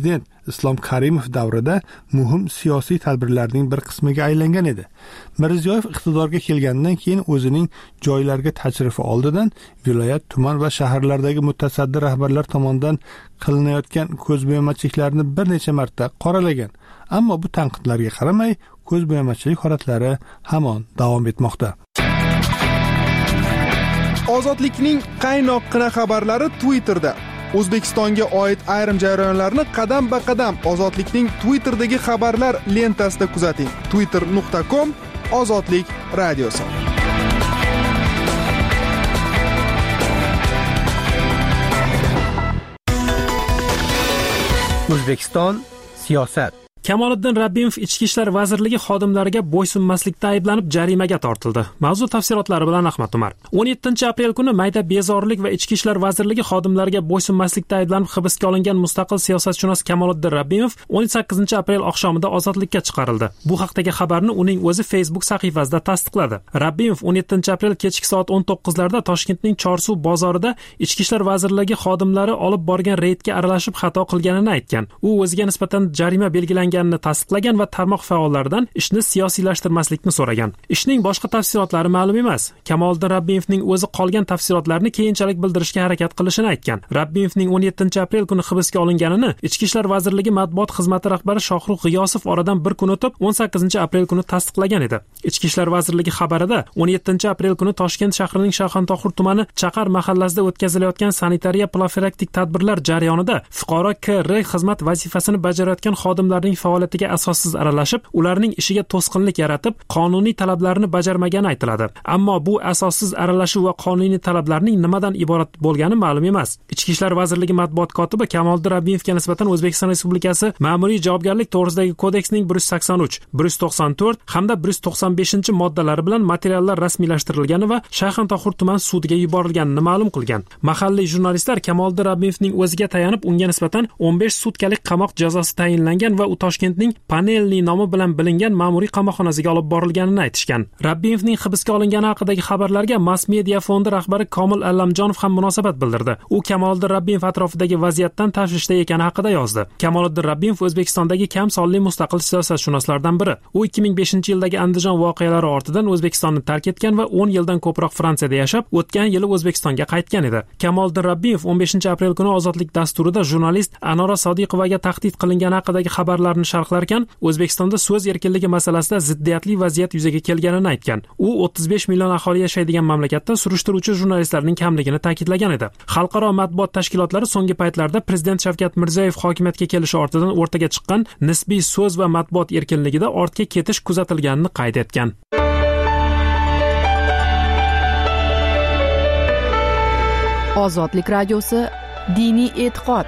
Islom Karimov davrida muhim siyosiy tadbirlarning bir qismiga aylangan edi. Mirziyoyev iqtidorga kelgandan keyin o'zining joylarga tashrifi oldidan viloyat, tuman va shaharlardagi mutasaddi rahbarlar tomonidan qilinayotgan ko'zbo'yamachiliklarni bir necha marta qoralagan. Ammo bu tanqidlarga qaramay, ko'zbo'yamachilik holatlari hamon davom etmoqda. Ozodlikning qaynoqqina xabarlari Twitterda. O'zbekistonga oid ayrim jarayonlarni qadam-ba-qadam Ozodlikning Twitterdagi xabarlar lentasida kuzating. twitter.com/ozodlik radiosi. O'zbekiston siyosat. Kamoliddin Rabbimov Ichki ishlar vazirligi xodimlariga bo'ysunmaslikda ayblanib jarimaga tortildi. Mavzu tafsilotlari bilan Ahmad Umar. 17-aprel kuni mayda bezorilik va Ichki ishlar vazirligi xodimlariga bo'ysunmaslikda ayblanib hibsga olingan mustaqil siyosatshunos Kamoliddin Rabbimov 18-aprel oqshomida ozodlikka chiqarildi. Bu haqdagi xabarni uning o'zi Facebook sahifasida tasdiqladi. Rabbimov 17-aprel kechki soat 19larda Toshkentning Chorsuv bozorida Ichki ishlar vazirligi xodimlari olib borgan reydga aralashib xato qilganini aytgan. U o'ziga nisbatan jarima belgilanganini tasdiqlagan va tarmoq faollaridan ishni siyosiylashtirmaslikni so'ragan. Ishning boshqa tafsilotlari ma'lum emas. Kamoliddin Rabbimovning o'zi qolgan tafsilotlarni keyinchalik bildirishga harakat qilishini aytgan. Rabbimovning 17-aprel kuni hibsga olinganini Ichki ishlar vazirligi matbuot xizmati rahbari Shohruh G'iyosov oradan bir kun o'tib 18-aprel kuni tasdiqlagan edi. Ichki ishlar vazirligi xabarida 17-aprel kuni Toshkent shahrining Shayxontohur tumani Chaqar mahallasida o'tkazilayotgan sanitariya profilaktik tadbirlar jarayonida fuqaro K.R. xizmat vazifasini bajarayotgan xodimlarning faoliyatiga asossiz aralashib, ularning ishiga to'sqinlik yaratib, qonuniy talablarni bajarmagani aytiladi. Ammo bu asossiz aralashuv va qonuniy talablarning nimadan iborat bo'lgani ma'lum emas. Ichki ishlar vazirligi matbuot kotibi Kamoliddin Rabbimovga nisbatan O'zbekiston Respublikasi Ma'muriy javobgarlik to'g'risidagi kodeksning 183, 194 hamda 195-moddalari bilan materiallar rasmiylashtirilgani va Shayxontohur tuman sudiga yuborilganini ma'lum qilgan. Mahalliy jurnalistlar Kamoliddin Rabbimovning o'ziga tayanib, unga nisbatan 15 sutkalik qamoq jazosi tayinlangan va u Toshkentning Panelniy nomi bilan bilingan ma'muriy qamoqxonasiga olib borilganini aytishgan. Rabbimovning hibsga olingani haqidagi xabarlarga Mass Media fondi rahbari Komil Allamjonov ham munosabat bildirdi. U Kamoliddin Rabbimov atrofidagi vaziyatdan tashvishda ekani haqida yozdi. Kamoliddin Rabbimov O'zbekistondagi kam sonli mustaqil siyosatshunoslardan biri. U 2005-yildagi Andijon voqealari ortidan O'zbekistonni tark etgan va 10 yildan ko'proq Fransiyada yashab, o'tgan yili O'zbekistonga qaytgan edi. Kamoliddin Rabbimov 15-aprel kuni Ozodlik dasturida jurnalist Anora Sodiqovaga tahdid qilingani haqidagi xabarlarni sharhlarkan, O'zbekistonda so'z erkinligi masalasida ziddiyatli vaziyat yuzaga kelganini aytgan. U 35 million aholi yashaydigan mamlakatda surishtiruvchi jurnalistlarning kamligini ta'kidlagan edi. Xalqaro matbuot tashkilotlari so'nggi paytlarda Prezident Shavkat Mirziyoyev hokimiyatga kelishi ortidan o'rtaga chiqqan nisbiy so'z va matbuot erkinligida ortga ketish kuzatilganini qayd etgan. Ozodlik radiosi diniy e'tiqod.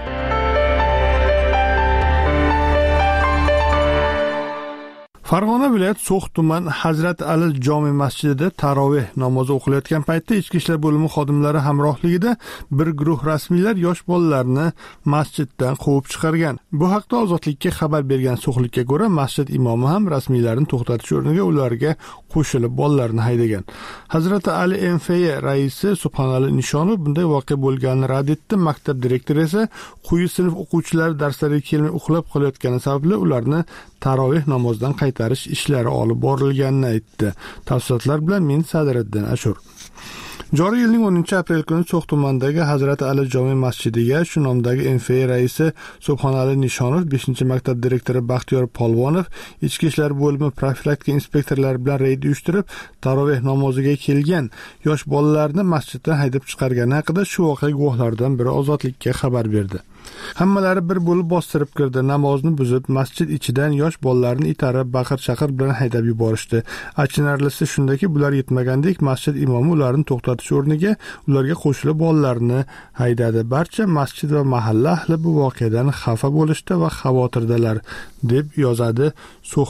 Farg'ona viloyat So'x tuman Hazrat Ali jome masjidida taroveh namozi o'qilayotgan paytda Ichki ishlar bo'limi xodimlari hamrohligida bir guruh rasmiylar yosh bolalarni masjiddan quvib chiqargan. Bu haqda Ozodlikka xabar bergan So'xlikka ko'ra, masjid imomi ham rasmiylarni to'xtatish o'rniga ularga qo'shilib bolalarni haydagan. Hazrat Ali MFY raisi Subhanali Nishonov bunday voqea bo'lganini rad etdi. Maktab direktori esa quyi sinf o'quvchilari darslariga kelmay uxlab qolayotgani sababli ularni taroveh namozidan qaytarish ishlari olib borilganini aytdi. Tafsilotlar bilan men Sadiriddin Ashur. Joriy yilning 10-aprel kuni So'x tumanidagi Hazrat Ali jome masjidiga shu nomdagi MFY raisi Subhanali Nishonov, 5-maktab direktori Baxtiyor Polvonov, Ichki ishlar bo'limi profilaktika inspektorlari bilan reyd uyushtirib, taroveh namoziga kelgan yosh bolalarni masjiddan haydab chiqargani haqida shu voqea guvohlaridan biri Ozodlikka xabar berdi. Hammalari bir bo'lib bostirib kirdi, namozni buzib, masjid ichidan yosh bolalarni itarib, baqir-chaqir bilan haydab yuborishdi. Achinarlisi shundaki, bular yetmagandek masjid imomi ularni to'xtatish o'rniga ularga qo'shilib bolalarni haydadi. Barcha masjid va mahalla ahli bu voqeadan xafa bo'lishdi va xavotirdalar, deb yozadi So'xlik.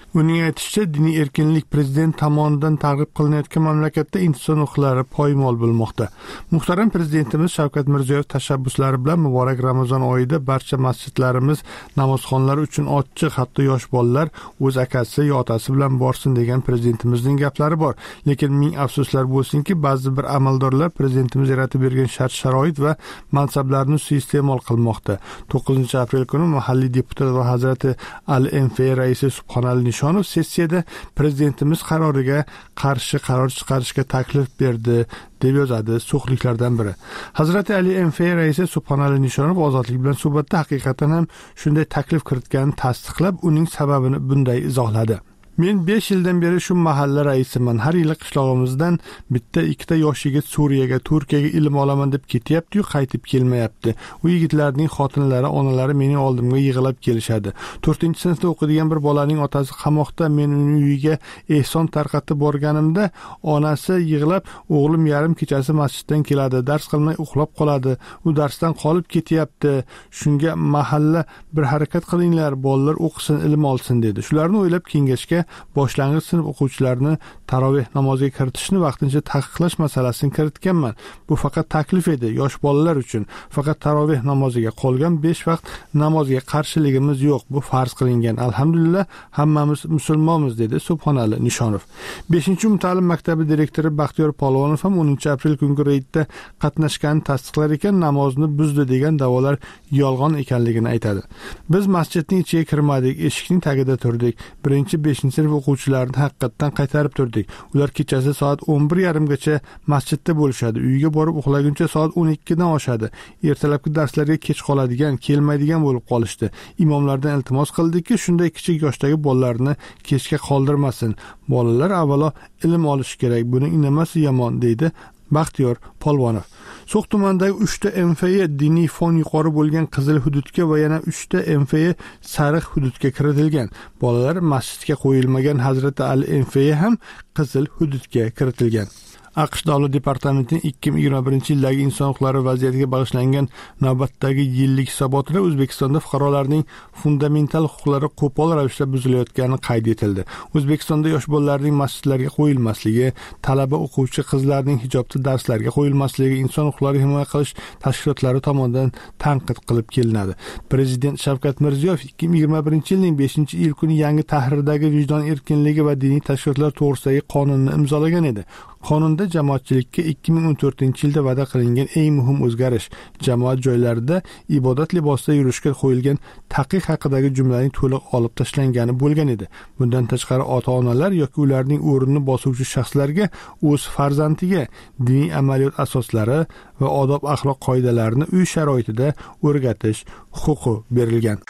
Uning aytishicha, diniy erkinlik prezident tomonidan targ'ib qilinayotgan mamlakatda inson huquqlari poymol bo'lmoqda. Muhtaram prezidentimiz Shavkat Mirziyoyev tashabbuslari bilan muborak Ramazon oyida barcha masjidlarimiz namozxonlari uchun ochiq, hatto yosh bolalar o'z akasi yo otasi bilan borsin degan prezidentimizning gaplari bor. Lekin ming afsuslar bo'lsinki, ba'zi bir amaldorlar prezidentimiz yaratib bergan shart-sharoit va mansablarni suiiste'mol qilmoqda. 9-aprel kuni mahalliy deputat va Hazrati Ali MFA raisi Subhonali Nishonov sessiyada prezidentimiz qaroriga qarshi qaror chiqarishga taklif berdi deb yozadi so'xliklardan biri. Hazrati Ali MFA raisi Subhonali Nishonov ozodlik bilan suhbatda haqiqatan ham shunday taklif kiritganini tasdiqlab, uning sababini bunday izohladi. Men 5 yildan beri shu mahalla raisiman. Har yili qishlog'imizdan bitta ikkita yosh yigit Suriyaga, Turkiyaga ilm olaman deb ketyapti-yu, qaytib kelmayapti. U yigitlarning xotinlari, onalari mening oldimga yig'ilib kelishadi. 4-sinfda o'qiydigan bir bolaning otasi qamoqda. Men uning uyiga ehson tarqatib borganimda, onasi yig'lab, o'g'lim yarim kechasi masjiddan keladi, dars qilmay uxlab qoladi. U darsdan qolib ketyapti. Shunga mahalla bir harakat qilinglar, bolalar o'qisin, ilm olsin dedi. Shularni o'ylab kengashga boshlang'ich sinf o'quvchilarini taroveh namoziga kiritishni vaqtincha taqiqlash masalasini kiritganman. Bu faqat taklif edi, yosh bolalar uchun. Faqat taroveh namoziga, qolgan 5 vaqt namoziga qarshiligimiz yo'q. Bu farz qilingan. Alhamdulillah, hammamiz musulmonmiz dedi Subhonali Nishonov. 5-umumta'lim maktabi direktori Baxtiyor Polvonov ham 10-aprel kungi reydda qatnashganini tasdiqlar ekan, namozni buzdi degan da'volar yolg'on ekanligini aytadi. Biz masjidning ichiga kirmadik, eshikning tagida turdik. 1-5 sinf o'quvchilarini haqiqatdan qaytarib turdik. Ular kechasi soat 11:30gacha masjidda bo'lishadi. Uyga borib uxlaguncha soat 12dan oshadi. Ertalabki darslarga kech qoladigan, kelmaydigan bo'lib qolishdi. Imomlardan iltimos qildikki, shunday kichik yoshdagi bolalarni kechga qoldirmasin. Bolalar avvalo ilm olishi kerak. Buning nimasi yomon deydi Baxtiyor Polvonov. So'x tumanidagi 3 ta MFA diniy fon yuqori bo'lgan qizil hududga va yana 3 ta MFA sariq hududga kiritilgan. Bolalar masjidga qo'yilmagan Hazrati Ali MFA ham qizil hududga kiritilgan. AQSh Davlat departamentining 2021-yildagi inson huquqlari vaziyatiga bag'ishlangan navbatdagi yillik hisobotida O'zbekistonda fuqarolarning fundamental huquqlari qo'pol ravishda buzilayotgani qayd etildi. O'zbekistonda yosh bolalarning masjidlarga qo'yilmasligi, talaba o'quvchi qizlarning hijobda darslarga qo'yilmasligi inson huquqlarini himoya qilish tashkilotlari tomonidan tanqid qilib kelinadi. Prezident Shavkat Mirziyoyev 2021-yilning 5-iyul kuni yangi tahrirdagi vijdon erkinligi va diniy tashkilotlar to'g'risidagi qonunni imzolagan edi. Qonunda jamoatchilikka 2014-yilda va'da qilingan eng muhim o'zgarish jamoat joylarida ibodat libosida yurishga qo'yilgan taqiq haqidagi jumlaning to'liq olib tashlangani bo'lgan edi. Bundan tashqari ota-onalar yoki ularning o'rnini bosuvchi shaxslarga o'z farzandiga diniy amaliyot asoslari va odob axloq qoidalarini uy sharoitida o'rgatish huquqi berilgan.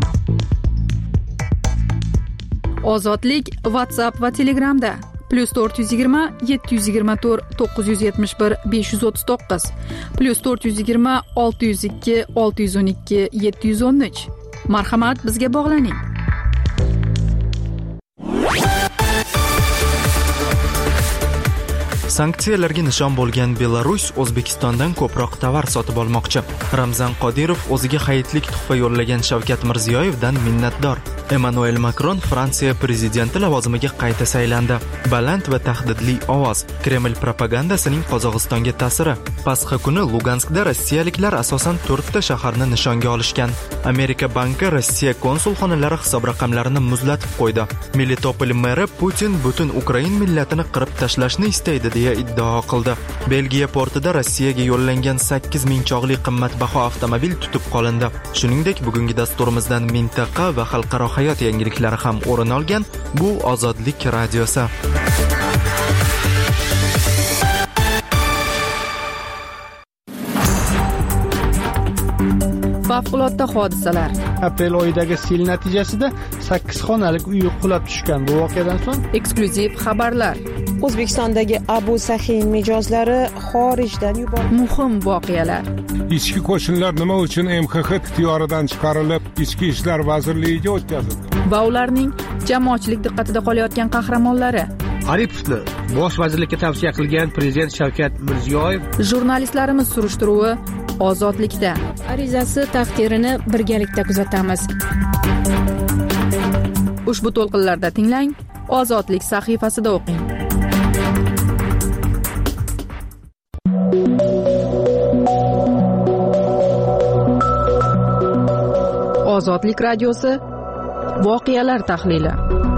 Ozodlik WhatsApp va Telegramda +420 724 971 539 +420 602 612 713. Marhamat, bizga bog'laning. Sanksiyalarga nishon bo'lgan Belarus O'zbekistondan ko'proq tovar sotib olmoqchi. Ramzan Qodirov o'ziga hayitlik tuhfa yo'llagan Shavkat Mirziyoyevdan minnatdor. Emmanuel Macron Fransiya prezidenti lavozimiga qayta saylandi. Baland va tahdidli ovoz. Kreml propagandasining Qozog'istonga ta'siri. Pasxa kuni Luganskda rossiyaliklar asosan 4 ta shaharni nishonga olishgan. Amerika banki Rossiya konsulxonalari hisob raqamlarini muzlatib qo'ydi. Melitopol meri Putin butun Ukrain millatini qirib tashlashni istaydi deya iddao qildi. Belgiya portida Rossiyaga yo'llangan 8000 chog'li qimmatbaho avtomobil tutib qolindi. Shuningdek, bugungi dasturimizdan mintaqa va xalqaro hayot yangiliklari ham o'rin olgan. Bu Ozodlik radiosi. Favqulodda hodisalar. Aprel oyidagi sel natijasida 8 xonalik uy qulab tushgan. Bu voqeadan so'ng eksklyuziv xabarlar. O'zbekistondagi Abu Sahin mijozlari xorijdan yuborildi. Muhim voqealar. Ichki qo'shinlar nima uchun MXX ixtiyoridan chiqarilib, Ichki ishlar vazirligiga o'tkazildi? Va ularning jamoatchilik diqqatida qolayotgan qahramonlari. Aripovni bosh vazirlikka tavsiya qilgan prezident Shavkat Mirziyoyev. Jurnalistlarimiz surishtiruvi Ozodlikda. Arizasi taqdirini birgalikda kuzatamiz. Ushbu to'lqinlarda tinglang, Ozodlik sahifasida o'qing. Ozodlik radiosi voqealar tahlili.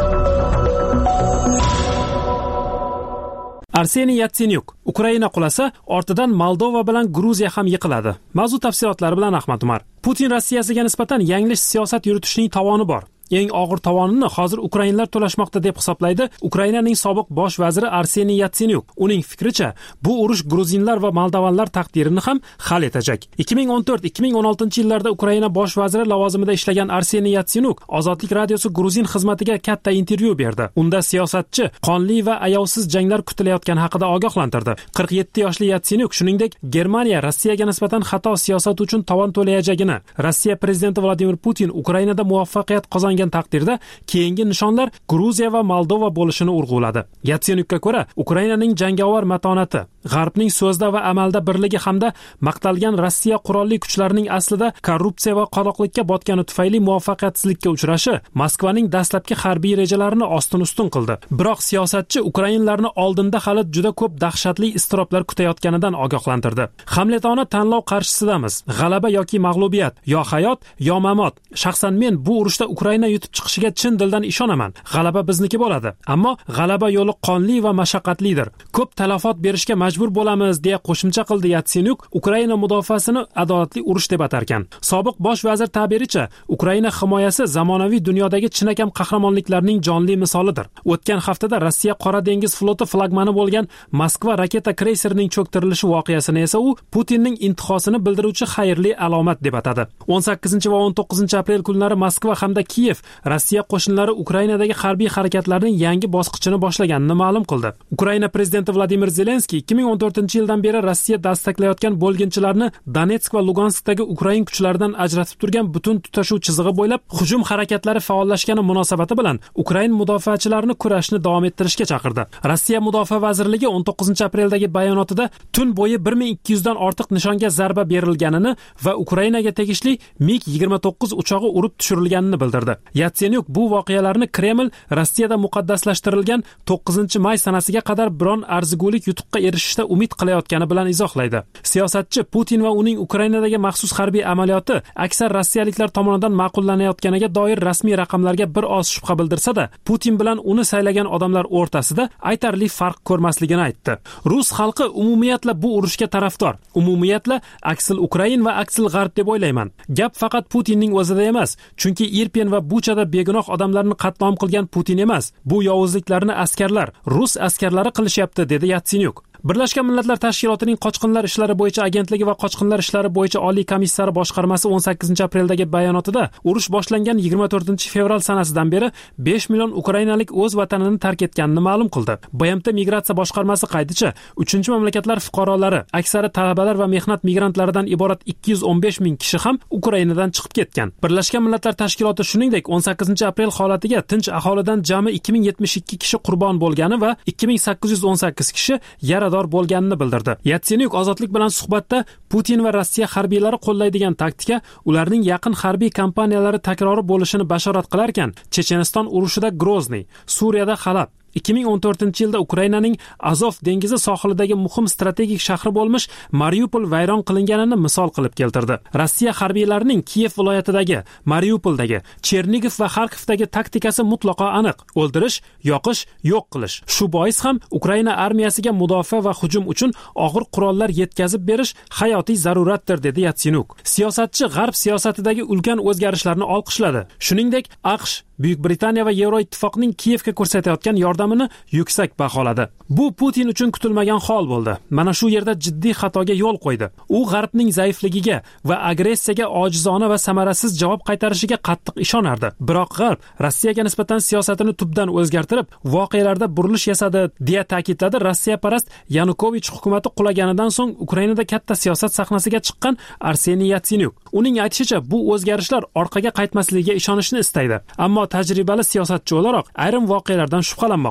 Arseniy Yatsenyuk: Ukraina qulasa, ortidan Moldova bilan Gruziya ham yiqiladi. Mavzu tafsilotlari bilan Ahmad Umar. Putin Rossiyasiga nisbatan yanglish siyosat yuritishning tovoni bor. Eng og'ir tovonini hozir ukrainlar to'lashmoqda deb hisoblaydi Ukrainaning sobiq bosh vaziri Arseniy Yatsenyuk. Uning fikricha, bu urush gruzinlar va moldovanlar taqdirini ham hal etacak. 2014-2016 Ukraina bosh vaziri lavozimida ishlagan Arseniy Yatsenyuk Ozodlik radiosi Gruzin xizmatiga katta intervyu berdi. Unda siyosatchi qonli va ayovsiz janglar kutilayotgani haqida ogohlantirdi. 47 yoshli Yatsenyuk shuningdek Germaniya Rossiyaga nisbatan xato siyosat uchun tovon to'layajagini, Rossiya prezidenti Vladimir Putin Ukrainada muvaffaqiyat qozongan taqdirda keyingi nishonlar Gruziya va Moldova bo'lishini urg'uladi. Yatsenyukka ko'ra, Ukrainaning jangovar matonati, G'arbning so'zda va amalda birligi hamda maqtalgan Rossiya qurolli kuchlarining aslida korrupsiya va qoloqlikka botgani tufayli muvaffaqiyatsizlikka uchrashi Moskvaning dastlabki harbiy rejalarini ostin-ustun qildi. Biroq siyosatchi ukrainlarni oldinda hali juda ko'p dahshatli iztiroblar kutayotganidan ogohlantirdi. Hamletona tanlov qarshisidamiz. G'alaba yoki mag'lubiyat, yo hayot, yo mamot. Shaxsan men bu urushda Ukraina yutib chiqishiga chin dildan ishonaman. G'alaba bizniki bo'ladi. Ammo g'alaba yo'li qonli va mashaqqatlidir. Ko'p talafot berishga majbur bo'lamiz, deya qo'shimcha qildi Yatsenyuk. Ukraina mudofaasini adolatli urush deb atarkan. Sobiq bosh vazir ta'biricha, Ukraina himoyasi zamonaviy dunyodagi chinakam qahramonliklarning jonli misolidir. O'tgan haftada Rossiya Qora dengiz floti flagmani bo'lgan Moskva raketa kreyserining cho'ktirilishi voqeasini esa u Putinning intihosini bildiruvchi xayrli alomat deb atadi. 18 va 19 aprel kunlari Moskva hamda Kiyev Rossiya qo'shinlari Ukrainadagi harbiy harakatlarning yangi bosqichini boshlaganini ma'lum qildi. Ukraina prezidenti Vladimir Zelenskiy 2014-yildan beri Rossiya dastaklayotgan bo'lginchilarni Donetsk va Luganskdagi Ukrain kuchlaridan ajratib turgan butun tutashuv chizig'i bo'ylab hujum harakatlari faollashgani munosabati bilan Ukrain mudofaachilarini kurashni davom ettirishga chaqirdi. Rossiya mudofaa vazirligi 19 apreldagi bayonotida tun bo'yi 1200 dan ortiq nishonga zarba berilganini va Ukrainaga tegishli MiG-29 uchog'i urib tushirilganini bildirdi. Yatsenyuk bu voqealarni Kreml Rossiyada muqaddaslashtirilgan 9-may sanasiga qadar biron arzigulik yutuqqa erishishda umid qilayotgani bilan izohlaydi. Siyosatchi Putin va uning Ukrainadagi maxsus harbiy amaliyoti aksar rossiyaliklar tomonidan ma'qullanayotganiga doir rasmiy raqamlarga bir oz shubha bildirsa-da, Putin bilan uni saylagan odamlar o'rtasida aytarli farq ko'rmasligini aytdi. Rus xalqi umumiyatla bu urushga tarafdor. Umumiyatla aksil Ukrain va aksil G'arb deb o'ylayman. Gap faqat Putinning o'zida emas, chunki Irpin va Buchada begunoh odamlarni qatl qilgan Putin emas. Bu yovuzliklarni askarlar, rus askarlari qilishyapti, dedi Yatsenyuk. Birlashgan Millatlar Tashkilotining qochqinlar ishlari bo'yicha agentligi va qochqinlar ishlari bo'yicha oliy komissari boshqarmasi 18 apreldagi bayonotida urush boshlangan 24 fevral sanasidan beri 5 million ukrainalik o'z vatanini tark etganini ma'lum qildi. BMT migratsiya boshqarmasi qaydicha 3-mamlakatlar fuqarolari, aksari talabalar va mehnat migrantlaridan iborat 215 ming kishi ham Ukrainadan chiqib ketgan. Birlashgan Millatlar Tashkiloti shuningdek 18 aprel holatiga tinch aholidan jami 2072 kishi qurbon bo'lgani va 2818 kishi yarador bo'lganini bildirdi. Yatsenyuk Ozodlik bilan suhbatda Putin va Rossiya harbiylari qo'llaydigan taktika ularning yaqin harbiy kampaniyalari takrori bo'lishini bashorat qilarkan, Checheniston urushida Grozniy, Suriyada Halab, 2014-yilda Ukrainaning Azov dengizi sohilidagi muhim strategik shahri bo'lmish Mariupol vayron qilinganini misol qilib keltirdi. Rossiya harbiylarining Kiyev viloyatidagi, Mariupoldagi, Chernigov va Xarkovdagi taktikasi mutlaqo aniq: o'ldirish, yoqish, yo'q qilish. Shu bois ham Ukraina armiyasiga mudofaa va hujum uchun og'ir qurollar yetkazib berish hayotiy zaruratdir, dedi Yatsenyuk. Siyosatchi G'arb siyosatidagi ulkan o'zgarishlarni olqishladi. Shuningdek, AQSh, Buyuk Britaniya va Yevroittifoqning Kiyevga ko'rsatayotgan yordamini yuksak baholadi. Bu Putin uchun kutilmagan hol bo'ldi. Mana shu yerda jiddiy xatoga yo'l qo'ydi. U G'arbning zaifligiga va agressiyaga ojizona va samarasiz javob qaytarishiga qattiq ishonardi. Biroq G'arb Rossiyaga nisbatan siyosatini tubdan o'zgartirib, voqealarda burilish yasadi, deya ta'kidladi Rossiyaparast Yanukovich hukumati qulaganidan so'ng Ukrainada katta siyosat sahnasiga chiqqan Arseniy Yatsenyuk. Uning aytishicha, bu o'zgarishlar orqaga qaytmasligiga ishonishni istaydi. Ammo tajribali siyosatchi o'laroq ayrim voqealardan shubhalanmoqda.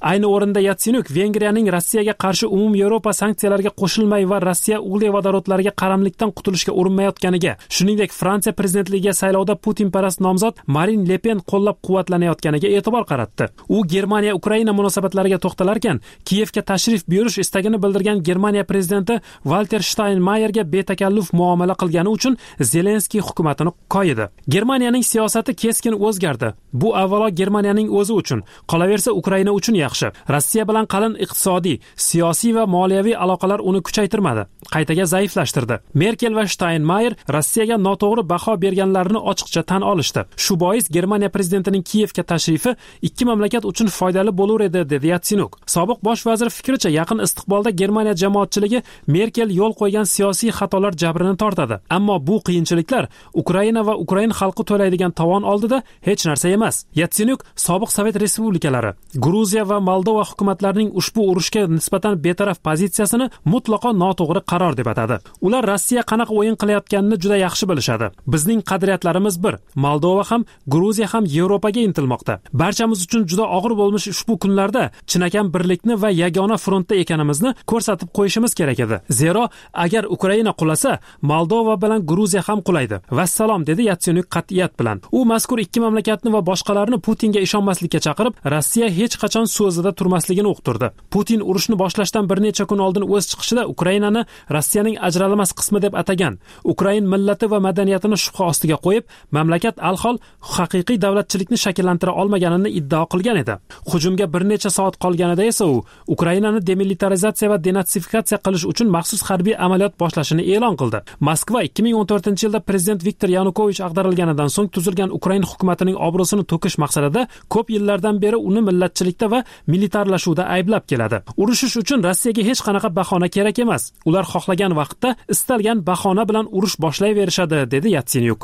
Ayni o'rinda Yatsenyuk Vengriyaning Rossiyaga qarshi Yevropa sanksiyalariga qo'shilmay va Rossiya uglevodorodlariga qaramlikdan qutulishga urinmayotganiga, shuningdek Fransiya prezidentligiga saylovda Putin-parast nomzod Marin Le Pen qo'llab-quvvatlanayotganiga e'tibor qaratdi. U Germaniya Ukraina munosabatlariga to'xtalarkan, Kiyevga tashrif buyurish istagini bildirgan Germaniya prezidenti Walter Steinmeierga betakalluf muomala qilgani uchun Zelenskiy hukumatini qo'ydi. Germaniyaning siyosati keskin o'zgardi. Bu avvalo Germaniyaning o'zi uchun, qolaversa Ukraina uchun yaxshi. Rossiya bilan qalin iqtisodiy, siyosiy va moliyaviy aloqalar uni kuchaytirmadi, qaytaga zaiflashtirdi. Merkel va Steinmeier Rossiyaga noto'g'ri baho berganlarini ochiqcha tan olishdi. Shu bois Germaniya prezidentining Kiyevga tashrifi ikki mamlakat uchun foydali bo'lar edi, dedi Yatsenyuk. Sobiq bosh vazir fikricha, yaqin istiqbolda Germaniya jamoatchiligi Merkel yo'l qo'ygan siyosiy xatolar jabrini tortadi. Ammo bu qiyinchiliklar Ukraina va Ukrain xalqi to'laydigan tovon oldida hech narsa emas. Yatsenyuk sobiq Sovet respublikalari, Gruziya va Moldova hukumatlarining ushbu urushga nisbatan betaraf pozitsiyasini mutlaqo noto'g'ri qaror deb atadi. Ular Rossiya qanaqa o'yin qilayotganini juda yaxshi bilishadi. Bizning qadriyatlarimiz bir. Moldova ham, Gruziya ham Yevropaga intilmoqda. Barchamiz uchun juda og'ir bo'lmish ushbu kunlarda chinakam birlikni va yagona frontda ekanimizni ko'rsatib qo'yishimiz kerak edi. Zero, agar Ukraina qulasa, Moldova bilan Gruziya ham qulaydi. Vassalom, dedi Yatsenyuk qat'iyat bilan. U mazkur ikki mamlakatni va boshqalarni Putinga ishonmaslikka chaqirib, Rossiya hech qachon so'zida turmasligini uqtirdi. Putin urushni boshlashdan bir necha kun oldin o'z chiqishida Ukrainani Rossiyaning ajralmas qismi deb atagan. Ukrain millati va madaniyatini shubha ostiga qo'yib, mamlakat alhol haqiqiy davlatchilikni shakllantira olmaganini iddao qilgan edi. Hujumga bir necha soat qolganida esa u Ukrainani demilitarizatsiya va denatsifikatsiya qilish uchun maxsus harbiy amaliyot boshlashini e'lon qildi. Moskva 2014-yilda prezident Viktor Yanukovich ag'darilganidan so'ng tuzilgan Ukraina hukumatining obro'sini to'kish maqsadida ko'p yillardan beri uni millatchilikda va militarlashuvda ayblab keladi. Urushish uchun Rossiyaga hech qanaqa bahona kerak emas. Ular xohlagan vaqtda istalgan bahona bilan urush boshlayverishadi, dedi Yatsenyuk.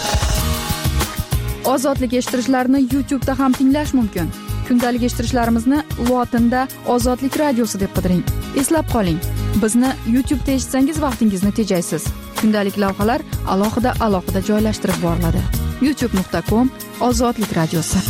Ozodlik eshittirishlarni YouTube'da ham tinglash mumkin. Kundalik eshittirishlarimizni lotinda Ozodlik radiosi deb qidiring. Eslab qoling, bizni YouTube'da eshitsangiz vaqtingizni tejaysiz. Kundalik lavhalar alohida joylashtirib boriladi. youtube.com/Ozodlik radiosi.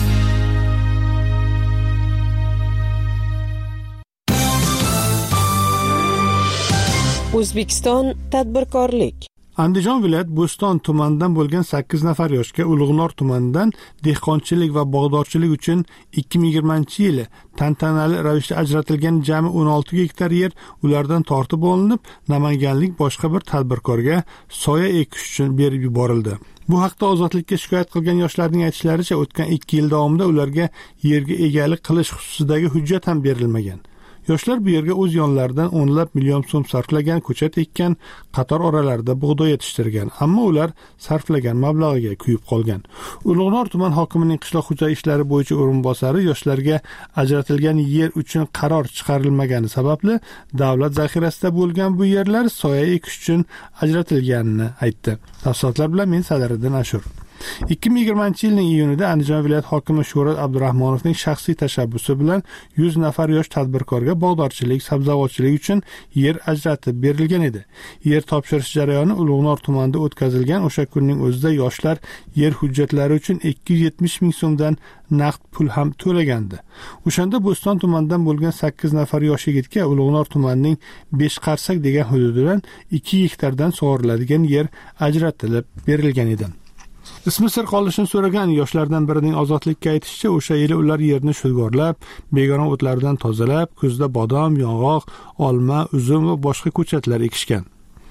O'zbekiston tadbirkorlik. Andijon viloyat Bo'ston tumanidan bo'lgan 8 nafar yoshga Ulug'nor tumanidan dehqonchilik va bog'dorchilik uchun 2020-yili tantanali ravishda ajratilgan jami 16 gektar yer ulardan tortib olinib, namanganlik boshqa bir tadbirkorga soya ekish uchun berib yuborildi. Bu haqda Ozodlikka shikoyat qilgan yoshlarning aytishlaricha, o'tgan 2 yil davomida ularga yerga egalik qilish xususidagi hujjat ham berilmagan. Yoshlar bu yerga o'z yonlaridan o'nlab million so'm sarflagan, ko'chat ekkan, qator oralarda bug'doy yetishtirgan, ammo ular sarflagan mablag'iga kuyib qolgan. Ulug'nor tuman hokimining qishloq xo'jalik ishlari bo'yicha o'rinbosari yoshlarga ajratilgan yer uchun qaror chiqarilmagani sababli davlat zaxirasida bo'lgan bu yerlar soya ekish uchun ajratilganini aytdi. Tafsilotlar bilan men Sadiriddin Ashur. 2020-yilning iyunida Andijon viloyat hokimi Sho'rat Abdurahmonovning shaxsiy tashabbusi bilan 100 nafar yosh tadbirkorga bog'dorchilik, sabzavotchilik uchun yer ajratib berilgan edi. Yer topshirish jarayoni Ulug'nor tumanida o'tkazilgan. O'sha kunning o'zida yoshlar yer hujjatlari uchun 270 ming so'mdan naqd pul ham to'lagandi. O'shanda Bo'ston tumanidan bo'lgan 8 nafar yosh yigitga Ulug'nor tumanining 5 qarsak degan hududidan 2 gektardan sug'oriladigan yer ajratilib berilgan edi. Ismi sir qolishini so'ragan yoshlardan birining Ozodlikka aytishicha, o'sha yili ular yerni shudgorlab, begona o'tlardan tozalab, kuzda bodom, yong'oq, olma, uzum va boshqa ko'chatlar ekishgan.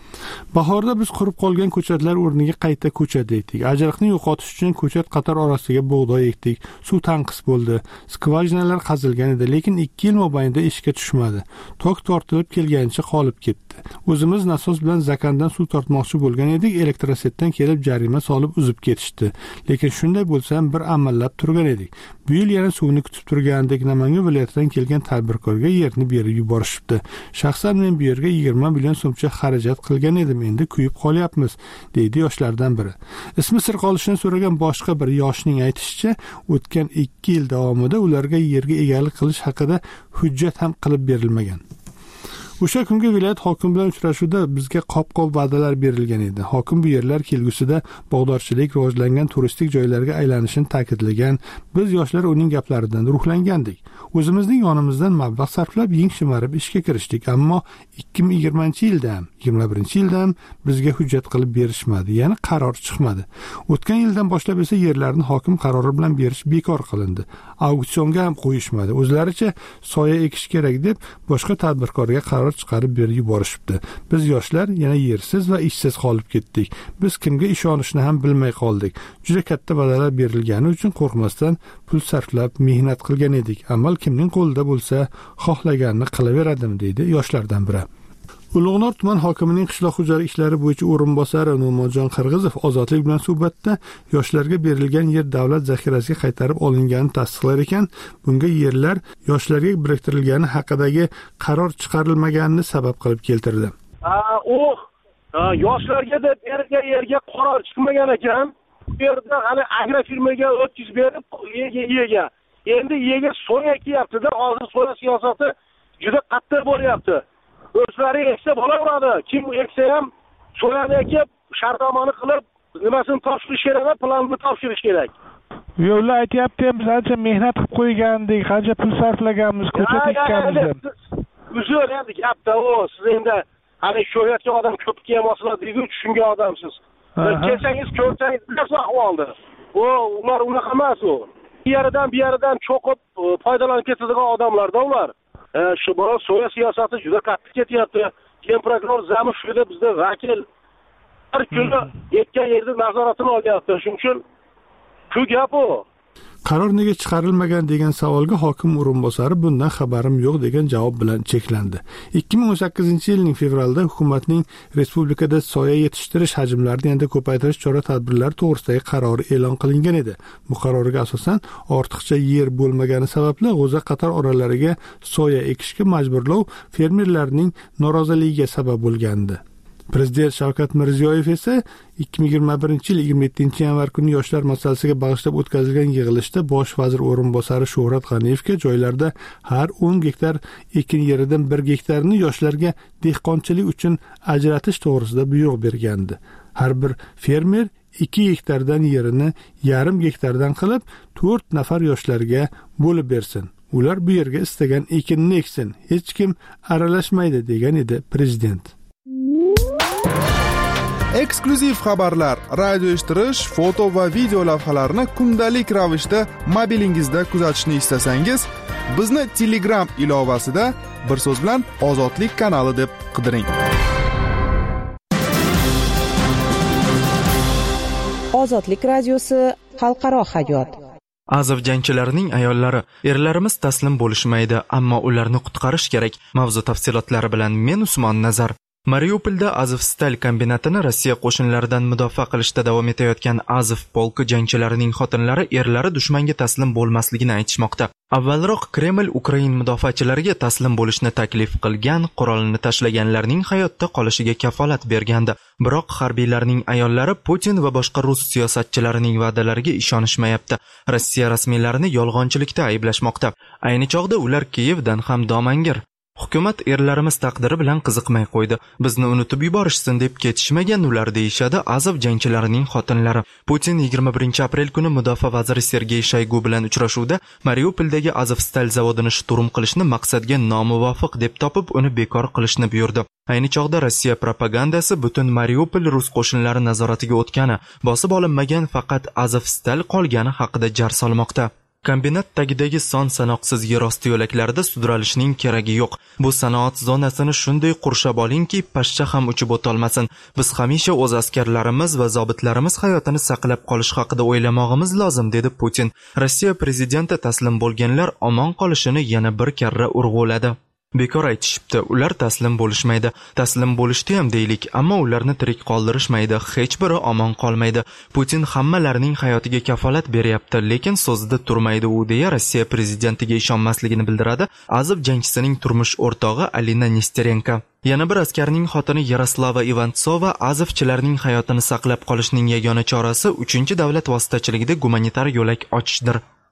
Bahorda biz qurib qolgan ko'chatlar o'rniga qayta ko'chat ekdik. Ajriqni yo'qotish uchun ko'chat qator orasiga bug'doy ekdik. Suv tanqis bo'ldi. Skvajinalar qazilgan edi, lekin 2 yil mobaynida ishga tushmadi. Tok tortilib kelganicha qolib ketdi. O'zimiz nasos bilan zakandan suv tortmoqchi bo'lgan edik, elektrosetdan kelib jarima solib uzib ketishdi. Lekin shunday bo'lsa ham bir amallab turgan edik. Bu yil yana suvni kutib turgandek Namangan viloyatidan kelgan tadbirkorga yerni berib yuborishibdi. Shaxsan men bu yerga 20 million so'mcha xarajat qilgan edim, endi kuyib qolyapmiz, deydi yoshlardan biri. Ismi sir qolishini so'ragan boshqa bir yoshning aytishicha, o'tgan 2 yil davomida ularga yerga egalik qilish haqida hujjat ham qilib berilmagan. O'sha kungi viloyat hokimi bilan uchrashuvda bizga qop-qop va'dalar berilgan edi. Hokim bu yerlar kelgusida bog'dorchilik rivojlangan turistik joylarga aylanishini ta'kidlagan. Biz yoshlar uning gaplaridan ruhlangandik. O'zimizning yonimizdan mablag' sarflab yeng shimarib ishga kirishdik, ammo 2020-yilda ham, 21-yilda ham bizga hujjat qilib berishmadi, ya'ni qaror chiqmadi. O'tgan yildan boshlab esa yerlarni hokim qarori bilan berish bekor qilindi. Auksionga ham qo'yishmadi. O'zlaricha soya ekish kerak deb boshqa tadbirkorga qaror chiqarib berib yuborishibdi. Biz yoshlar yana yersiz va ishsiz qolib ketdik. Biz kimga ishonishni ham bilmay qoldik. Juda katta va'dalar berilgani uchun qo'rqmasdan pul sarflab mehnat qilgan edik. Amal kimning qo'lida bo'lsa, xohlaganini qilaveradim, deydi yoshlardan biri. Ulug'nor tuman hokimining qishloq xo'jalik ishlari bo'yicha o'rinbosari No'monjon Qirg'izov Ozodlik bilan suhbatda yoshlarga berilgan yer davlat zaxirasiga qaytarib olinganini tasdiqlar ekan, bunga yerlar yoshlarga biriktirilgani haqidagi qaror chiqarilmaganini sabab qilib keltirdi. Yoshlarga deb berilgan yerga qaror chiqmagan ekan. Bu yerda hali agrofirmaga o'tkazib berib, ega. Endi ega soya kiyapti-da, hozir soya siyosati juda qattiq bo'lyapti. O'zlari eksa bo'laveradi. Kim eksa ham soyani ekib, shartnomani qilib, nimasini topshirish kerak, planni topshirish kerak. Yo'llar aytyapti, biz ancha mehnat qilib qo'ygandik, qancha pul sarflaganmiz, ko'chat ekkanmiz. Uzr endi gapda siz endi hali sho'yatga odam ko'p kelmaslar deydi, tushungan odamsiz. Kelsangiz ko'rsangiz bilasiz ahvolni. Ular unaqa emas u. Bir yeridan cho'qib foydalanib ketadigan odamlarda ular. Shu bola soya siyosati juda qattiq ketyapti. Keyin prokuror Zamir shuyda bizda vakil har kuni yetgan yerda nazoratini olyapti. Shuning uchun shu gap u. Qaror nega chiqarilmagan degan savolga hokim o'rinbosari bundan xabarim yo'q degan javob bilan cheklandi. 2018-yilning fevralida hukumatning respublikada soya yetishtirish hajmlarini yanada ko'paytirish chora-tadbirlari to'g'risidagi qarori e'lon qilingan edi. Bu qarorga asosan ortiqcha yer bo'lmagani sababli g'o'za qator oralariga soya ekishga majburlov fermerlarning noroziligiga sabab bo'lgandi. Prezident Shavkat Mirziyoyev esa 2021-yil 27-yanvar kuni yoshlar masalasiga bag'ishlab o'tkazilgan yig'ilishda bosh vazir o'rinbosari Shuhrat G'aniyevga joylarda har 10 gektar ekin yeridan 1 gektarini yoshlarga dehqonchilik uchun ajratish to'g'risida buyruq bergandi. Har bir fermer 2 gektardan yerini yarim gektardan qilib 4 nafar yoshlarga bo'lib bersin. Ular bu yerga istagan ekinni eksin, hech kim aralashmaydi degan edi prezident. Eksklyuziv xabarlar, radio eshittirish, foto va video lavhalarni kundalik ravishda mobilingizda kuzatishni istasangiz, bizni Telegram ilovasida bir so'z bilan Ozodlik kanali deb qidiring. Ozodlik radiosi xalqaro hayot. Azov jangchilarining ayollari, erlarimiz taslim bo'lishmaydi, ammo ularni qutqarish kerak. Mavzu tafsilotlari bilan men Usmon Nazar. Mariupolda Azovstal kombinatini Rossiya qo'shinlaridan mudofaa qilishda davom etayotgan Azov polki jangchilarining xotinlari erlari dushmanga taslim bo'lmasligini aytishmoqda. Avvalroq Kreml Ukrain mudofaachilariga taslim bo'lishni taklif qilgan, qurolni tashlaganlarning hayotda qolishiga kafolat bergandi. Biroq harbiylarning ayollari Putin va boshqa rus siyosatchilarining va'dalariga ishonishmayapti. Rossiya rasmiylarini yolg'onchilikda ayblashmoqda. Ayni chog'da ular Kiyevdan ham domangir. Hukumat erlarimiz taqdiri bilan qiziqmay qo'ydi. Bizni unutib yuborishsin deb ketishmagan ular deyishadi Azov jangchilarining xotinlari. Putin 21-aprel kuni mudofaa vaziri Sergey Shoygu bilan uchrashuvda Mariupoldagi Azovstal zavodini shturm qilishni maqsadga nomuvofiq deb topib, uni bekor qilishni buyurdi. Ayni chog'da Rossiya propagandasi butun Mariupol rus qo'shinlari nazoratiga o'tgani, bosib olinmagan faqat Azovstal qolgani haqida jar solmoqda. Kombinat tagidagi son sanoqsiz yerosti yo'laklarida sudralishning keragi yo'q. Bu sanoat zonasini shunday qurshab olingki, pashsha ham uchib o'tolmasin. Biz hamisha o'z askarlarimiz va zobitlarimiz hayotini saqlab qolish haqida o'ylamog'imiz lozim, dedi Putin. Rossiya prezidenti taslim bo'lganlar omon qolishini yana bir karra urg'uladi. Bekor aytishibdi, ular taslim bo'lishmaydi. Taslim bo'lishdi ham deylik, ammo ularni tirik qoldirishmaydi. Hech biri omon qolmaydi. Putin hammalarining hayotiga kafolat beryapti, lekin so'zida turmaydi u, deya Rossiya prezidentiga ishonmasligini bildiradi Azov jangchisining turmush o'rtog'i Alina Nesterenko. Yana bir askarning xotini Yaroslava Ivantsova Azovchilarning hayotini saqlab qolishning yagona chorasi 3-davlat vositachiligida gumanitar yo'lak ochishdir.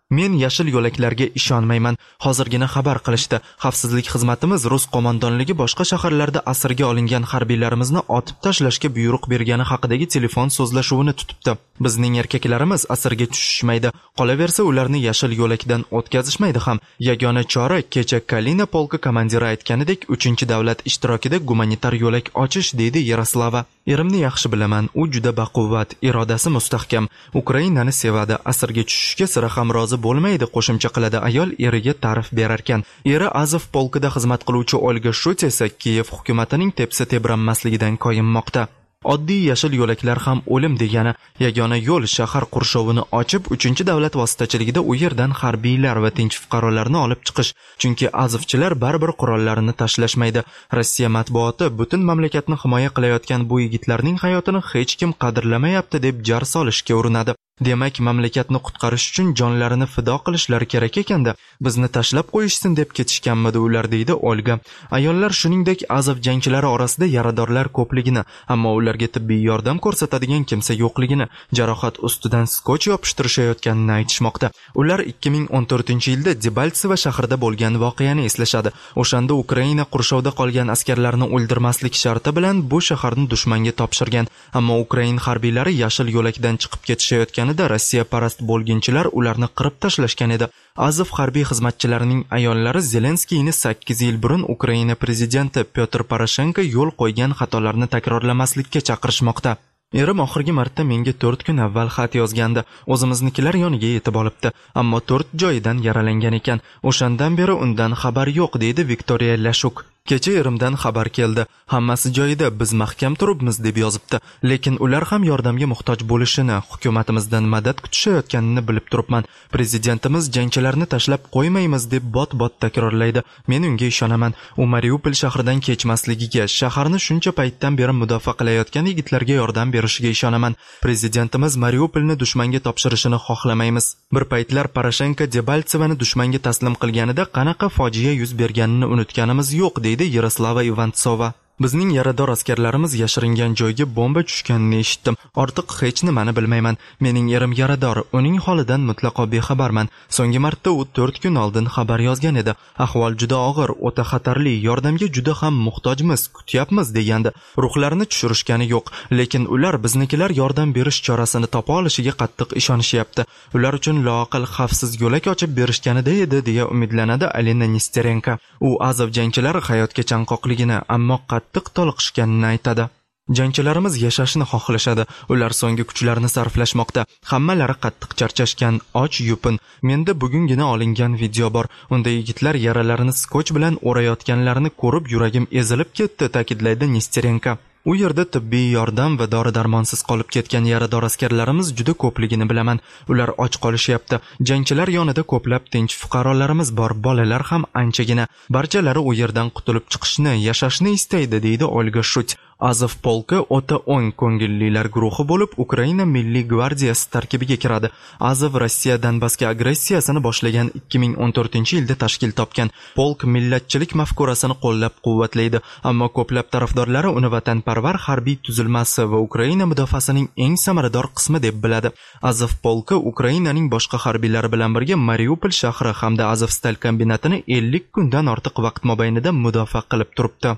Men yashil yo'laklarga ishonmayman. Hozirgina xabar qilishdi. Xavfsizlik xizmatimiz Rus qo'mondonligi boshqa shaharlarda asirga olingan harbiylarimizni otib tashlashga buyruq bergani haqidagi telefon so'zlashuvini tutibdi. Bizning erkaklarimiz asirga tushishmaydi. Qolaversa, ularni yashil yo'lakdan o'tkazishmaydi ham. Yagona chora kecha Kalina polki komandiri aytganidek 3-davlat ishtirokida gumanitar yo'lak ochish, deydi Yaroslava. Erimni yaxshi bilaman. U juda baquvvat, irodasi mustahkam. Ukrainani sevadi. Asirga tushishga sira ham rozi bo'lmaydi, qo'shimcha qiladi ayol eriga ta'rif berarkan. Eri Azov polkida xizmat qiluvchi Olga Shut esa Kiyev hukumatining tepsa tebranmasligidan koyinmoqda. Oddiy yashil yo'laklar ham o'lim degani. Yagona yo'l shahar qurshovini ochib, 3-davlat vositachiligida u yerdan harbiylar va tinch fuqarolarni olib chiqish. Chunki azovchilar baribir qurollarini tashlashmaydi. Rossiya matbuoti butun mamlakatni himoya qilayotgan bu yigitlarning hayotini hech kim qadrlamayapti deb jar solishga urinadi. Demak, mamlakatni qutqarish uchun jonlarini fido qilishlari kerak ekanda, bizni tashlab qo'yishsin deb ketishganmidi ular, deydi Olga. Ayollar shuningdek Azov jangchilari orasida yaradorlar ko'pligini, ammo ularga tibbiy yordam ko'rsatadigan kimsa yo'qligini, jarohat ustidan skotch yopishtirishayotganini aytishmoqda. Ular 2014-yilda Debaltsevo shahrida bo'lgan voqeani eslashadi. O'shanda Ukraina qurshovda qolgan askarlarni o'ldirmaslik sharti bilan bu shaharni dushmanga topshirgan, ammo Ukraina harbiylari yashil yo'lakdan chiqib ketishayotgan Rossiya parast bo'lginchilar ularni qirib tashlashgan edi. Azov harbiy xizmatchilarining ayollari Zelenskiyni 8 yil burun Ukraina prezidenti Petr Poroshenko yo'l qo'ygan xatolarni takrorlamaslikka chaqirishmoqda. Erim oxirgi marta menga 4 kun avval xat yozgandi. O'zimiznikilar yoniga yetib olibdi, ammo 4 joyidan yaralangan ekan. O'shandan beri undan xabar yo'q, deydi Viktoriya Lashuk. Kecha erimdan xabar keldi. Hammasi joyida, biz mahkam turibmiz deb yozibdi. Lekin ular ham yordamga muhtoj bo'lishini, hukumatimizdan madad kutishayotganini bilib turibman. Prezidentimiz jangchilarni tashlab qo'ymaymiz deb bot-bot takrorlaydi. Men unga ishonaman. U Mariupol shahridan kechmasligiga, shaharni shuncha paytdan beri mudofaa qilayotgan yigitlarga yordam berishiga ishonaman. Prezidentimiz Mariupolni dushmanga topshirishini xohlamaymiz. Bir paytlar Poroshenko Debaltsevani dushmanga taslim qilganida qanaqa fojia yuz berganini unutganimiz yo'q, deydi Yaroslava Ivantsova. Bizning yarador askarlarimiz yashiringan joyga bomba tushganini eshitdim. Ortiq hech nimani bilmayman. Mening erim yarador, uning holidan mutlaqo bexabarman. So'nggi marta u 4 kun oldin xabar yozgan edi. Ahvol juda og'ir, o'ta xatarli, yordamga juda ham muhtojmiz, kutyapmiz degandi. Ruhlarini tushirishgani yo'q, lekin ular biznikilar yordam berish chorasini topa olishiga qattiq ishonishyapti. Ular uchun loaqal xavfsiz yo'lak ochib berishganida edi, deya umidlanadi Alina Nesterenko. U Azov jangchilari hayotga chanqoqligini, ammo qattiq toliqishganini aytadi. Jangchilarimiz yashashni xohlashadi. Ular so'nggi kuchlarini sarflashmoqda. Hammalari qattiq charchashgan, och, yupun. Menda bugungina olingan video bor. Unda yigitlar yaralarini skotch bilan o'rayotganlarini ko'rib yuragim ezilib ketdi, ta'kidlaydi Nesterenko. U yerda tibbiy yordam va dori-darmonsiz qolib ketgan yarador askarlarimiz juda ko'pligini bilaman. Ular och qolishyapti. Jangchilar yonida ko'plab tinch fuqarolarimiz bor, bolalar ham anchagina. Barchalari u yerdan qutulib chiqishni, yashashni istaydi, deydi Olga Shut. Azov polki o'ta o'ng ko'ngillilar guruhi bo'lib, Ukraina Milliy gvardiyasi tarkibiga kiradi. Azov Rossiya Donbassga agressiyasini boshlagan 2014-yilda tashkil topgan. Polk millatchilik mafkurasini qo'llab-quvvatlaydi, ammo ko'plab tarafdorlari uni vatanparvar harbiy tuzilmasi va Ukraina mudofaasining eng samarador qismi deb biladi. Azov polki Ukrainaning boshqa harbiylari bilan birga Mariupol shahri hamda Azovstal kombinatini 50 kundan ortiq vaqt mobaynida mudofaa qilib turibdi.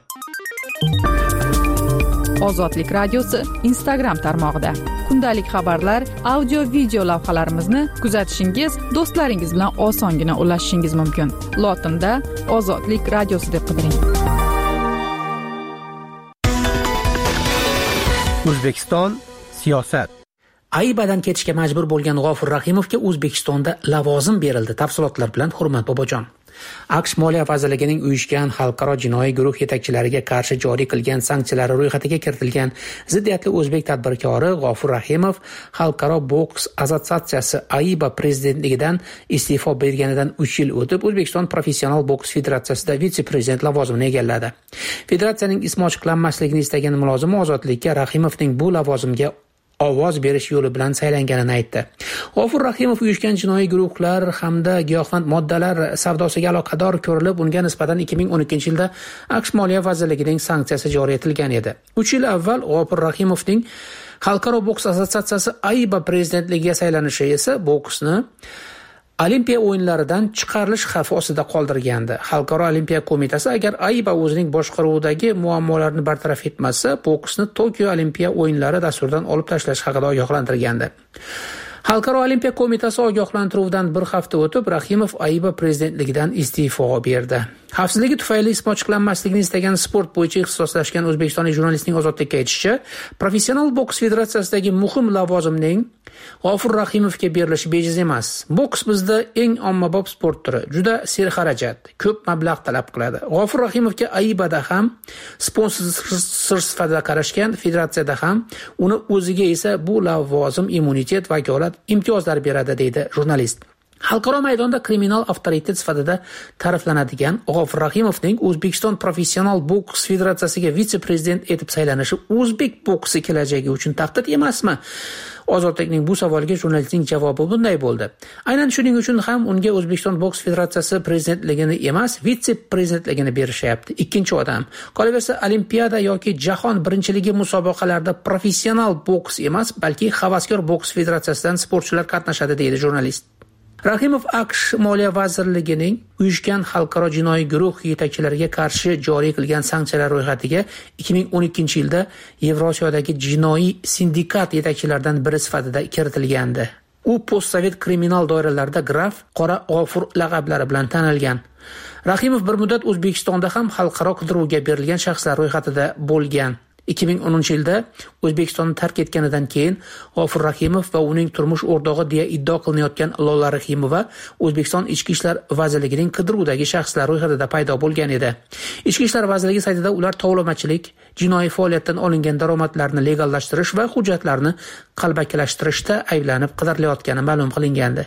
Ozodlik radiosi Instagram tarmog'ida. Kundalik xabarlar, audio, video lavhalarimizni kuzatishingiz, do'stlaringiz bilan osongina ulashishingiz mumkin. Lotinda Ozodlik radiosi deb qidiring. O'zbekiston siyosat. Aybadan ketishga majbur bo'lgan G'ofur Rahimovga O'zbekistonda lavozim berildi. Tafsilotlar bilan Hurmat Bobojon. AQSh Moliya vazirligining uyushgan xalqaro jinoiy guruh yetakchilariga qarshi joriy qilgan sanksiyalar ro'yxatiga kiritilgan ziddiyatli o'zbek tadbirkori G'ofur Rahimov Xalqaro boks assotsiatsiyasi AIBA prezidentligidan iste'fo berganidan 3 yil o'tib O'zbekiston Professional boks federatsiyasida vitse-prezident lavozimini egalladi. Federatsiyaning ismi ochiqlanmasligini istagan mulozim Ozodlikka Rahimovning bu lavozimga ovoz berish yo'li bilan saylanganini aytdi. G'ofur Rahimov uyushgan jinoiy guruhlar hamda giyohvand moddalar savdosiga aloqador ko'rilib, unga nisbatan 2012-yilda AQSh Moliya vazirligining sanksiyasi joriy etilgan edi. 3 yil avval G'ofur Rahimovning Xalqaro boks assotsiatsiyasi AIBA prezidentligiga saylanishi esa boksni Olimpiya o'yinlaridan chiqarilish xavfi ostida qoldirgandi. Xalqaro olimpiya qo'mitasi agar AIBA o'zining boshqaruvidagi muammolarni bartaraf etmasa, boksni Tokio olimpiya o'yinlari dasturidan olib tashlash haqida ogohlantirgandi. Xalqaro olimpiya qo'mitasi ogohlantiruvidan bir hafta o'tib, Rahimov AIBA prezidentligidan iste'fo berdi. Xavfsizligi tufayli ismi ochiqlanmasligini istagan sport bo'yicha ixtisoslashgan o'zbekistonlik jurnalistning ozodlikka aytishicha, Professional boks federatsiyasidagi muhim lavozimning G'ofur Rahimovga berilishi bejiz emas. Boks bizda eng ommabop sport turi, juda serxarajat, ko'p mablag' talab qiladi. G'ofur Rahimovga AIBAda ham sponsor sifatida qarashgan, federatsiyada ham, uni o'ziga esa bu lavozim immunitet, vakolat, imtiyozlar beradi, deydi jurnalist. Xalqaro maydonda kriminal avtoritet sifatida ta'riflanadigan G'ofur Rahimovning O'zbekiston Professional boks federatsiyasiga vitse-prezident etib saylanishi o'zbek boksi kelajagi uchun tahdid emasmi? Ozodlikning bu savoliga jurnalistning javobi bunday bo'ldi. Aynan shuning uchun ham unga O'zbekiston boks federatsiyasi prezidentligini emas, vitse-prezidentligini berishyapti. Ikkinchi odam. Qolaversa, olimpiada yoki jahon birinchiligi musobaqalarida professional boks emas, balki havaskor boks federatsiyasidan sportchilar qatnashadi, deydi jurnalist. Rahimov AQSh Moliya vazirligining uyushgan xalqaro jinoiy guruh yetakchilariga qarshi joriy qilgan sanksiyalar ro'yxatiga 2012-yilda Yevrosiyodagi jinoiy sindikat yetakchilaridan biri sifatida kiritilgandi. U postsovet kriminal doiralarida Graf Qora G'ofur laqablari bilan tanilgan. Rahimov bir muddat O'zbekistonda ham xalqaro qidiruvga berilgan shaxslar ro'yxatida bo'lgan. 2010-yilda O'zbekistonni tark etganidan keyin G'ofur Rahimov va uning turmush o'rtog'i deya iddao qilinayotgan Lola Rahimova O'zbekiston Ichki ishlar vazirligining qidiruvdagi shaxslar ro'yxatida paydo bo'lgan edi. Ichki ishlar vazirligi saytida ular tovlamachilik, jinoiy faoliyatdan olingan daromadlarni legallashtirish va hujjatlarni qalbakilashtirishda ayblanib qidirilayotgani ma'lum qilingandi.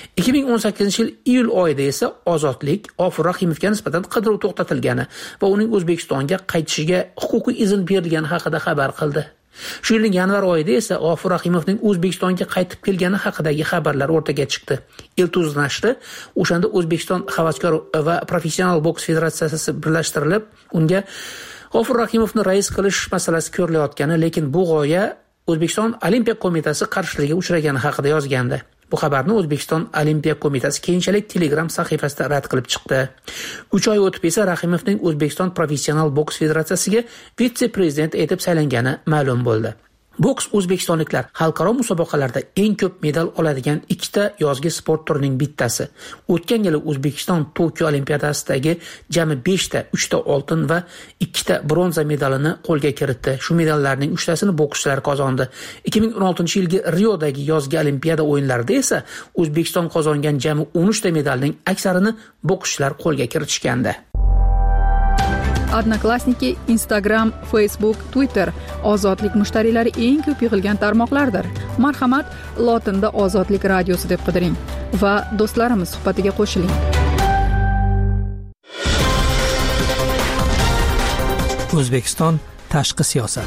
2018-yil iyul oyida esa Ozodlik G'ofur Rahimovga nisbatan qidiruv to'xtatilgani va uning O'zbekistonga qaytishiga huquqiy izn berilgani haqida xabar qildi. Shu yilning yanvar oyida esa G'ofur Rahimovning O'zbekistonga qaytib kelgani haqidagi xabarlar o'rtaga chiqdi. Iltuz nashri o'shanda O'zbekiston havaskor va professional boks federatsiyasi birlashtirilib, unga G'ofur Rahimovni rais qilish masalasi ko'rilayotgani, lekin bu g'oya O'zbekiston Olimpiya qo'mitasi qarshiligiga uchragani haqida yozgandi. Bu xabarni O'zbekiston Olimpiya qo'mitasi keyinchalik Telegram sahifasida rad qilib chiqdi. 3 oy o'tib esa Rahimovning O'zbekiston Professional boks federatsiyasiga vitse-prezident etib saylangani ma'lum bo'ldi. Boks o'zbekistonliklar xalqaro musobaqalarda eng ko'p medal oladigan ikkita yozgi sport turining bittasi. O'tgan yili O'zbekiston Tokio olimpiadasidagi jami 5 ta, 3 ta oltin va 2 ta bronza medalini qo'lga kiritdi. Shu medallarning 3 tasini bokschilar qozondi. 2016-yilgi Riodagi yozgi olimpiada o'yinlarida esa O'zbekiston qozongan jami 13 ta medalning aksarini bokschilar qo'lga kiritishgandi. Odnoklassniki, Instagram, Facebook, Twitter ozodlik mushtariylari eng ko'p yig'ilgan tarmoqlardir. Marhamat, lotinda Ozodlik radiosi deb qidiring va do'stlarimiz suhbatiga qo'shiling. O'zbekiston tashqi siyosat.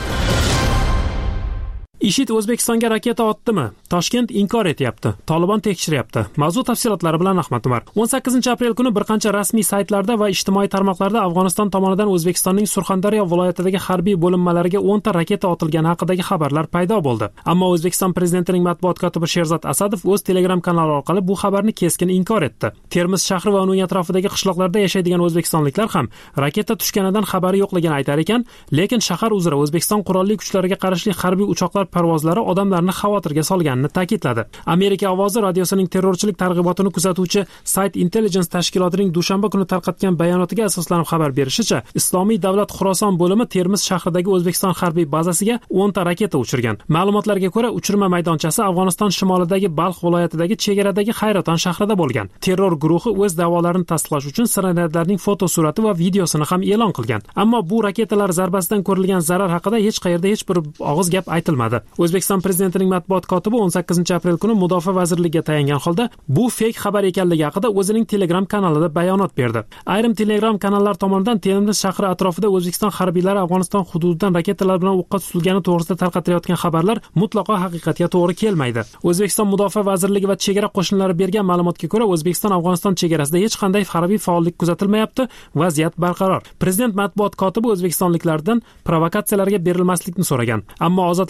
IShID O'zbekistonga raketa otdimi? Toshkent inkor etyapti. Tolibon tekshiryapti. Mavzu tafsilotlari bilan Ahmad Umar. 18-aprel kuni bir qancha rasmiy saytlarda va ijtimoiy tarmoqlarda Afg'oniston tomonidan O'zbekistonning Surxondaryo viloyatidagi harbiy bo'linmalariga 10 ta raketa otilgani haqidagi xabarlar paydo bo'ldi. Ammo O'zbekiston prezidentining matbuot kotibi Sherzod Asadov o'z Telegram kanali orqali bu xabarni keskin inkor etdi. Termiz shahri va uning atrofidagi qishloqlarda yashaydigan o'zbekistonliklar ham raketa tushganidan xabari yo'qligini aytar ekan, lekin shahar uzra O'zbekiston qurolli kuchlariga qarashli harbiy uchoqlar parvozlari odamlarni xavotirga solganini ta'kidladi. Amerika ovozi radiosining terrorchilik targ'ibotini kuzatuvchi Site Intelligence tashkilotining dushanba kuni tarqatgan bayonotiga asoslanib xabar berishicha, Islomiy davlat Xuroson bo'limi Termiz shahridagi O'zbekiston harbiy bazasiga 10 ta raketa uchirgan. Ma'lumotlarga ko'ra, uchirma maydonchasi Afg'oniston shimolidagi Balx viloyatidagi chegaradagi Hayroton shahrida bo'lgan. Terror guruhi o'z da'volarini tasdiqlash uchun snaryadlarning fotosurati va videosini ham e'lon qilgan. Ammo bu raketalar zarbasidan ko'rilgan zarar haqida hech qayerda hech bir og'iz gap aytilmadi. O'zbekiston prezidentining matbuot kotibi 18-aprel kuni Mudofaa vazirligiga tayangan holda bu fake xabar ekanligi haqida o'zining Telegram kanalida bayonot berdi. Ayrim Telegram kanallar tomonidan Termiz shahri atrofida O'zbekiston harbiylari Afg'oniston hududidan raketalar bilan o'qqa tutilgani to'g'risida tarqatilayotgan xabarlar mutlaqo haqiqatga to'g'ri kelmaydi. O'zbekiston Mudofaa vazirligi va chegara qo'shinlari bergan ma'lumotga ko'ra, O'zbekiston Afg'oniston chegarasida hech qanday harbiy faollik kuzatilmayapti, vaziyat barqaror. Prezident matbuot kotibi o'zbekistonliklardan provokatsiyalarga berilmaslikni so'ragan. Ammo Ozodlik radiosi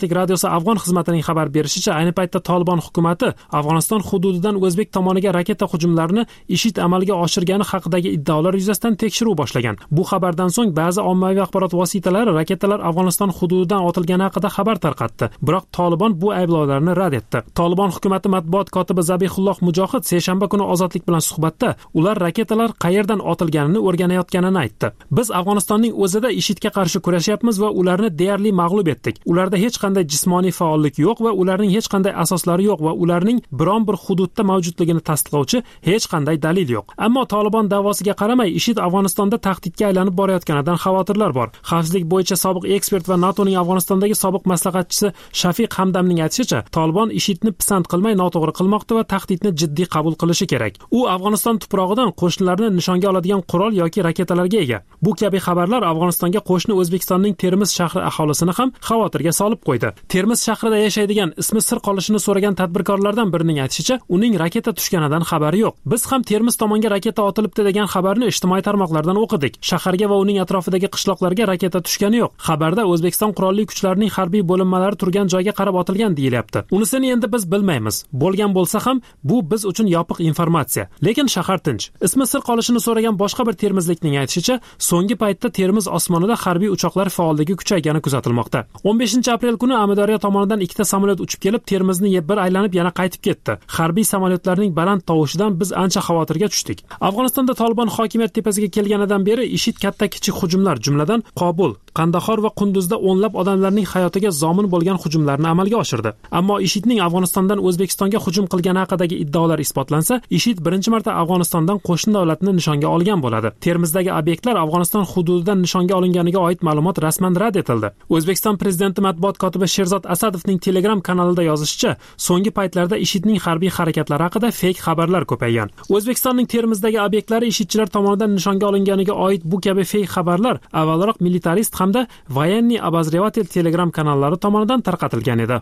agentligi afg'on xizmatining xabar berishicha, ayni paytda Tolibon hukumati Afg'oniston hududidan o'zbek tomoniga raketa hujumlarini IShID amalga oshirgani haqidagi iddaolar yuzasidan tekshiruv boshlagan. Bu xabardan so'ng ba'zi ommaviy axborot vositalari raketalar Afg'oniston hududidan otilgani haqida xabar tarqatdi. Biroq Tolibon bu ayblovlarni rad etdi. Tolibon hukumati matbuot kotibi Zabihulloh Mujohid seshanba kuni Ozodlik bilan suhbatda ular raketalar qayerdan otilganini o'rganayotganini aytdi. Biz Afg'onistonning o'zida IShIDga qarshi kurashyapmiz va ularni deyarli mag'lub etdik. Ularda hech qanday jismoniy faollik yo'q va ularning hech qanday asoslari yo'q va ularning biron bir hududda mavjudligini tasdiqlovchi hech qanday dalil yo'q. Ammo Tolibon da'vosiga qaramay IShID Afg'onistonda tahdidga aylanib borayotganidan xavotirlar bor. Xavfsizlik bo'yicha sobiq ekspert va NATOning Afg'onistondagi sobiq maslahatchisi Shafiq Hamdamning aytishicha, Tolibon IShIDni pisand qilmay noto'g'ri qilmoqda va tahdidni jiddiy qabul qilishi kerak. U Afg'oniston tuprog'idan qo'shnilarni nishonga oladigan qurol yoki raketalarga ega. Bu kabi xabarlar Afg'onistonga qo'shni O'zbekistonning Termiz shahri aholisini ham xavotirga solib qo'ydi. Termiz shahrida yashaydigan ismi sir qolishini so'ragan tadbirkorlardan birining aytishicha, uning raketa tushganidan xabari yo'q. Biz ham Termiz tomonga raketa otilibdi degan xabarni ijtimoiy tarmoqlardan o'qidik. Shaharga va uning atrofidagi qishloqlarga raketa tushgani yo'q. Xabarda O'zbekiston qurolli kuchlarining harbiy bo'linmalari turgan joyga qarab otilgan deyilyapti. Unisini endi biz bilmaymiz. Bo'lgan bo'lsa ham bu biz uchun yopiq informatsiya. Lekin shahar tinch. Ismi sir qolishini so'ragan boshqa bir termizlikning aytishicha, so'nggi paytda Termiz osmonida harbiy uchoqlar faolligi kuchaygani kuzatilmoqda. 15-aprel kuni Amudaryo tomonidan ikkita samolyot uchib kelib Termizni bir aylanib yana qaytib ketdi. Harbiy samolyotlarning baland tovushidan biz ancha xavotirga tushdik. Afg'onistonda Tolibon hokimiyat tepasiga kelganidan beri IShID katta-kichik hujumlar, jumladan Qobul, Qandahor va Qunduzda o'nlab odamlarning hayotiga zomin bo'lgan hujumlarni amalga oshirdi. Ammo IShIDning Afg'onistondan O'zbekistonga hujum qilgani haqidagi iddaolar isbotlansa, IShID birinchi marta Afg'onistondan qo'shni davlatni nishonga olgan bo'ladi. Termizdagi obyektlar Afg'oniston hududidan nishonga olinganiga oid ma'lumot rasman rad etildi. O'zbekiston prezidenti matbuot kotibi Sherzod Asadovning Telegram kanalida yozishicha, so'nggi paytlarda IShIDning harbiy harakatlari haqida fake xabarlar ko'paygan. O'zbekistonning Termizdagi obyektlari IShIDchilar tomonidan nishonga olinganiga oid bu kabi fake xabarlar avvalroq Militarist hamda Voyenniy Obozrevatelь Telegram kanallari tomonidan tarqatilgan edi.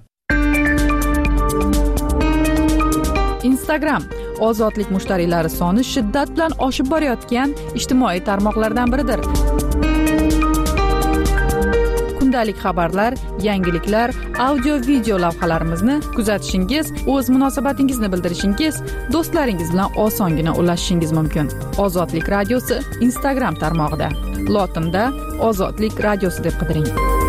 Instagram ozodlik mushtariylari soni shiddat bilan oshib borayotgan ijtimoiy tarmoqlardan biridir. Kundalik xabarlar, yangiliklar, audio-video lavhalarimizni kuzatishingiz, o'z munosabatingizni bildirishingiz, do'stlaringiz bilan osongina ulashishingiz mumkin. Ozodlik radiosi Instagram tarmog'ida. Lotinda Ozodlik radiosi deb qidiring.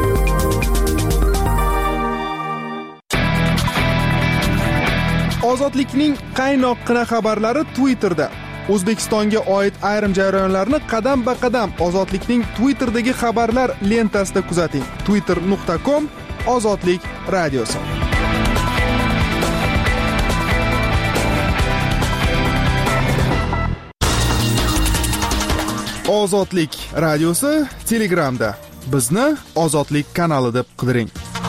Ozodlikning qaynoqqina xabarlari Twitterda. O'zbekistonga oid ayrim jarayonlarni qadam-ba-qadam Ozodlikning Twitterdagi xabarlar lentasida kuzating. twitter.com/ozodlik radiosi. Ozodlik radiosi Telegramda. Bizni Ozodlik kanali deb qidiring.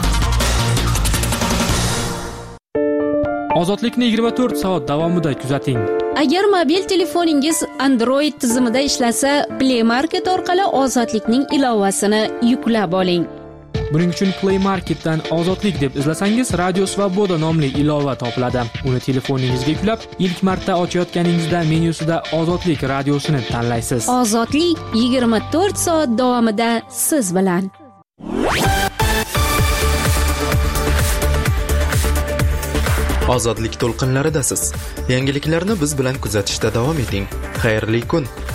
Ozodlikni 24 soat davomida kuzating. Agar mobil telefoningiz Android tizimida ishlasa, Play Market orqali Ozodlikning ilovasini yuklab oling. Buning uchun Play Marketdan Ozodlik deb izlasangiz, Radio Svoboda nomli ilova topiladi. Uni telefoningizga yuklab, ilk marta ochayotganingizda menyusida Ozodlik radiosini tanlaysiz. Ozodlik 24 soat davomida siz bilan. Ozodlik to'lqinlaridasiz. Yangiliklarni biz bilan kuzatishda davom eting. Xayrli kun.